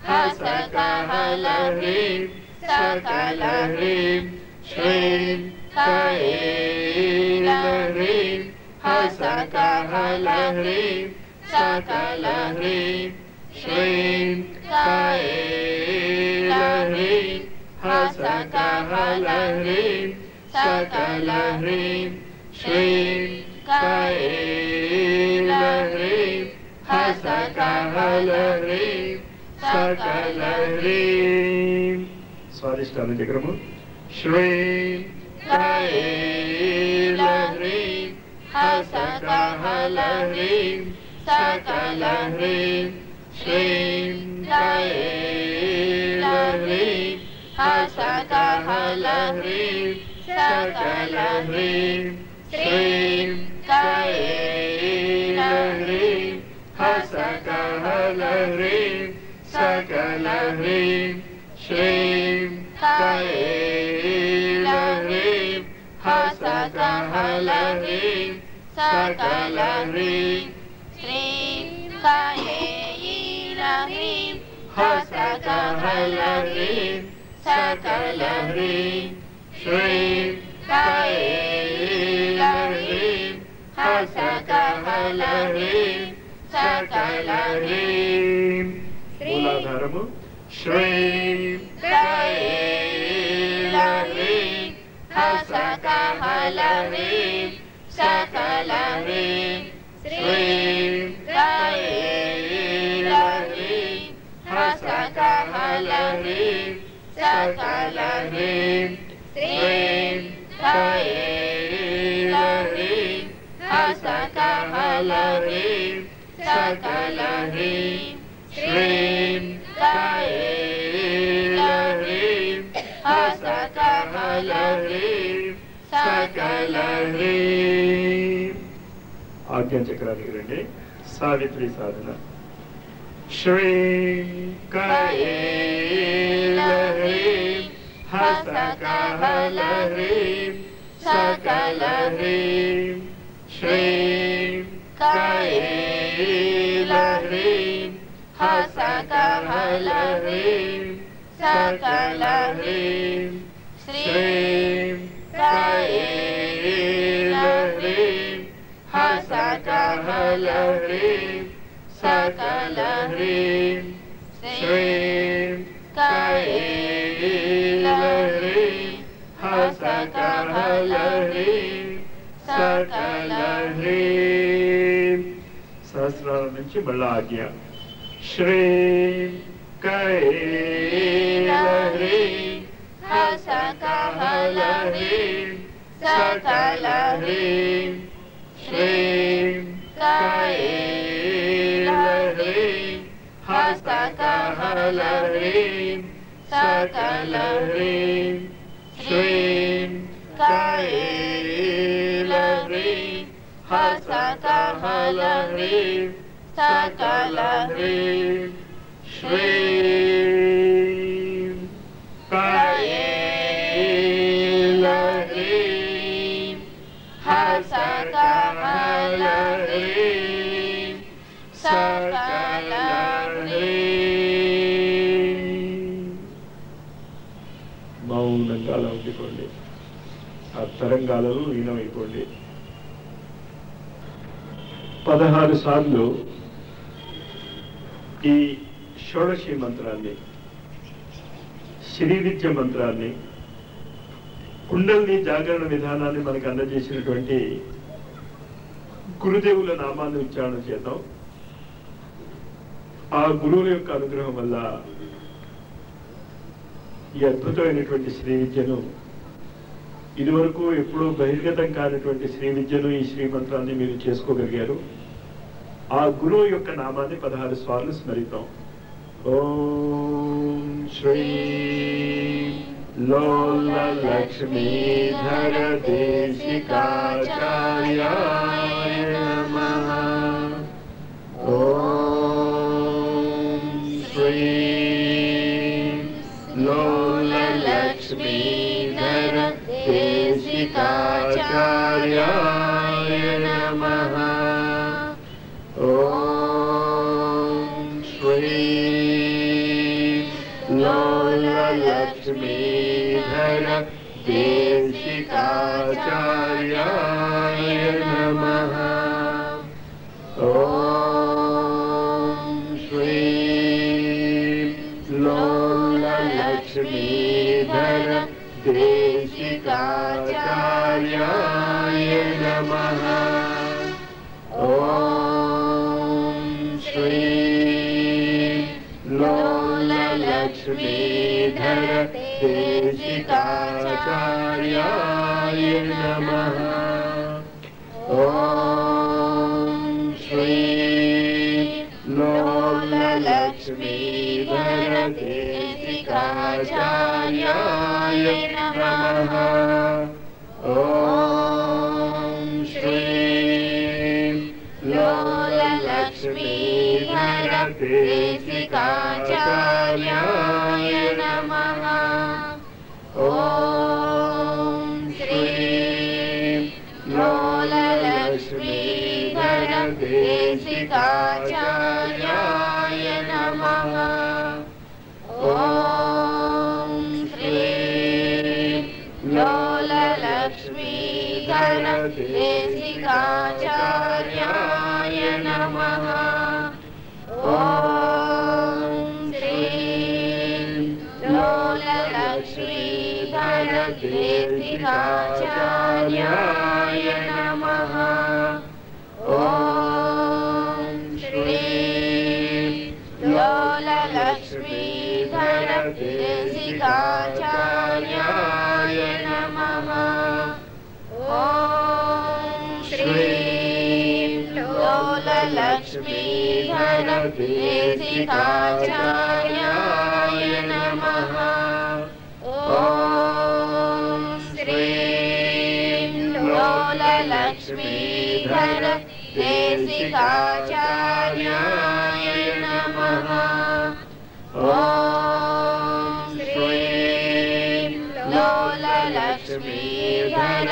హసకలహ్రీం సకలహ్రీం శ్రీం కైలహ్రీం హసకలహ్రీం సకలహ్రీం శ్రీం కైలహ్రీం హసకలహ్రీం సకలహ్రీం శ్రీం కైలహ్రీం హసకలహ్రీం సకలహ్రీం స్వాదిష్టాన చక్రము శ్రీం కైలహ్రీం హసకలహ్రీం సకలహ్రీం శ్రీం కైలహ్రీం హసకలహ్రీం సకలహ్రీం శ్రీం కైలహ్రీం హసకలహ్రీం సకలహ్రీం శ్రీం కైలహ్రీం హసకలహ్రీం సకలహ్రీం శ్రీం కైలహ్రీం హసకలహ్రీం సకలహ్రీం శ్రీం కైలహ్రీం హసకలహ్రీం సకలహ్రీం మూలాధారము శ్రీం కైలహ్రీం హసకలహ్రీం సకలహ్రీం శ్రీం కైలహ్రీం హసకలహ్రీం సకలహ్రీం శ్రీం కైలహ్రీం హసకలహ్రీం సకలహ్రీం శ్రీం కైలహ్రీం హసకలహ్రీం సకలహ్రీం ఆజ్ఞా చక్రానికి రండి సావిత్రి సాధన శ్రీం కైలహ్రీం హసకలహ్రీం సకలహ్రీం శ్రీం కైలహ్రీం హసకలహ్రీం సకలహ్రీం శ్రీం కైలహ్రీం హసకలహ్రీం సకలహ్రీం శ్రీం కైలహ్రీం హసకలహ్రీం సకలహ్రీం సహస్రాల నుంచి మళ్ళా ఆజ్ఞ శ్రీం కైలహ్రీం హసకలహ్రీం సకలహ్రీం శ్రీం కైలహ్రీం హసకలహ్రీం సకలహ్రీం శ్రీం కైలహ్రీం హసకలహ్రీం సకలహ్రీం శ్రీం తరంగాలలో లీనమైపోండి. 16 సార్లు ఈ షోడశి మంత్రాన్ని, శ్రీ విద్య మంత్రాన్ని, కుండల్ని జాగరణ విధానాన్ని మనకు అందజేసినటువంటి గురుదేవుల నామాన్ని ఉచ్చారణ చేద్దాం. ఆ గురువుల యొక్క అనుగ్రహం వల్ల ఈ అద్భుతమైనటువంటి శ్రీ విద్యను, ఇదివరకు ఎప్పుడూ బహిర్గతం కానటువంటి శ్రీ విద్యను, ఈ శ్రీ మంత్రాన్ని మీరు చేసుకోగలిగారు. ఆ గురువు యొక్క నామాన్ని 16 సార్లు స్మరిద్దాం. ఓం శ్రీ లోల లక్ష్మీధర దేశికాచార్యాయ నమః. ఓం శ్రీ లోల లక్ష్మీధర దేశికాచార్యాయ నమః. ఓం శ్రీ లోల లక్ష్మీధర దేశికాచార్యాయ నమః. ఓం శ్రీ లోల లక్ష్మీధర దేశికాచార్యాయ నమః. ఓం శ్రీ లోల లక్ష్మీధర దేశికాచార్యాయ నమః. ఓం శ్రీ లోల లక్ష్మీధర దేశికాచార్యాయ నమః. ఓం శ్రీ లోల లక్ష్మీధర దేశికాచార్యాయ నమః. ఓం శ్రీ లోల లక్ష్మీధర దేశికాచార్యాయ నమః. ఓం శ్రీ లోల లక్ష్మీధర దేశికాచార్యాయ నమః. ఓం శ్రీ లోల లక్ష్మీధర దేశికాచార్యాయ నమః. ఓం శ్రీ లోల లక్ష్మీధర దేశికాచార్యాయ నమః. ఓం శ్రీ లోల లక్ష్మీధర దేశికాచార్యాయ నమః. ఓం శ్రీ లోల లక్ష్మీధర దేశికాచార్యాయ నమః. ఓం శ్రీ లోల లక్ష్మీధర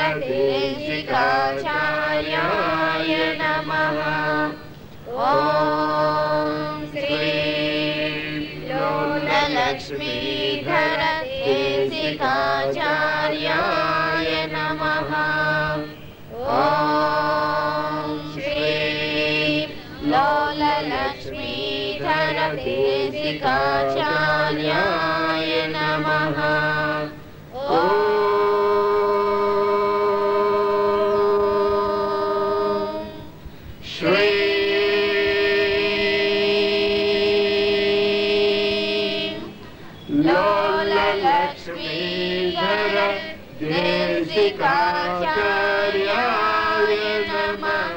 దేశికాచార్యాయ నమః. ఓం శ్రీ లోల లక్ష్మీధర దేశికాచార్యాయ నమః. ఓం శ్రీ లోల లక్ష్మీధర దేశికాచార్యాయ నమః. శ్రీ లోల లక్ష్మీధర దేశికాచార్యాయ నమః.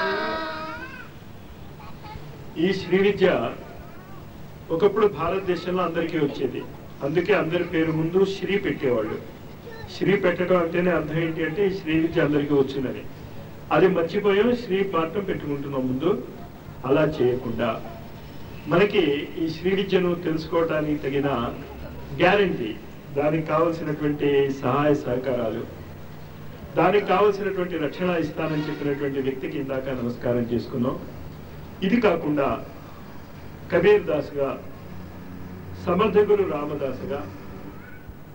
ఈ శ్రీ విద్య ఒకప్పుడు భారతదేశంలో అందరికీ వచ్చేది. అందుకే అందరి పేరు ముందు శ్రీ పెట్టేవాళ్ళు. శ్రీ పెట్టడం అంటేనే అర్థం ఏంటి అంటే ఈ శ్రీ విద్య అందరికీ వచ్చిందని. అది మర్చిపోయాం, శ్రీ పాఠం పెట్టుకుంటున్నాం ముందు. అలా చేయకుండా మనకి ఈ శ్రీ విద్యను తెలుసుకోవటానికి తగిన గ్యారంటీ, దానికి కావలసినటువంటి సహాయ సహకారాలు, దానికి కావలసినటువంటి రక్షణ ఇస్తానని చెప్పినటువంటి వ్యక్తికి ఇందాక నమస్కారం చేసుకున్నాం. ఇది కాకుండా కబీర్ దాసుగా, సమర్థ గురు రామదాసుగా,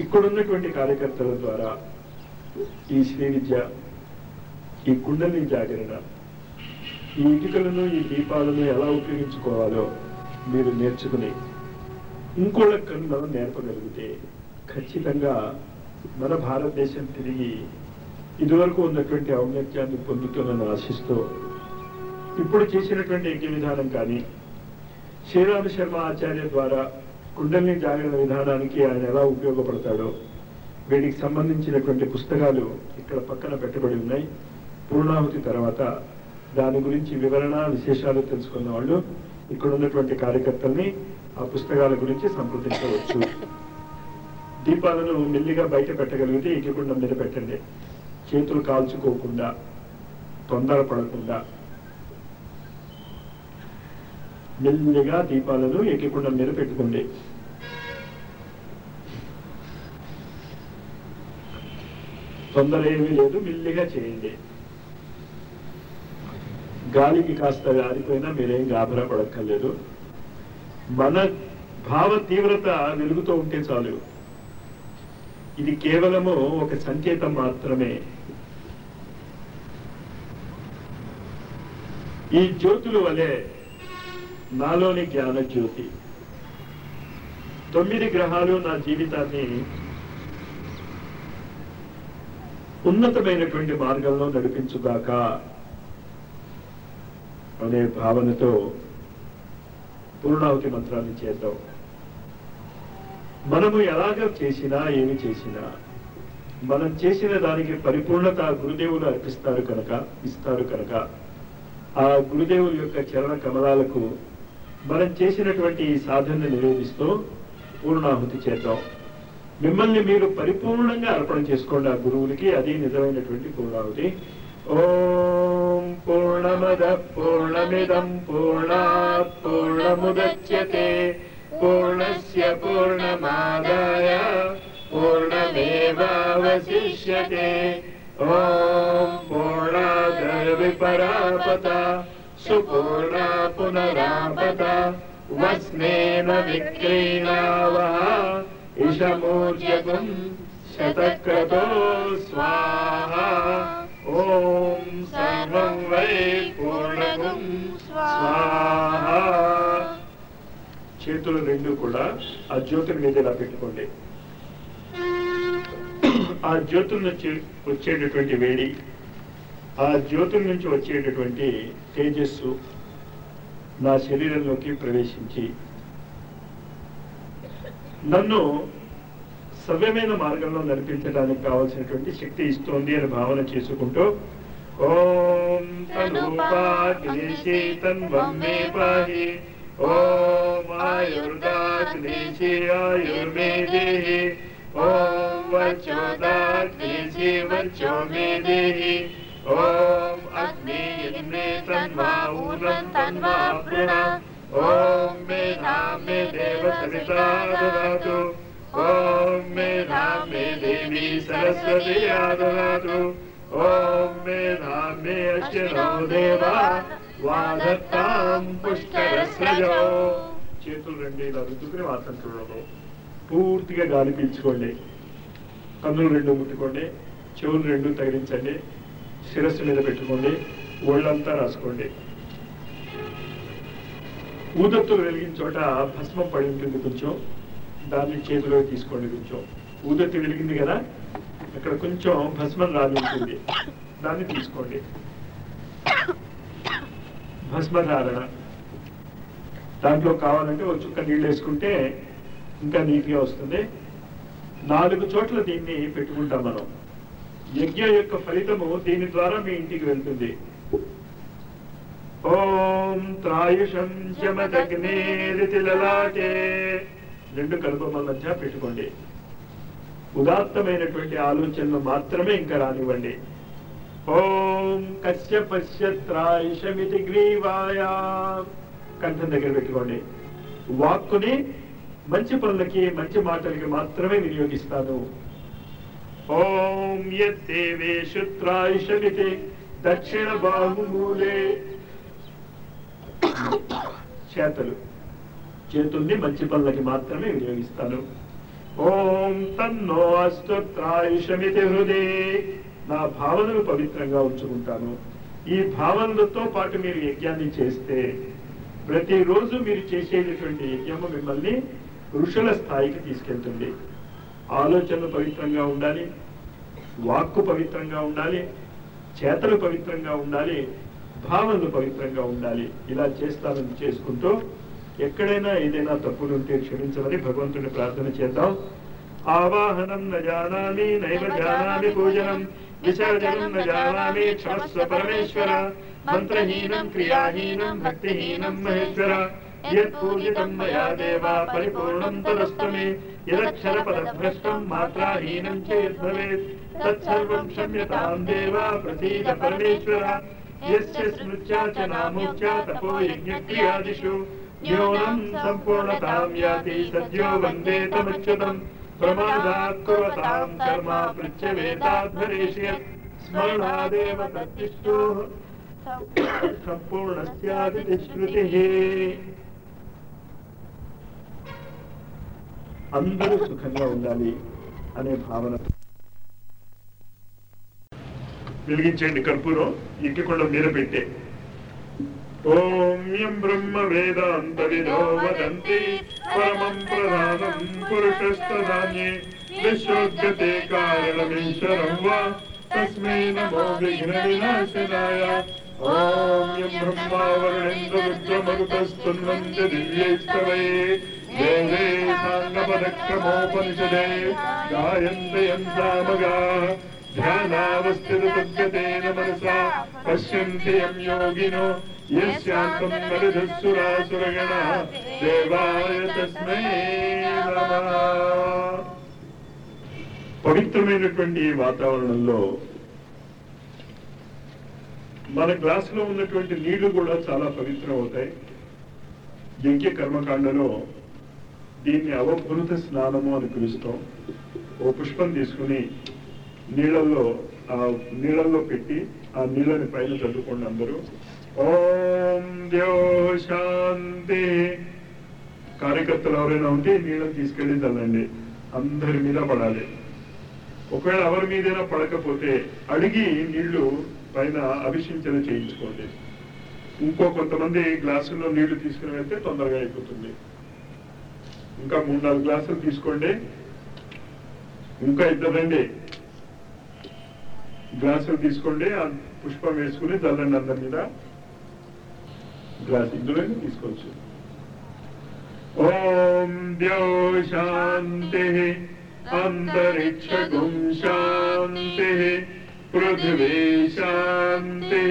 ఇక్కడున్నటువంటి కార్యకర్తల ద్వారా ఈ శ్రీ విద్య, ఈ కుండలి జాగరణ, ఈ ఇటుకలను, ఈ దీపాలను ఎలా ఉపయోగించుకోవాలో మీరు నేర్చుకుని ఇంకోళ్ళ కన్నా నేర్పగలిగితే ఖచ్చితంగా మన భారతదేశం తిరిగి ఇదివరకు ఉన్నటువంటి ఔన్నత్యాన్ని పొందుతుందని ఆశిస్తూ ఇప్పుడు చేసినటువంటి యజ్ఞ విధానం కానీ, శ్రీరామ శర్మ ఆచార్య ద్వారా కుండలిని జాగరణ విధానానికి ఆయన ఎలా ఉపయోగపడతాడో వీటికి సంబంధించినటువంటి పుస్తకాలు ఇక్కడ పక్కన పెట్టబడి ఉన్నాయి. పూర్ణాహుతి తర్వాత దాని గురించి వివరణ, విశేషాలు తెలుసుకున్న వాళ్ళు ఇక్కడ ఉన్నటువంటి కార్యకర్తల్ని ఆ పుస్తకాల గురించి సంప్రదించవచ్చు. దీపాలను మెల్లిగా బయట పెట్టగలిగితే ఎక్కకుండా మీద పెట్టండి. చేతులు కాల్చుకోకుండా, తొందరపడకుండా మెల్లిగా దీపాలను ఎక్కకుండా మీద పెట్టుకోండి. తొందర ఏమీ లేదు, మెల్లిగా చేయండి. గాలికి కాస్త ఆరిపోయినా మీరేం గాబరా పడక్కర్లేదు. మన భావ తీవ్రత వెలుగుతూ ఉంటే చాలు. ఇది కేవలము ఒక సంకేతం మాత్రమే. ఈ జ్యోతుల వలె నాలోని జ్ఞాన జ్యోతి 9 గ్రహాలు నా జీవితాన్ని ఉన్నతమైనటువంటి మార్గంలో నడిపించుగాక అనే భావనతో పూర్ణాహుతి మంత్రాన్ని చేద్దాం. మనము ఎలాగ చేసినా, ఏమి చేసినా మనం చేసిన దానికి పరిపూర్ణత గురుదేవులు అర్పిస్తారు కనుక, ఇస్తారు కనుక ఆ గురుదేవుల యొక్క చరణ కమలాలకు మనం చేసినటువంటి ఈ సాధనను నివేదిస్తూ పూర్ణాహుతి చేద్దాం. మిమ్మల్ని మీరు పరిపూర్ణంగా అర్పణ చేసుకోండి ఆ గురువులకి. అది నిజమైనటువంటి పూర్ణాహుతి. ఓం పూర్ణమద పూర్ణమిదం పూర్ణాత్ పూర్ణముదచ్యతే పూర్ణస్య పూర్ణమాదాయ పూర్ణమేవావశిష్యతే. ఓం పూర్ణాద్ విపరాపత సుపూర్ణా పునరాపత వస్నేన విక్రీణావః ఇషమూర్జకం శతక్రతో స్వాహా. ఓం సర్వం వై పూర్ణగం స్వాహా. చేతులు రెండు కూడా ఆ జ్యోతుల మీద ఇలా పెట్టుకోండి. ఆ జ్యోతుల నుంచి వచ్చేటటువంటి వేడి, ఆ జ్యోతుల నుంచి వచ్చేటటువంటి తేజస్సు నా శరీరంలోకి ప్రవేశించి నన్ను సవ్యమైన మార్గంలో నడిపించడానికి కావాల్సినటువంటి శక్తి ఇస్తోంది అని భావన చేసుకుంటూ ఓం తనూపాగ్నేశీ తన్వం మే పాహి ఓం ఆయుర్దాగ్నేశీ ఆయుర్మే దేహి ఓం వచోదాగ్నేశీ వచో మే దేహి ఓం అగ్నేయగ్నే తన్వా ఊనం తన్వా ప్రణా ఓం మేధా మే దేవ సవితా దదాతు ఓం మేధా మే దేవి సరస్వతి దదాతు ఓం మేధా మే అశ్వినో దేవా వాదత్తాం పుష్కరస్రజో. చేతులు రెండు ఇలా రుద్దుకుని వాసంతులను పూర్తిగా గాలి పీల్చుకోండి. కన్నులు రెండు ముట్టుకోండి, చెవులు రెండు తగిలించండి, శిరస్సు మీద పెట్టుకోండి, ఒళ్ళంతా రాసుకోండి. ఊదత్తులు వెలిగిన చోట భస్మం పడి ఉంటుంది, కొంచెం దాన్ని చేతిలో తీసుకోండి. కొంచెం ఊదత్తి వెలిగింది కదా, అక్కడ కొంచెం భస్మం రాలి ఉంటుంది, దాన్ని తీసుకోండి. భస్మధారణ, దాంట్లో కావాలంటే ఒక చుక్క నీళ్ళు వేసుకుంటే ఇంకా నీట్గా వస్తుంది. 4 చోట్ల దీన్ని పెట్టుకుంటాం మనం. యజ్ఞ యొక్క ఫలితము దీని ద్వారా మీ ఇంటికి వెళ్తుంది. ఓం త్రాయుషం జమదగ్నేరితిలలాటే, 2 కనుబొమ్మల మధ్య పెట్టుకోండి. ఉదాత్తమైనటువంటి ఆలోచనలు మాత్రమే ఇంకా రానివ్వండి. ఓం కశ్యపశ్య త్రాయుషమితి గ్రీవాయా, కంఠం దగ్గర పెట్టుకోండి. వాక్కుని మంచి పనులకి, మంచి మాటలకి మాత్రమే వినియోగిస్తాను. ఓం యద్దేవేషు త్రాయుషమితి దక్షిణ బాహుమూలే, చేతుల్ని మంచి పనులకి మాత్రమే వినియోగిస్తాను. ఓం తన్నో అష్టత్రాయుషమితి హృదే. నా భావనలు పవిత్రంగా ఉంచుకుంటాను. ఈ భావనలతో పాటు మీరు యజ్ఞాన్ని చేస్తే ప్రతిరోజు మీరు చేసేటటువంటి యజ్ఞము మిమ్మల్ని ఋషుల స్థాయికి తీసుకెళ్తుంది. ఆలోచనలు పవిత్రంగా ఉండాలి, వాక్కు పవిత్రంగా ఉండాలి, చేతలు పవిత్రంగా ఉండాలి, భావనలు పవిత్రంగా ఉండాలి. ఇలా చేస్తానని చేసుకుంటూ ఎక్కడైనా ఏదైనా తప్పులుంటే క్షమించమని భగవంతుని ప్రార్థన చేద్దాం. ఆవాహనం న జానామి నైవ జానామి పూజనం విసర్జనం న జానామి క్షమస్వ పరమేశ్వర. మంత్రహీనం క్రియాహీనం భక్తిహీనం మహేశ్వర. యత్ పూజితం మయా దేవా పరిపూర్ణం తదస్తు మే. యదక్షర పదభ్రష్టం మాత్రాహీనం చేద్భవేత్ తత్సర్వం క్షమ్యతాం దేవా ప్రసీద పరమేశ్వర. యస్య స్మృత్యా చ నామోచ్యా తపో యజ్ఞక్రియాదిషు న్యూనం సంపూర్ణతాం యాతి సద్యో వందే తమచ్యుతం. ప్రమాదాత్ కుర్వతాం కర్మ పృచ్ఛవేతాధ్వరేష్యత్ స్మరణాదేవ తత్తిష్టో సంపూర్ణస్యాదితి శృతిః. అందరూ సుఖంగా ఉండాలి అనే భావన వెలిగించండి. కర్పూరం ఇంటికొండ మీద పెట్టే. ఓం యం బ్రహ్మ వేదాంత విదో వదంతి పరమం ప్రధానం పురుషస్తదాన్యే విశ్వోద్గతే కారణమీశ్వరం వా తస్మై నమో విఘ్న వినాశనాయ. ఓం యం బ్రహ్మా వరుణేంద్ర రుద్రమరుతస్తున్వంతి దివ్యైస్తవై దేవే సాంగపదక్రమోపనిషదే గాయంతే యం సామగా ధ్యానావస్థితేన మనసా పశ్యంతి యం యోగినో యస్యాంతం మరుధస్సురాసురగణ దేవాయ తస్మై నమః. పవిత్రమైనటువంటి వాతావరణంలో మన గ్లాసులో ఉన్నటువంటి నీళ్లు కూడా చాలా పవిత్రం అవుతాయి. యజ్ఞ కర్మకాండలో దీన్ని అవభృత స్నానము అని పిలుస్తాం. ఓ పుష్పం తీసుకుని నీళ్ళల్లో పెట్టి ఆ నీళ్ళని పైన చదువుకోండి అందరూ. ఓం ద్యో శాంతి. కార్యకర్తలు ఎవరైనా ఉంటే నీళ్ళని తీసుకెళ్లి చల్లండి, అందరి మీద పడాలి. ఒకవేళ ఎవరి మీదైనా పడకపోతే అడిగి నీళ్లు పైన అభిషించన చేయించుకోండి. ఇంకో కొంతమంది గ్లాసుల్లో నీళ్లు తీసుకుని వెళ్తే తొందరగా అయిపోతుంది. ఇంకా 3-4 గ్లాసులు తీసుకోండి. ఇంకా ఇద్దరండి గ్లాసులు తీసుకోండి. ఆ పుష్పం వేసుకుని చల్లండి అందరి మీద. గ్లాస్ ఇందులో తీసుకోవచ్చు. ఓం ద్యో శాంతి అంతరిక్షగుం శాంతి పృథివీ శాంతి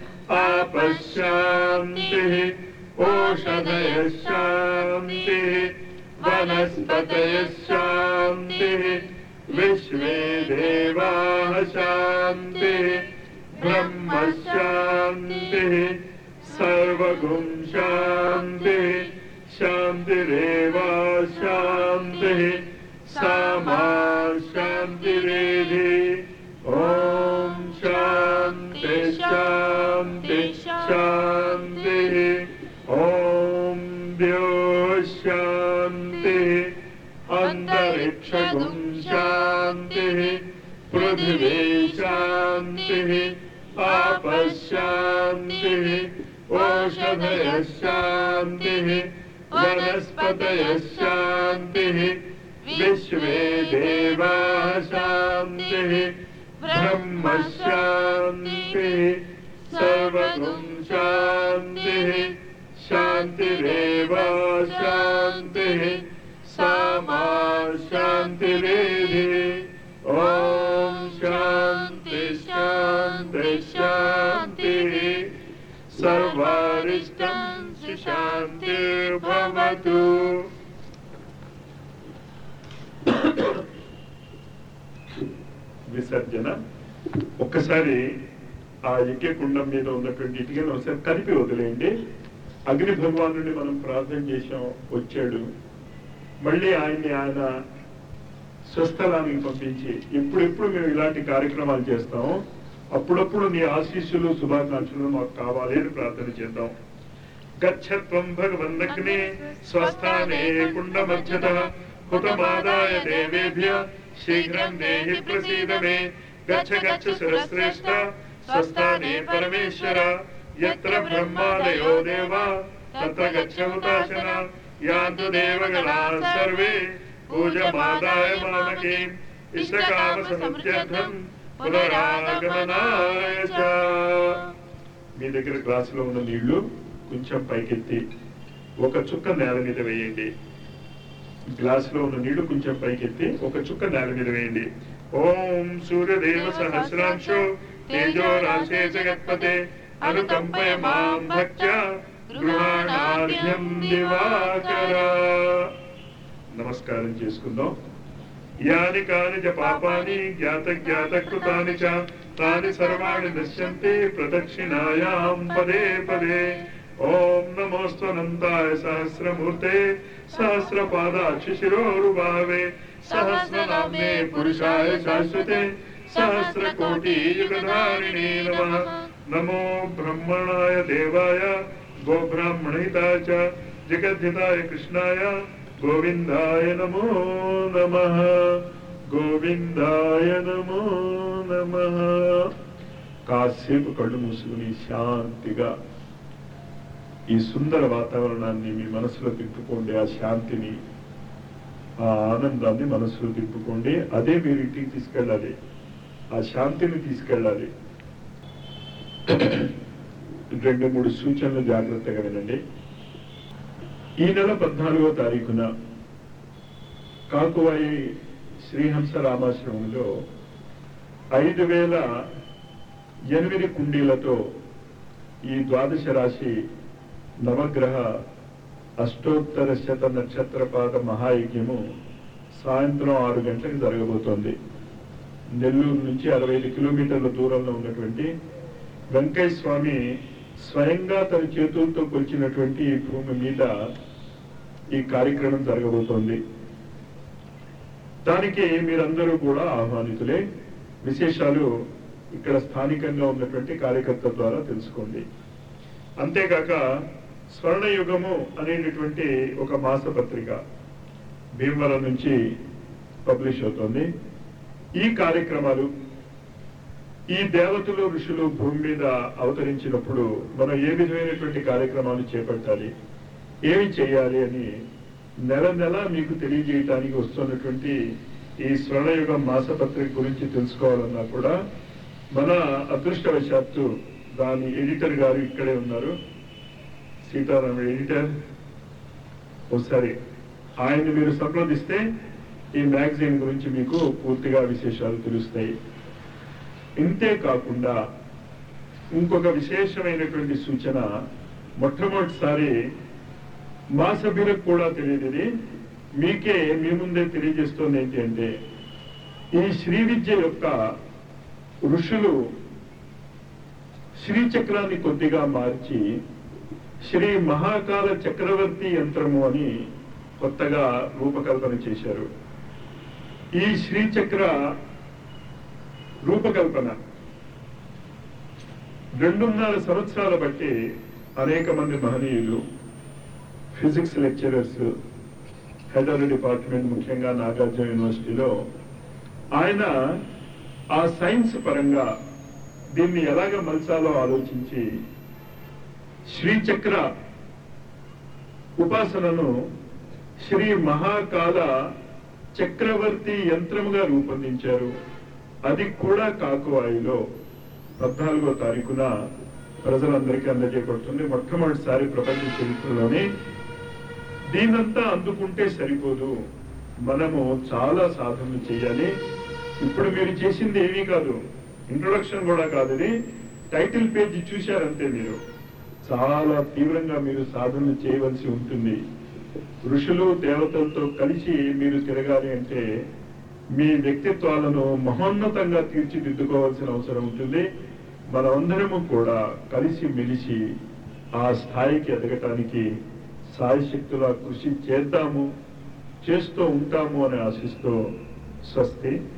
ఆపశాంతి ఓషధయ శాంతి వనస్పతయ శాంతి విశ్వే దేవాః శాంతి బ్రహ్మ శాంతి సర్వగుం శాంతి శాంతిరేవ శాంతి సమా శాంతిరేధి. ఓం శాంతి శాంతి శాంతి. ఓం ద్యో శాంతి అంతరిక్షగుం శాంతి పృథివీ శాంతి ఆపశాంతి ఓషధయ శాంతి వనస్పతయ శాంతి విశ్వే దేవాః శాంతి బ్రహ్మ శాంతి సర్వగుం శాంతి శాంతిరేవ శాంతి సమా శాంతిరేధి. ఓం శాంతి శాంతి శాంతి. సర్వారిష్టం శాంతిర్భవతు. విసర్జన. ఒక్కసారి ఆ యజ్ఞకుండం మీద ఉన్నటువంటి ఇటుకలను ఒకసారి కలిపి వదిలేయండి. అగ్ని భగవానుడిని మనం ప్రార్థన చేశాం, వచ్చాడు. మళ్ళీ ఆయన స్వస్థలానికి పంపించి ఎప్పుడెప్పుడు మేము ఇలాంటి కార్యక్రమాలు చేస్తామో అప్పుడప్పుడు నీ ఆశీస్సులు శుభాకాంక్షలు మాకు కావాలి అని ప్రార్థన చేద్దాం. గచ్చత్వం భగవన్నగ్నే స్వస్థానే కుండమధ్యతః हुतमादाय देवेभ्य शीघ्रं देहि प्रसीद मे गच्छ गच्छ सुरश्रेष्ठ स्वस्थाने परमेश्वर यत्र ब्रह्मादयो देवा तत्र गच्छ हुताशना यान्तु देवगणाः सर्वे पूजमादाय मामकीम् इष्टकामसमुच्यर्थं పునరాగమనాయ చ. మీ దగ్గర గ్లాసులో ఉన్న నీళ్లు కొంచెం పైకెత్తి ఒక చుక్క నేల మీద వేయండి. గ్లాసులో ఉన్న నీళ్లు కొంచెం పైకెత్తి ఒక చుక్క నేల మీద వేయండి. ఓం సూర్యదేవ సహస్రాంశో తేజో రాశే జగత్పతే అనుకంపయ మాం భక్త్యా గృహాణార్ఘ్యం దివాకర. నమస్కారం చేసుకుందాం. యాని కాని చ పాపాని జ్ఞాత జ్ఞాత కృతాని చ తాని సర్వాణి నశ్యంతి ప్రదక్షిణాయాం పదే పదే. ఓం నమోస్త్వనంతాయ సహస్రమూర్తే సహస్రపాదాక్షి శిరోరుభావే సహస్రనామ్నే పురుషాయ శాశ్వతే సహస్రకోటి యుగధారిణే నమః. నమో బ్రహ్మణాయ దేవాయ గోబ్రాహ్మణహితాయ చ జగద్ధితాయ కృష్ణాయ గోవిందాయ నమో నమః. గోవిందాయ నమో నమః. కాసేపు కళ్ళు మూసుకుని శాంతిగా ఈ సుందర వాతావరణాన్ని మీ మనసులో తిప్పుకోండి. ఆ శాంతిని, ఆ ఆనందాన్ని మనసులో తిప్పుకోండి. అదే మీరు ఇంటికి తీసుకెళ్ళాలి, ఆ శాంతిని తీసుకెళ్ళాలి. 2-3 సూచనలు జాగ్రత్తగా వినండి. ఈ నెల 14వ తారీఖున కాకువాయి శ్రీహంస రామాశ్రమంలో 5008 కుండీలతో ఈ ద్వాదశ రాశి నవగ్రహ అష్టోత్తర శత నక్షత్రపాద మహాయజ్ఞము సాయంత్రం 6 గంటలకు జరగబోతోంది. నెల్లూరు నుంచి 65 కిలోమీటర్ల దూరంలో ఉన్నటువంటి వెంకయ్య స్వామి స్వయంగా తన చేతులతో కొలిచినటువంటి ఈ భూమి మీద ఈ కార్యక్రమం జరగబోతోంది. దానికి మీరందరూ కూడా ఆహ్వానితులే. విశేషాలు ఇక్కడ స్థానికంగా ఉన్నటువంటి కార్యకర్తల ద్వారా తెలుసుకోండి. అంతేకాక స్వర్ణయుగము అనేటటువంటి ఒక మాసపత్రిక భీమవరం నుంచి పబ్లిష్ అవుతోంది. ఈ కార్యక్రమాలు, ఈ దేవతలు ఋషులు భూమి మీద అవతరించినప్పుడు మనం ఏ విధమైనటువంటి కార్యక్రమాలు చేపట్టాలి, ఏమి చేయాలి అని నెల నెల మీకు తెలియజేయటానికి వస్తున్నటువంటి ఈ స్వర్ణయుగం మాసపత్రిక గురించి తెలుసుకోవాలన్నా కూడా మన అదృష్టవశాత్తు దాని ఎడిటర్ గారు ఇక్కడే ఉన్నారు. సీతారామ ఎడిటర్. ఒకసారి ఆయన్ని మీరు సంప్రదిస్తే ఈ మ్యాగజైన్ గురించి మీకు పూర్తిగా విశేషాలు తెలుస్తాయి. ఇంతే కాకుండా ఇంకొక విశేషమైనటువంటి సూచన, మొట్టమొదటిసారి మా సభ్యులకు కూడా తెలియదు, మీకే మీ ముందే తెలియజేస్తోంది ఏంటి అంటే, ఈ శ్రీ విద్య యొక్క ఋషులు శ్రీచక్రాన్ని కొద్దిగా మార్చి శ్రీ మహాకాల చక్రవర్తి యంత్రము అని కొత్తగా రూపకల్పన చేశారు. ఈ శ్రీచక్ర రూపకల్పన 2.5 సంవత్సరాల బట్టి అనేక మంది మహనీయులు, physics lecturers, head of the department, ముఖ్యంగా నాగార్జున యూనివర్సిటీలో ఆయన ఆ సైన్స్ పరంగా దీన్ని ఎలాగ మలచాలో ఆలోచించి శ్రీచక్ర ఉపాసనను శ్రీ మహాకాల చక్రవర్తి యంత్రముగా రూపొందించారు. అది కూడా కాకువాయిలో 14వ తారీఖున ప్రజలందరికీ అందజేయబడుతుంది. మొట్టమొదటిసారి ప్రపంచ చరిత్రలోనే. దీనంతా అందుకుంటే సరిపోదు, మనము చాలా సాధనలు చేయాలి. ఇప్పుడు మీరు చేసింది ఏమీ కాదు, ఇంట్రొడక్షన్ కూడా కాదు, ఇది టైటిల్ పేజీ చూశారంటే మీరు చాలా తీవ్రంగా మీరు సాధనలు చేయవలసి ఉంటుంది. ఋషులు దేవతలతో కలిసి మీరు తిరగాలి అంటే మీ వ్యక్తిత్వాలను మహోన్నతంగా తీర్చిదిద్దుకోవాల్సిన అవసరం ఉంటుంది. మనమందరము కూడా కలిసి మెలిసి ఆ స్థాయికి ఎదగటానికి సాయశక్తులా కృషి చేద్దాము, చేస్తూ ఉంటాము అని ఆశిస్తూ స్వస్తి.